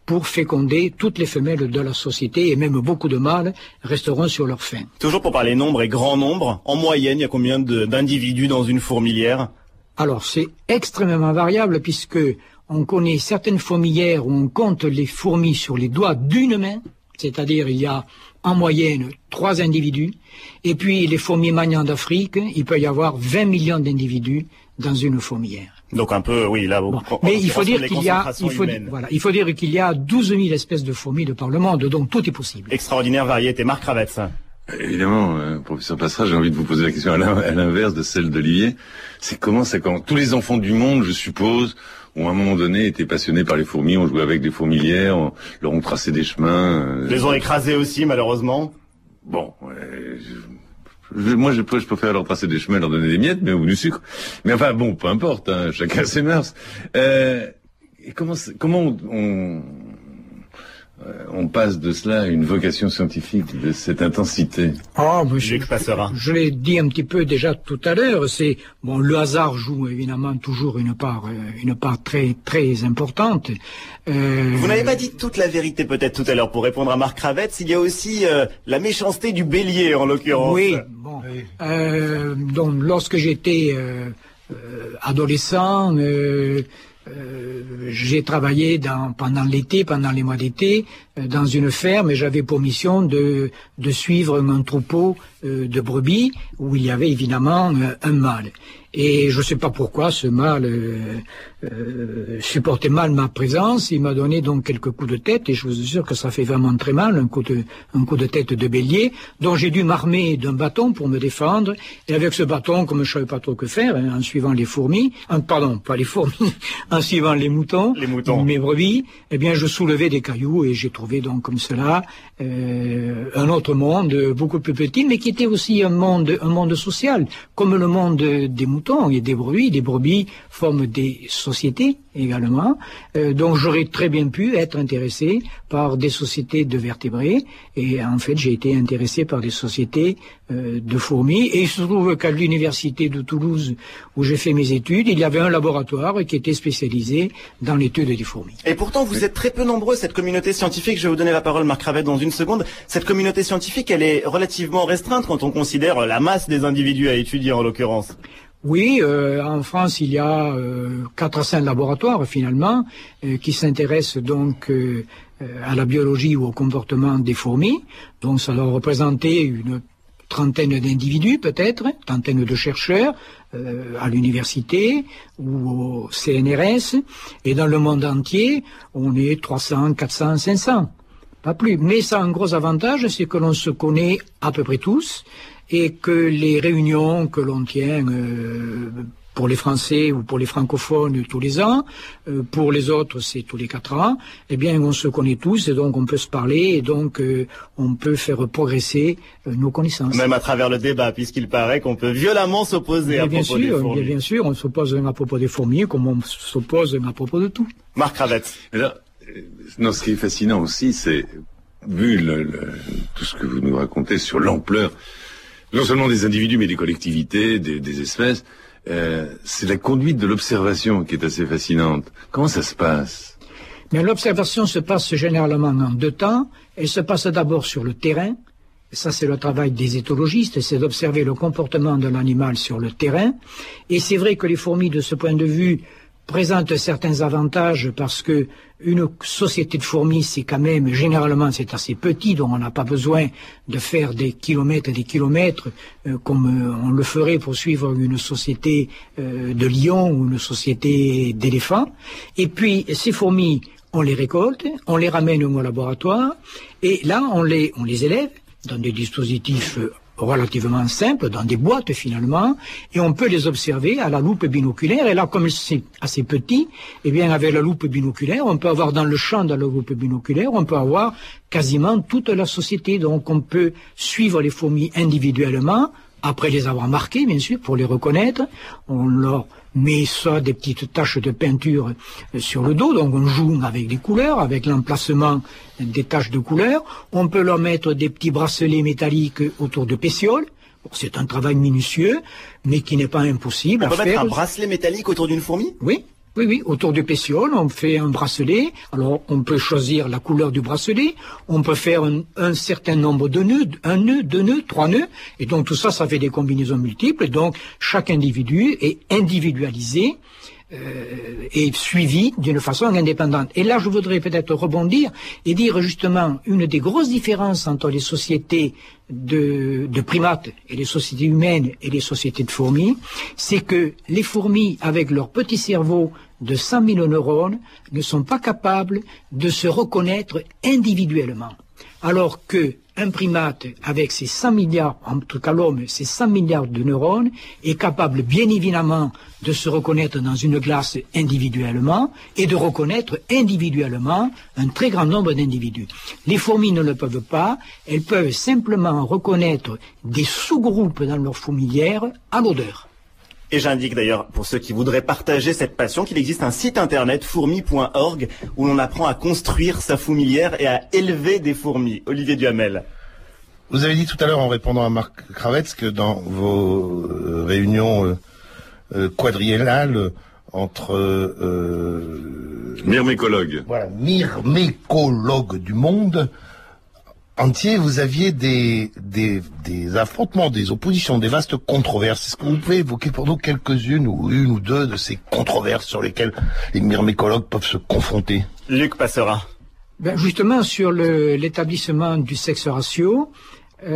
pour féconder toutes les femelles de la société, et même beaucoup de mâles resteront sur leur faim. Toujours pour parler nombre et grand nombre, en moyenne, il y a combien d'individus dans une fourmilière? Alors, c'est extrêmement variable, puisque on connaît certaines fourmilières où on compte les fourmis sur les doigts d'une main, c'est-à-dire il y a en moyenne 3 individus, et puis les fourmis magnans d'Afrique, il peut y avoir 20 millions d'individus dans une fourmilière. Donc un peu, oui, là... Bon. Mais il faut dire qu'il y a 12 000 espèces de fourmis de par le monde, donc tout est possible. Extraordinaire variété. Marc Ravetz. Évidemment, professeur Passera, j'ai envie de vous poser la question à l'inverse de celle d'Olivier. C'est comment tous les enfants du monde, je suppose, ont à un moment donné été passionnés par les fourmis, ont joué avec des fourmilières, leur ont tracé des chemins. Les ont écrasés aussi, malheureusement. Bon, moi je préfère leur tracer des chemins, leur donner des miettes, ou du sucre. Mais enfin bon, peu importe, hein, chacun ses mœurs. Et comment on passe de cela à une vocation scientifique, de cette intensité? Je l'ai dit un petit peu déjà tout à l'heure, le hasard joue évidemment toujours une part très très importante. Vous n'avez pas dit toute la vérité peut-être tout à l'heure pour répondre à Marc Ravetz. Il y a aussi la méchanceté du bélier en l'occurrence. Oui, bon. Donc lorsque j'étais adolescent, j'ai travaillé pendant l'été, pendant les mois d'été, dans une ferme, et j'avais pour mission de suivre un troupeau de brebis où il y avait évidemment un mâle. Et je ne sais pas pourquoi ce mâle supportait mal ma présence. Il m'a donné donc quelques coups de tête, et je vous assure que ça fait vraiment très mal, un coup de tête de bélier. Donc j'ai dû m'armer d'un bâton pour me défendre. Et avec ce bâton, comme je ne savais pas trop que faire, en suivant les fourmis, pas les fourmis, en suivant les moutons, mes brebis, eh bien je soulevais des cailloux, et j'ai trouvé donc comme cela un autre monde beaucoup plus petit, mais qui était aussi un monde social, comme le monde des moutons et des brebis. Les brebis forment des sociétés également, donc j'aurais très bien pu être intéressé par des sociétés de vertébrés, et en fait j'ai été intéressé par des sociétés de fourmis, et il se trouve qu'à l'université de Toulouse où j'ai fait mes études, il y avait un laboratoire qui était spécialisé dans l'étude des fourmis. Et pourtant vous êtes très peu nombreux, cette communauté scientifique. Je vais vous donner la parole, Marc Ravetz, dans une seconde. Cette communauté scientifique, elle est relativement restreinte quand on considère la masse des individus à étudier en l'occurrence. Oui, en France, il y a 4 à 5 laboratoires finalement qui s'intéressent donc à la biologie ou au comportement des fourmis. Donc ça doit représenter une trentaine d'individus peut-être, trentaine de chercheurs à l'université ou au CNRS. Et dans le monde entier, on est 300, 400, 500. Pas plus. Mais ça a un gros avantage, c'est que l'on se connaît à peu près tous, et que les réunions que l'on tient pour les Français ou pour les francophones tous les ans, pour les autres c'est tous les 4 ans, eh bien on se connaît tous, et donc on peut se parler, et donc on peut faire progresser nos connaissances. Même à travers le débat, puisqu'il paraît qu'on peut violemment s'opposer à propos des fourmis. Bien sûr, on s'oppose à propos des fourmis comme on s'oppose à propos de tout. Marc Ravetz. Non, ce qui est fascinant aussi, c'est, vu tout ce que vous nous racontez sur l'ampleur, non seulement des individus, mais des collectivités, des espèces, c'est la conduite de l'observation qui est assez fascinante. Comment ça se passe? Mais l'observation se passe généralement en 2 temps. Elle se passe d'abord sur le terrain. Et ça, c'est le travail des éthologistes, c'est d'observer le comportement de l'animal sur le terrain. Et c'est vrai que les fourmis, de ce point de vue, présente certains avantages, parce que une société de fourmis, c'est quand même, généralement, c'est assez petit, donc on n'a pas besoin de faire des kilomètres et des kilomètres comme on le ferait pour suivre une société de lions ou une société d'éléphants. Et puis, ces fourmis, on les récolte, on les ramène au laboratoire, et là, on les élève dans des dispositifs relativement simples, dans des boîtes finalement, et on peut les observer à la loupe binoculaire. Et là, comme c'est assez petit, eh bien avec la loupe binoculaire, on peut avoir dans le champ de la loupe binoculaire, on peut avoir quasiment toute la société. Donc on peut suivre les fourmis individuellement, après les avoir marquées, bien sûr, pour les reconnaître. On leur met ça, des petites taches de peinture sur le dos, donc on joue avec les couleurs, avec l'emplacement des taches de couleurs. On peut leur mettre des petits bracelets métalliques autour de pétioles. Bon, c'est un travail minutieux, mais qui n'est pas impossible à faire. On peut mettre un bracelet métallique autour d'une fourmi? Oui. Oui, autour du pétiole, on fait un bracelet. Alors, on peut choisir la couleur du bracelet. On peut faire un certain nombre de nœuds, 1 nœud, 2 nœuds, 3 nœuds. Et donc, tout ça, ça fait des combinaisons multiples. Donc, chaque individu est individualisé et suivi d'une façon indépendante. Et là, je voudrais peut-être rebondir et dire justement une des grosses différences entre les sociétés de primates et les sociétés humaines et les sociétés de fourmis, c'est que les fourmis, avec leur petit cerveau de 100 000 neurones, ne sont pas capables de se reconnaître individuellement. Alors que un primate, avec ses 100 milliards, en tout cas l'homme, ses 100 milliards de neurones, est capable bien évidemment de se reconnaître dans une classe individuellement et de reconnaître individuellement un très grand nombre d'individus. Les fourmis ne le peuvent pas, elles peuvent simplement reconnaître des sous-groupes dans leur fourmilière à l'odeur. Et j'indique d'ailleurs, pour ceux qui voudraient partager cette passion, qu'il existe un site internet, fourmi.org, où l'on apprend à construire sa fourmilière et à élever des fourmis. Olivier Duhamel. Vous avez dit tout à l'heure, en répondant à Marc Krawetz, que dans vos réunions quadriennales entre... myrmécologues. Voilà, myrmécologues du monde entier, vous aviez des affrontements, des oppositions, des vastes controverses. Est-ce que vous pouvez évoquer pour nous quelques-unes ou une ou deux de ces controverses sur lesquelles les myrmécologues peuvent se confronter? Luc Passera. Ben justement, sur l'établissement du sexe ratio, tout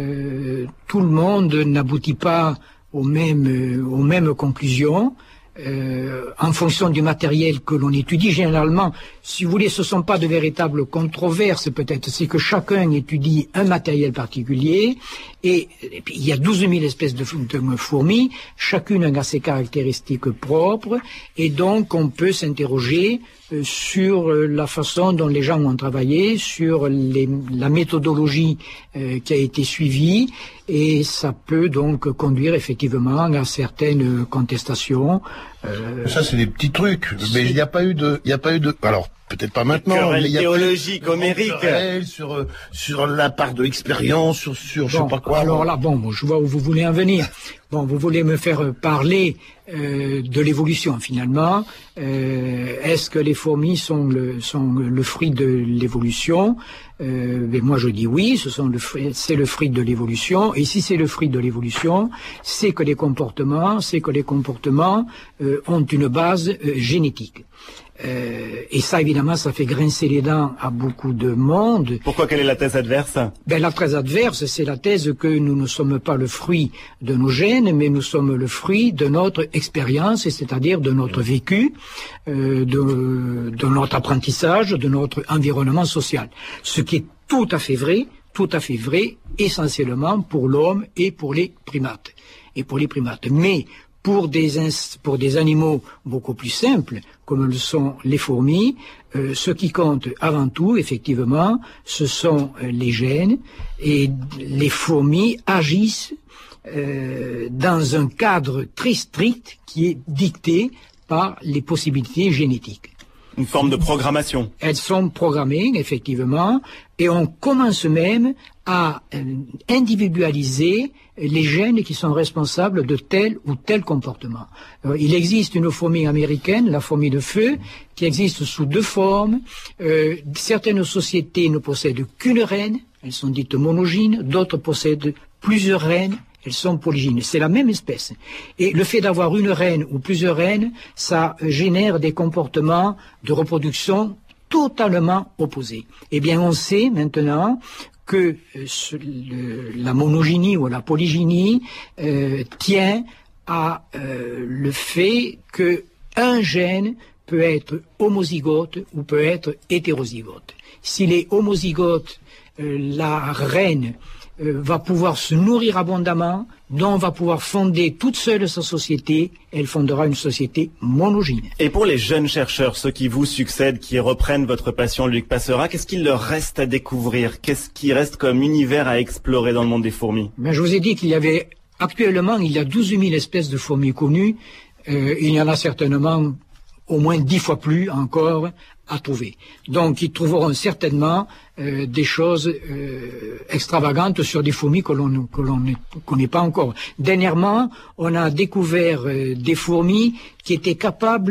le monde n'aboutit pas aux mêmes conclusions. En fonction du matériel que l'on étudie, généralement, si vous voulez, ce ne sont pas de véritables controverses, peut-être, c'est que chacun étudie un matériel particulier, et puis, il y a 12 000 espèces de fourmis, chacune a ses caractéristiques propres, et donc on peut s'interroger sur la façon dont les gens ont travaillé, sur la méthodologie qui a été suivie, et ça peut donc conduire effectivement à certaines contestations. Ça, c'est des petits trucs, mais il n'y a pas eu de, alors, peut-être pas maintenant, mais il y a théologique, homérique. Sur la part de l'expérience, sur je sais pas quoi. Alors là, je vois où vous voulez en venir. Vous voulez me faire parler de l'évolution, finalement. Est-ce que les fourmis sont le fruit de l'évolution? Mais moi, je dis oui, c'est le fruit de l'évolution. Et si c'est le fruit de l'évolution, c'est que les comportements ont une base génétique. Et ça, évidemment, ça fait grincer les dents à beaucoup de monde. Pourquoi? Quelle est la thèse adverse? La thèse adverse, c'est la thèse que nous ne sommes pas le fruit de nos gènes, mais nous sommes le fruit de notre expérience, c'est-à-dire de notre vécu, de notre apprentissage, de notre environnement social. Ce qui est tout à fait vrai, essentiellement pour l'homme et pour les primates. Mais pour des animaux beaucoup plus simples, comme le sont les fourmis, ce qui compte avant tout, effectivement, ce sont les gènes, et les fourmis agissent dans un cadre très strict qui est dicté par les possibilités génétiques. Une forme de programmation. Elles sont programmées, effectivement, et on commence même à individualiser les gènes qui sont responsables de tel ou tel comportement. Il existe une fourmi américaine, la fourmi de feu, qui existe sous 2 formes. Certaines sociétés ne possèdent qu'une reine, elles sont dites monogynes, d'autres possèdent plusieurs reines, elles sont polygynes. C'est la même espèce. Et le fait d'avoir une reine ou plusieurs reines, ça génère des comportements de reproduction totalement opposés. Eh bien, on sait maintenant que la monogynie ou la polygynie tient à le fait qu'un gène peut être homozygote ou peut être hétérozygote. S'il est homozygote, la reine va pouvoir se nourrir abondamment, dont va pouvoir fonder toute seule sa société, elle fondera une société monogyne. Et pour les jeunes chercheurs, ceux qui vous succèdent, qui reprennent votre passion, Luc Passera, qu'est-ce qu'il leur reste à découvrir? Qu'est-ce qui reste comme univers à explorer dans le monde des fourmis? Je vous ai dit actuellement, il y a 12 000 espèces de fourmis connues, il y en a certainement au moins 10 fois plus encore à trouver. Donc ils trouveront certainement des choses extravagantes sur des fourmis que l'on ne connaît pas encore. Dernièrement, on a découvert des fourmis qui étaient capables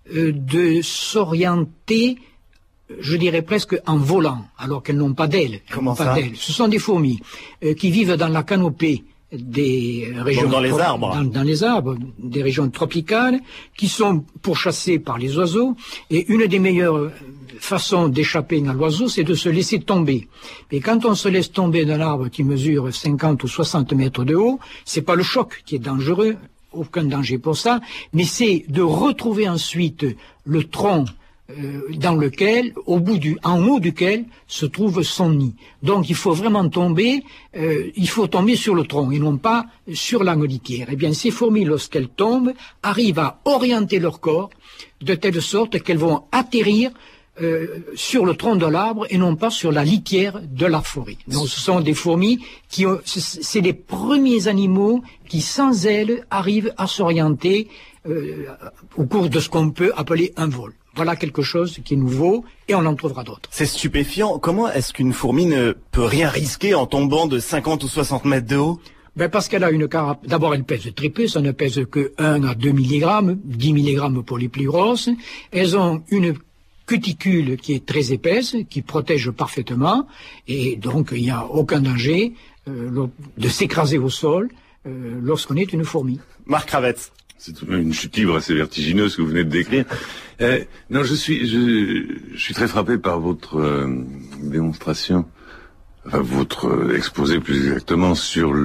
de s'orienter, je dirais presque en volant, alors qu'elles n'ont pas d'ailes. Comment ça ? Ce sont des fourmis qui vivent dans la canopée des régions dans les arbres. Dans les arbres, des régions tropicales, qui sont pourchassées par les oiseaux. Et une des meilleures façons d'échapper à l'oiseau, c'est de se laisser tomber. Et quand on se laisse tomber d'un arbre qui mesure 50 ou 60 mètres de haut, c'est pas le choc qui est dangereux, aucun danger pour ça, mais c'est de retrouver ensuite le tronc dans lequel, en haut duquel se trouve son nid. Donc il faut vraiment tomber, il faut tomber sur le tronc et non pas sur la litière. Eh bien, ces fourmis, lorsqu'elles tombent, arrivent à orienter leur corps de telle sorte qu'elles vont atterrir sur le tronc de l'arbre et non pas sur la litière de la forêt. Donc ce sont des fourmis c'est les premiers animaux qui, sans ailes, arrivent à s'orienter au cours de ce qu'on peut appeler un vol. Voilà quelque chose qui est nouveau et on en trouvera d'autres. C'est stupéfiant. Comment est-ce qu'une fourmi ne peut rien risquer en tombant de 50 ou 60 mètres de haut ? Parce qu'elle a une carapace. D'abord, elle pèse très peu, ça ne pèse que 1 à 2 mg, 10 mg pour les plus grosses. Elles ont une cuticule qui est très épaisse, qui protège parfaitement, et donc il n'y a aucun danger de s'écraser au sol lorsqu'on est une fourmi. Marc Ravetz. C'est tout de même une chute libre assez vertigineuse que vous venez de décrire. Non, je suis très frappé par votre démonstration, enfin votre exposé plus exactement sur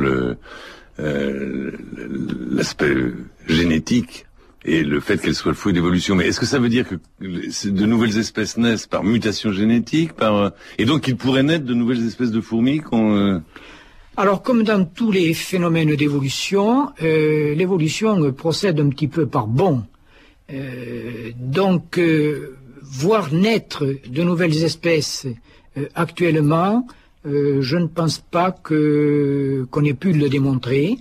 l'aspect génétique et le fait qu'elle soit le fruit d'évolution. Mais est-ce que ça veut dire que de nouvelles espèces naissent par mutation génétique, et donc il pourrait naître de nouvelles espèces de fourmis Alors, comme dans tous les phénomènes d'évolution, l'évolution procède un petit peu par bonds. Donc, voir naître de nouvelles espèces actuellement, je ne pense pas qu'on ait pu le démontrer.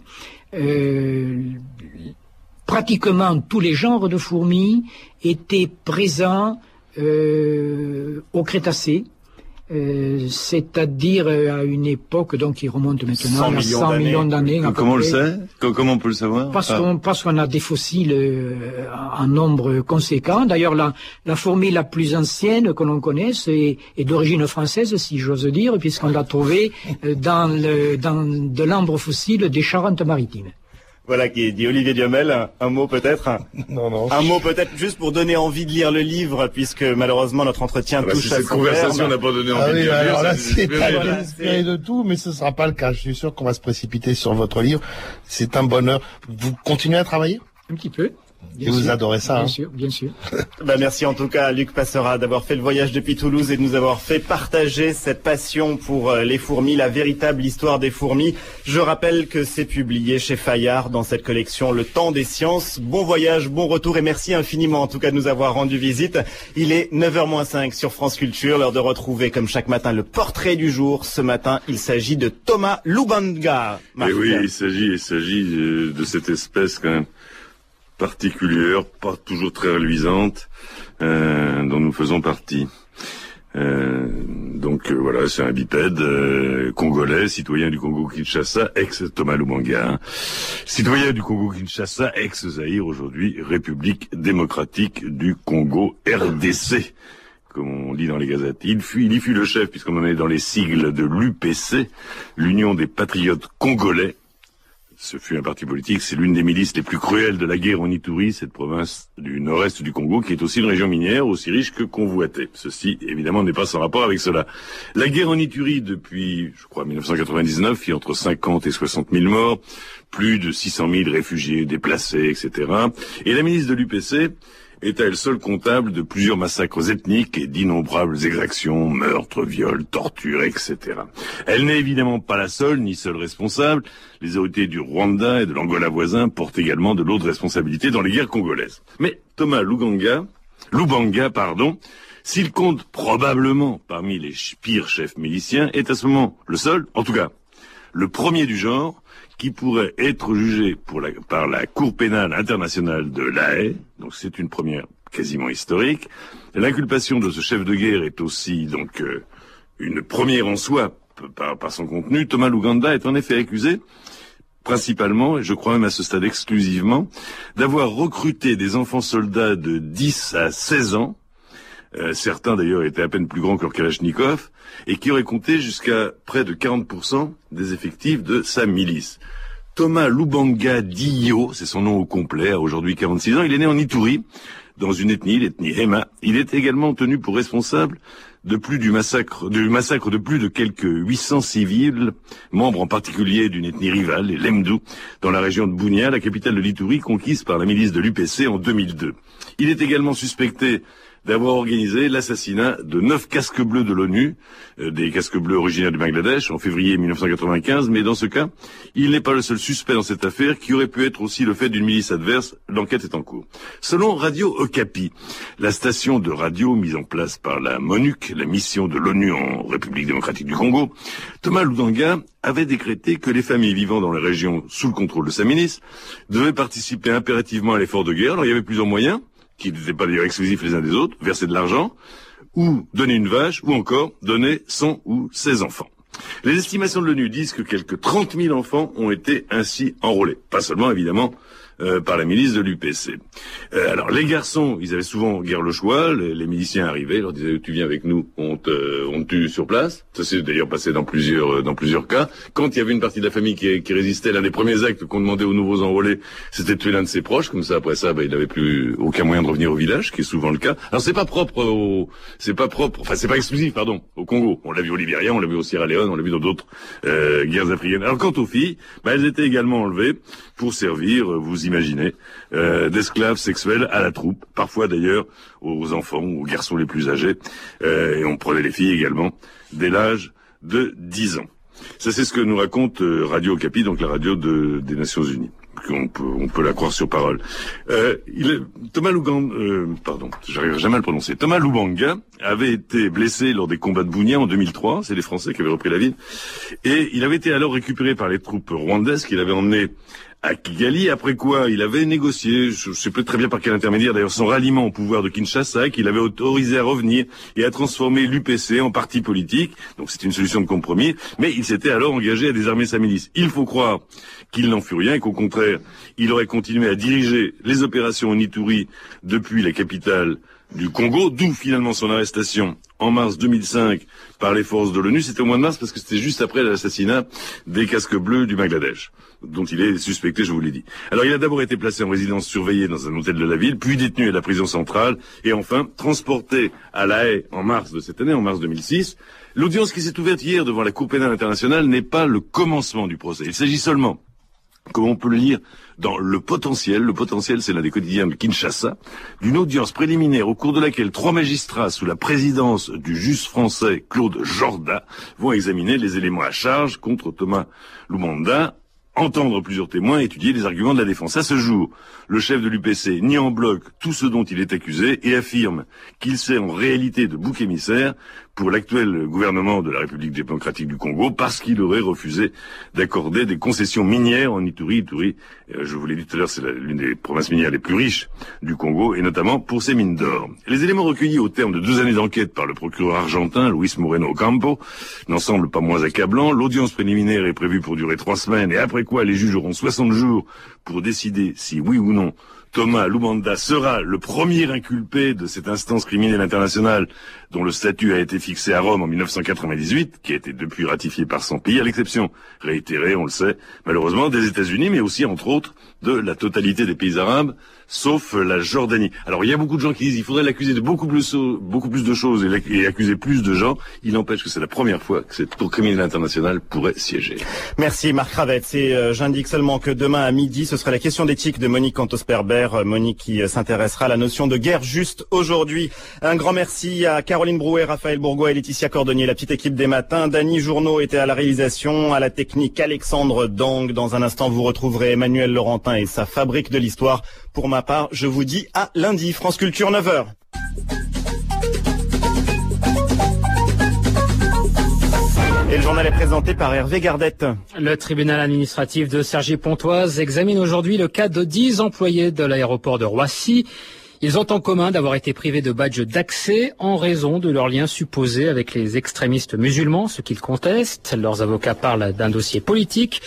Pratiquement tous les genres de fourmis étaient présents au Crétacé. C'est-à-dire à une époque donc qui remonte maintenant à 100 millions d'années. Comment on le sait ? Comment on peut le savoir ? Parce qu'on a des fossiles en nombre conséquent. D'ailleurs, la fourmi la plus ancienne que l'on connaisse est d'origine française, si j'ose dire, puisqu'on l'a trouvée dans de l'ambre fossile des Charentes-Maritimes. Voilà qui est dit Olivier Duhamel. Un mot peut-être. Non. Un mot peut-être juste pour donner envie de lire le livre, puisque malheureusement notre entretien touche à son terme. Cette conversation n'a pas donné envie de lire. Alors là, c'est désespéré de tout, mais ce sera pas le cas. Je suis sûr qu'on va se précipiter sur votre livre. C'est un bonheur. Vous continuez à travailler ? Un petit peu. Et vous adorez ça, bien sûr. Merci en tout cas à Luc Passera d'avoir fait le voyage depuis Toulouse et de nous avoir fait partager cette passion pour les fourmis, la véritable histoire des fourmis. Je rappelle que c'est publié chez Fayard dans cette collection Le Temps des Sciences. Bon voyage, bon retour et merci infiniment en tout cas de nous avoir rendu visite. Il est 9h-5 sur France Culture, l'heure de retrouver comme chaque matin le portrait du jour. Ce matin, il s'agit de Thomas Lubanga. Et oui, il s'agit de cette espèce quand même particulière, pas toujours très reluisante, dont nous faisons partie. Voilà, c'est un bipède congolais, citoyen du Congo-Kinshasa, ex-Thomas Lubanga, citoyen du Congo-Kinshasa, ex-Zaïre, aujourd'hui République démocratique du Congo, RDC, comme on lit dans les gazettes. Il y fut le chef, puisqu'on en est dans les sigles de l'UPC, l'Union des Patriotes Congolais. Ce fut un parti politique, c'est l'une des milices les plus cruelles de la guerre en Ituri, cette province du nord-est du Congo, qui est aussi une région minière, aussi riche que convoitée. Ceci, évidemment, n'est pas sans rapport avec cela. La guerre en Ituri, depuis, je crois, 1999, fit entre 50 et 60 000 morts, plus de 600 000 réfugiés déplacés, etc. Et la milice de l'UPC est à elle seule comptable de plusieurs massacres ethniques et d'innombrables exactions, meurtres, viols, tortures, etc. Elle n'est évidemment pas la seule, ni seule responsable. Les autorités du Rwanda et de l'Angola voisin portent également de lourdes responsabilités dans les guerres congolaises. Mais Thomas Lubanga, s'il compte probablement parmi les pires chefs miliciens, est à ce moment le seul, en tout cas, le premier du genre, qui pourrait être jugé par la Cour pénale internationale de La Haye. Donc c'est une première quasiment historique. L'inculpation de ce chef de guerre est aussi donc une première en soi par son contenu. Thomas Lubanga est en effet accusé principalement, et je crois même à ce stade exclusivement, d'avoir recruté des enfants soldats de 10 à 16 ans, certains d'ailleurs étaient à peine plus grands que leur Kalachnikov, et qui auraient compté jusqu'à près de 40% des effectifs de sa milice. Thomas Lubanga Diyo, c'est son nom au complet, a aujourd'hui 46 ans, il est né en Ituri, dans une ethnie, l'ethnie Hema. Il est également tenu pour responsable du massacre de plus de quelques 800 civils, membres en particulier d'une ethnie rivale, les Lemdou, dans la région de Bunia, la capitale de l'Ituri, conquise par la milice de l'UPC en 2002. Il est également suspecté d'avoir organisé l'assassinat de 9 casques bleus de l'ONU, des casques bleus originaires du Bangladesh, en février 1995, mais dans ce cas, il n'est pas le seul suspect dans cette affaire, qui aurait pu être aussi le fait d'une milice adverse. L'enquête est en cours. Selon Radio Okapi, la station de radio mise en place par la MONUC, la mission de l'ONU en République démocratique du Congo, Thomas Lubanga avait décrété que les familles vivant dans les régions sous le contrôle de sa milice devaient participer impérativement à l'effort de guerre. Alors il y avait plusieurs moyens, qui n'étaient pas d'ailleurs exclusifs les uns des autres, verser de l'argent, ou donner une vache, ou encore donner 100 ou 16 enfants. Les estimations de l'ONU disent que quelques 30 000 enfants ont été ainsi enrôlés. Pas seulement, évidemment, par la milice de l'UPC. Alors, les garçons, ils avaient souvent guère le choix. Les miliciens arrivaient, leur disaient, tu viens avec nous, on te tue sur place. Ça s'est d'ailleurs passé dans plusieurs cas. Quand il y avait une partie de la famille qui résistait, l'un des premiers actes qu'on demandait aux nouveaux enrôlés, c'était de tuer l'un de ses proches. Comme ça, après ça, il n'avait plus aucun moyen de revenir au village, ce qui est souvent le cas. Alors, c'est pas exclusif, au Congo. On l'a vu au Libéria, on l'a vu au Sierra Leone, on l'a vu dans d'autres guerres africaines. Alors, quant aux filles, elles étaient également enlevées pour servir, vous imaginez, d'esclaves sexuels à la troupe, parfois d'ailleurs aux enfants, aux garçons les plus âgés, et on prenait les filles également dès l'âge de 10 ans. Ça, c'est ce que nous raconte Radio Okapi, donc la radio des Nations Unies. On peut la croire sur parole. Thomas Lubanga avait été blessé lors des combats de Bunia en 2003. C'est les Français qui avaient repris la ville. Et il avait été alors récupéré par les troupes rwandaises qu'il avait emmenées à Kigali, après quoi il avait négocié, je ne sais plus très bien par quel intermédiaire d'ailleurs, son ralliement au pouvoir de Kinshasa, qu'il avait autorisé à revenir et à transformer l'UPC en parti politique. Donc c'est une solution de compromis, mais il s'était alors engagé à désarmer sa milice. Il faut croire qu'il n'en fut rien et qu'au contraire, il aurait continué à diriger les opérations en Ituri depuis la capitale du Congo, d'où finalement son arrestation en mars 2005 par les forces de l'ONU. C'était au mois de mars parce que c'était juste après l'assassinat des casques bleus du Bangladesh, dont il est suspecté, je vous l'ai dit. Alors il a d'abord été placé en résidence surveillée dans un hôtel de la ville, puis détenu à la prison centrale, et enfin transporté à La Haye en mars de cette année, en mars 2006. L'audience qui s'est ouverte hier devant la Cour pénale internationale n'est pas le commencement du procès. Il s'agit seulement, comme on peut le lire dans Le Potentiel, c'est l'un des quotidiens de Kinshasa, d'une audience préliminaire au cours de laquelle 3 magistrats sous la présidence du juge français Claude Jorda vont examiner les éléments à charge contre Thomas Lubanga, entendre plusieurs témoins et étudier les arguments de la défense. À ce jour, le chef de l'UPC nie en bloc tout ce dont il est accusé et affirme qu'il sert en réalité de bouc émissaire pour l'actuel gouvernement de la République démocratique du Congo parce qu'il aurait refusé d'accorder des concessions minières en Ituri. Ituri, je vous l'ai dit tout à l'heure, c'est l'une des provinces minières les plus riches du Congo et notamment pour ses mines d'or. Les éléments recueillis au terme de 2 années d'enquête par le procureur argentin Luis Moreno Ocampo n'en semblent pas moins accablants. L'audience préliminaire est prévue pour durer 3 semaines et après quoi les juges auront 60 jours pour décider si oui ou non Thomas Lubanga sera le premier inculpé de cette instance criminelle internationale dont le statut a été fixé à Rome en 1998, qui a été depuis ratifié par 100 pays, à l'exception réitérée, on le sait, malheureusement, des États-Unis, mais aussi, entre autres, de la totalité des pays arabes, sauf la Jordanie. Alors, il y a beaucoup de gens qui disent qu'il faudrait l'accuser de beaucoup plus de choses et accuser plus de gens. Il n'empêche que c'est la première fois que cette Cour criminelle internationale pourrait siéger. Merci Marc Ravette. Et j'indique seulement que demain à midi, ce sera la question d'éthique de Monique Cantos-Perber. Monique qui s'intéressera à la notion de guerre juste aujourd'hui. Un grand merci à Caroline Brouet, Raphaël Bourgois et Laetitia Cordonnier, la petite équipe des matins. Dany Journeau était à la réalisation, à la technique Alexandre Dang. Dans un instant, vous retrouverez Emmanuel Laurentin et sa fabrique de l'histoire. Pour ma part, je vous dis à lundi. France Culture, 9h. Et le journal est présenté par Hervé Gardette. Le tribunal administratif de Cergy-Pontoise examine aujourd'hui le cas de 10 employés de l'aéroport de Roissy. Ils ont en commun d'avoir été privés de badge d'accès en raison de leur lien supposé avec les extrémistes musulmans, ce qu'ils contestent. Leurs avocats parlent d'un dossier politique.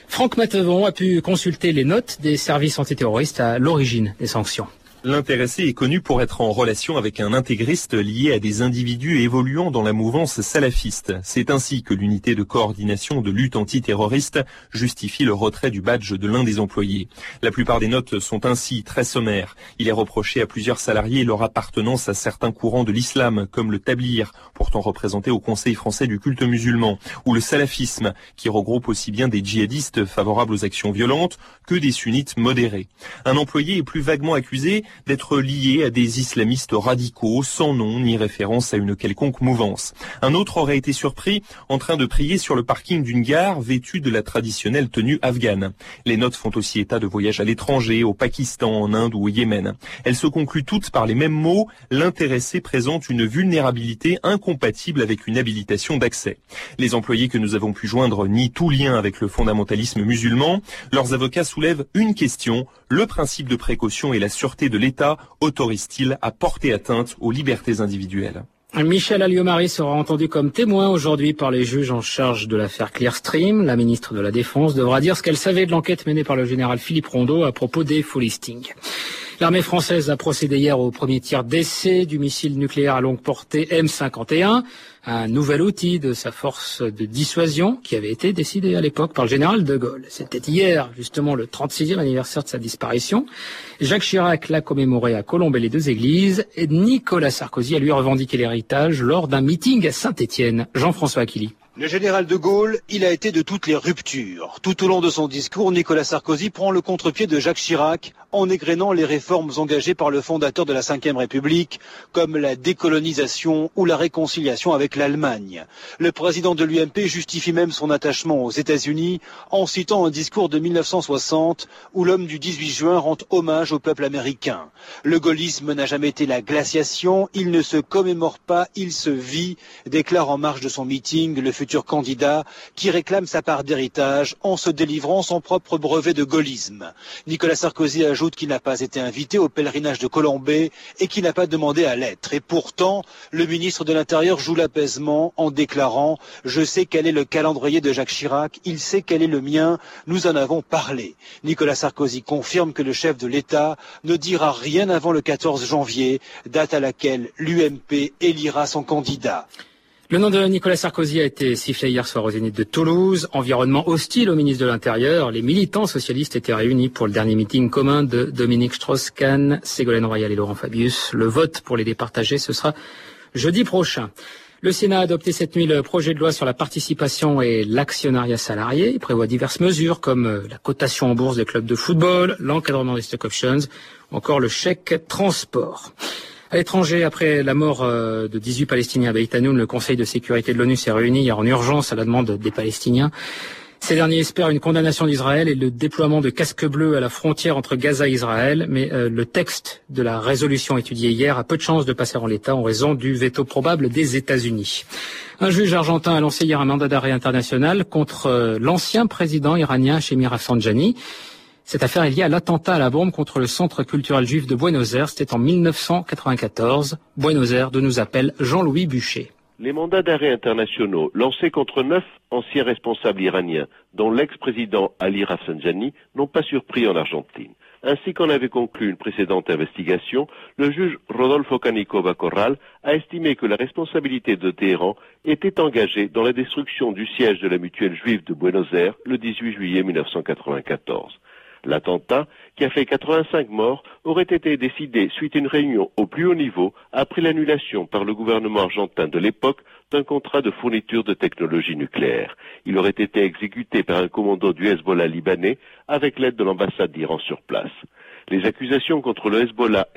Franck Matevon a pu consulter les notes des services antiterroristes à l'origine des sanctions. L'intéressé est connu pour être en relation avec un intégriste lié à des individus évoluant dans la mouvance salafiste. C'est ainsi que l'unité de coordination de lutte antiterroriste justifie le retrait du badge de l'un des employés. La plupart des notes sont ainsi très sommaires. Il est reproché à plusieurs salariés leur appartenance à certains courants de l'islam, comme le tablir, pourtant représenté au Conseil français du culte musulman, ou le salafisme, qui regroupe aussi bien des djihadistes favorables aux actions violentes que des sunnites modérés. Un employé est plus vaguement accusé d'être lié à des islamistes radicaux sans nom ni référence à une quelconque mouvance. Un autre aurait été surpris en train de prier sur le parking d'une gare vêtu de la traditionnelle tenue afghane. Les notes font aussi état de voyages à l'étranger, au Pakistan, en Inde ou au Yémen. Elles se concluent toutes par les mêmes mots. L'intéressé présente une vulnérabilité incompatible avec une habilitation d'accès. Les employés que nous avons pu joindre nient tout lien avec le fondamentalisme musulman. Leurs avocats soulèvent une question: le principe de précaution et la sûreté de l'État autorise-t-il à porter atteinte aux libertés individuelles? Michel Alliot-Marie sera entendu comme témoin aujourd'hui par les juges en charge de l'affaire Clearstream. La ministre de la Défense devra dire ce qu'elle savait de l'enquête menée par le général Philippe Rondeau à propos des faux listings. L'armée française a procédé hier au premier tir d'essai du missile nucléaire à longue portée M51, un nouvel outil de sa force de dissuasion qui avait été décidé à l'époque par le général de Gaulle. C'était hier, justement, le 36e anniversaire de sa disparition. Jacques Chirac l'a commémoré à Colombey-les-Deux-Églises et Nicolas Sarkozy a lui revendiqué l'héritage lors d'un meeting à Saint-Étienne. Jean-François Aquili. Le général de Gaulle, il a été de toutes les ruptures. Tout au long de son discours, Nicolas Sarkozy prend le contre-pied de Jacques Chirac en égrénant les réformes engagées par le fondateur de la Ve République, comme la décolonisation ou la réconciliation avec l'Allemagne. Le président de l'UMP justifie même son attachement aux États-Unis en citant un discours de 1960 où l'homme du 18 juin rend hommage au peuple américain. Le gaullisme n'a jamais été la glaciation, il ne se commémore pas, il se vit, déclare en marge de son meeting le futur candidat qui réclame sa part d'héritage en se délivrant son propre brevet de gaullisme. Nicolas Sarkozy ajoute qu'il n'a pas été invité au pèlerinage de Colombey et qu'il n'a pas demandé à l'être. Et pourtant, le ministre de l'Intérieur joue l'apaisement en déclarant « Je sais quel est le calendrier de Jacques Chirac, il sait quel est le mien, nous en avons parlé ». Nicolas Sarkozy confirme que le chef de l'État ne dira rien avant le 14 janvier, date à laquelle l'UMP élira son candidat. Le nom de Nicolas Sarkozy a été sifflé hier soir au Zénith de Toulouse. Environnement hostile au ministre de l'Intérieur. Les militants socialistes étaient réunis pour le dernier meeting commun de Dominique Strauss-Kahn, Ségolène Royal et Laurent Fabius. Le vote pour les départager, ce sera jeudi prochain. Le Sénat a adopté cette nuit le projet de loi sur la participation et l'actionnariat salarié. Il prévoit diverses mesures comme la cotation en bourse des clubs de football, l'encadrement des stock options, ou encore le chèque transport. À l'étranger, après la mort de 18 Palestiniens à Beit Hanoun, le Conseil de sécurité de l'ONU s'est réuni hier en urgence à la demande des Palestiniens. Ces derniers espèrent une condamnation d'Israël et le déploiement de casques bleus à la frontière entre Gaza et Israël, mais le texte de la résolution étudiée hier a peu de chances de passer en l'état en raison du veto probable des États-Unis. Un juge argentin a lancé hier un mandat d'arrêt international contre l'ancien président iranien Hashemi Rafsanjani. Cette affaire est liée à l'attentat à la bombe contre le centre culturel juif de Buenos Aires. C'était en 1994. Buenos Aires de nous appelle Jean-Louis Buchet. Les mandats d'arrêt internationaux lancés contre 9 anciens responsables iraniens, dont l'ex-président Ali Rafsanjani, n'ont pas surpris en Argentine. Ainsi qu'en avait conclu une précédente investigation, le juge Rodolfo Canico Corral a estimé que la responsabilité de Téhéran était engagée dans la destruction du siège de la mutuelle juive de Buenos Aires le 18 juillet 1994. L'attentat, qui a fait 85 morts, aurait été décidé suite à une réunion au plus haut niveau après l'annulation par le gouvernement argentin de l'époque d'un contrat de fourniture de technologie nucléaire. Il aurait été exécuté par un commando du Hezbollah libanais avec l'aide de l'ambassade d'Iran sur place. Les accusations contre le Hezbollah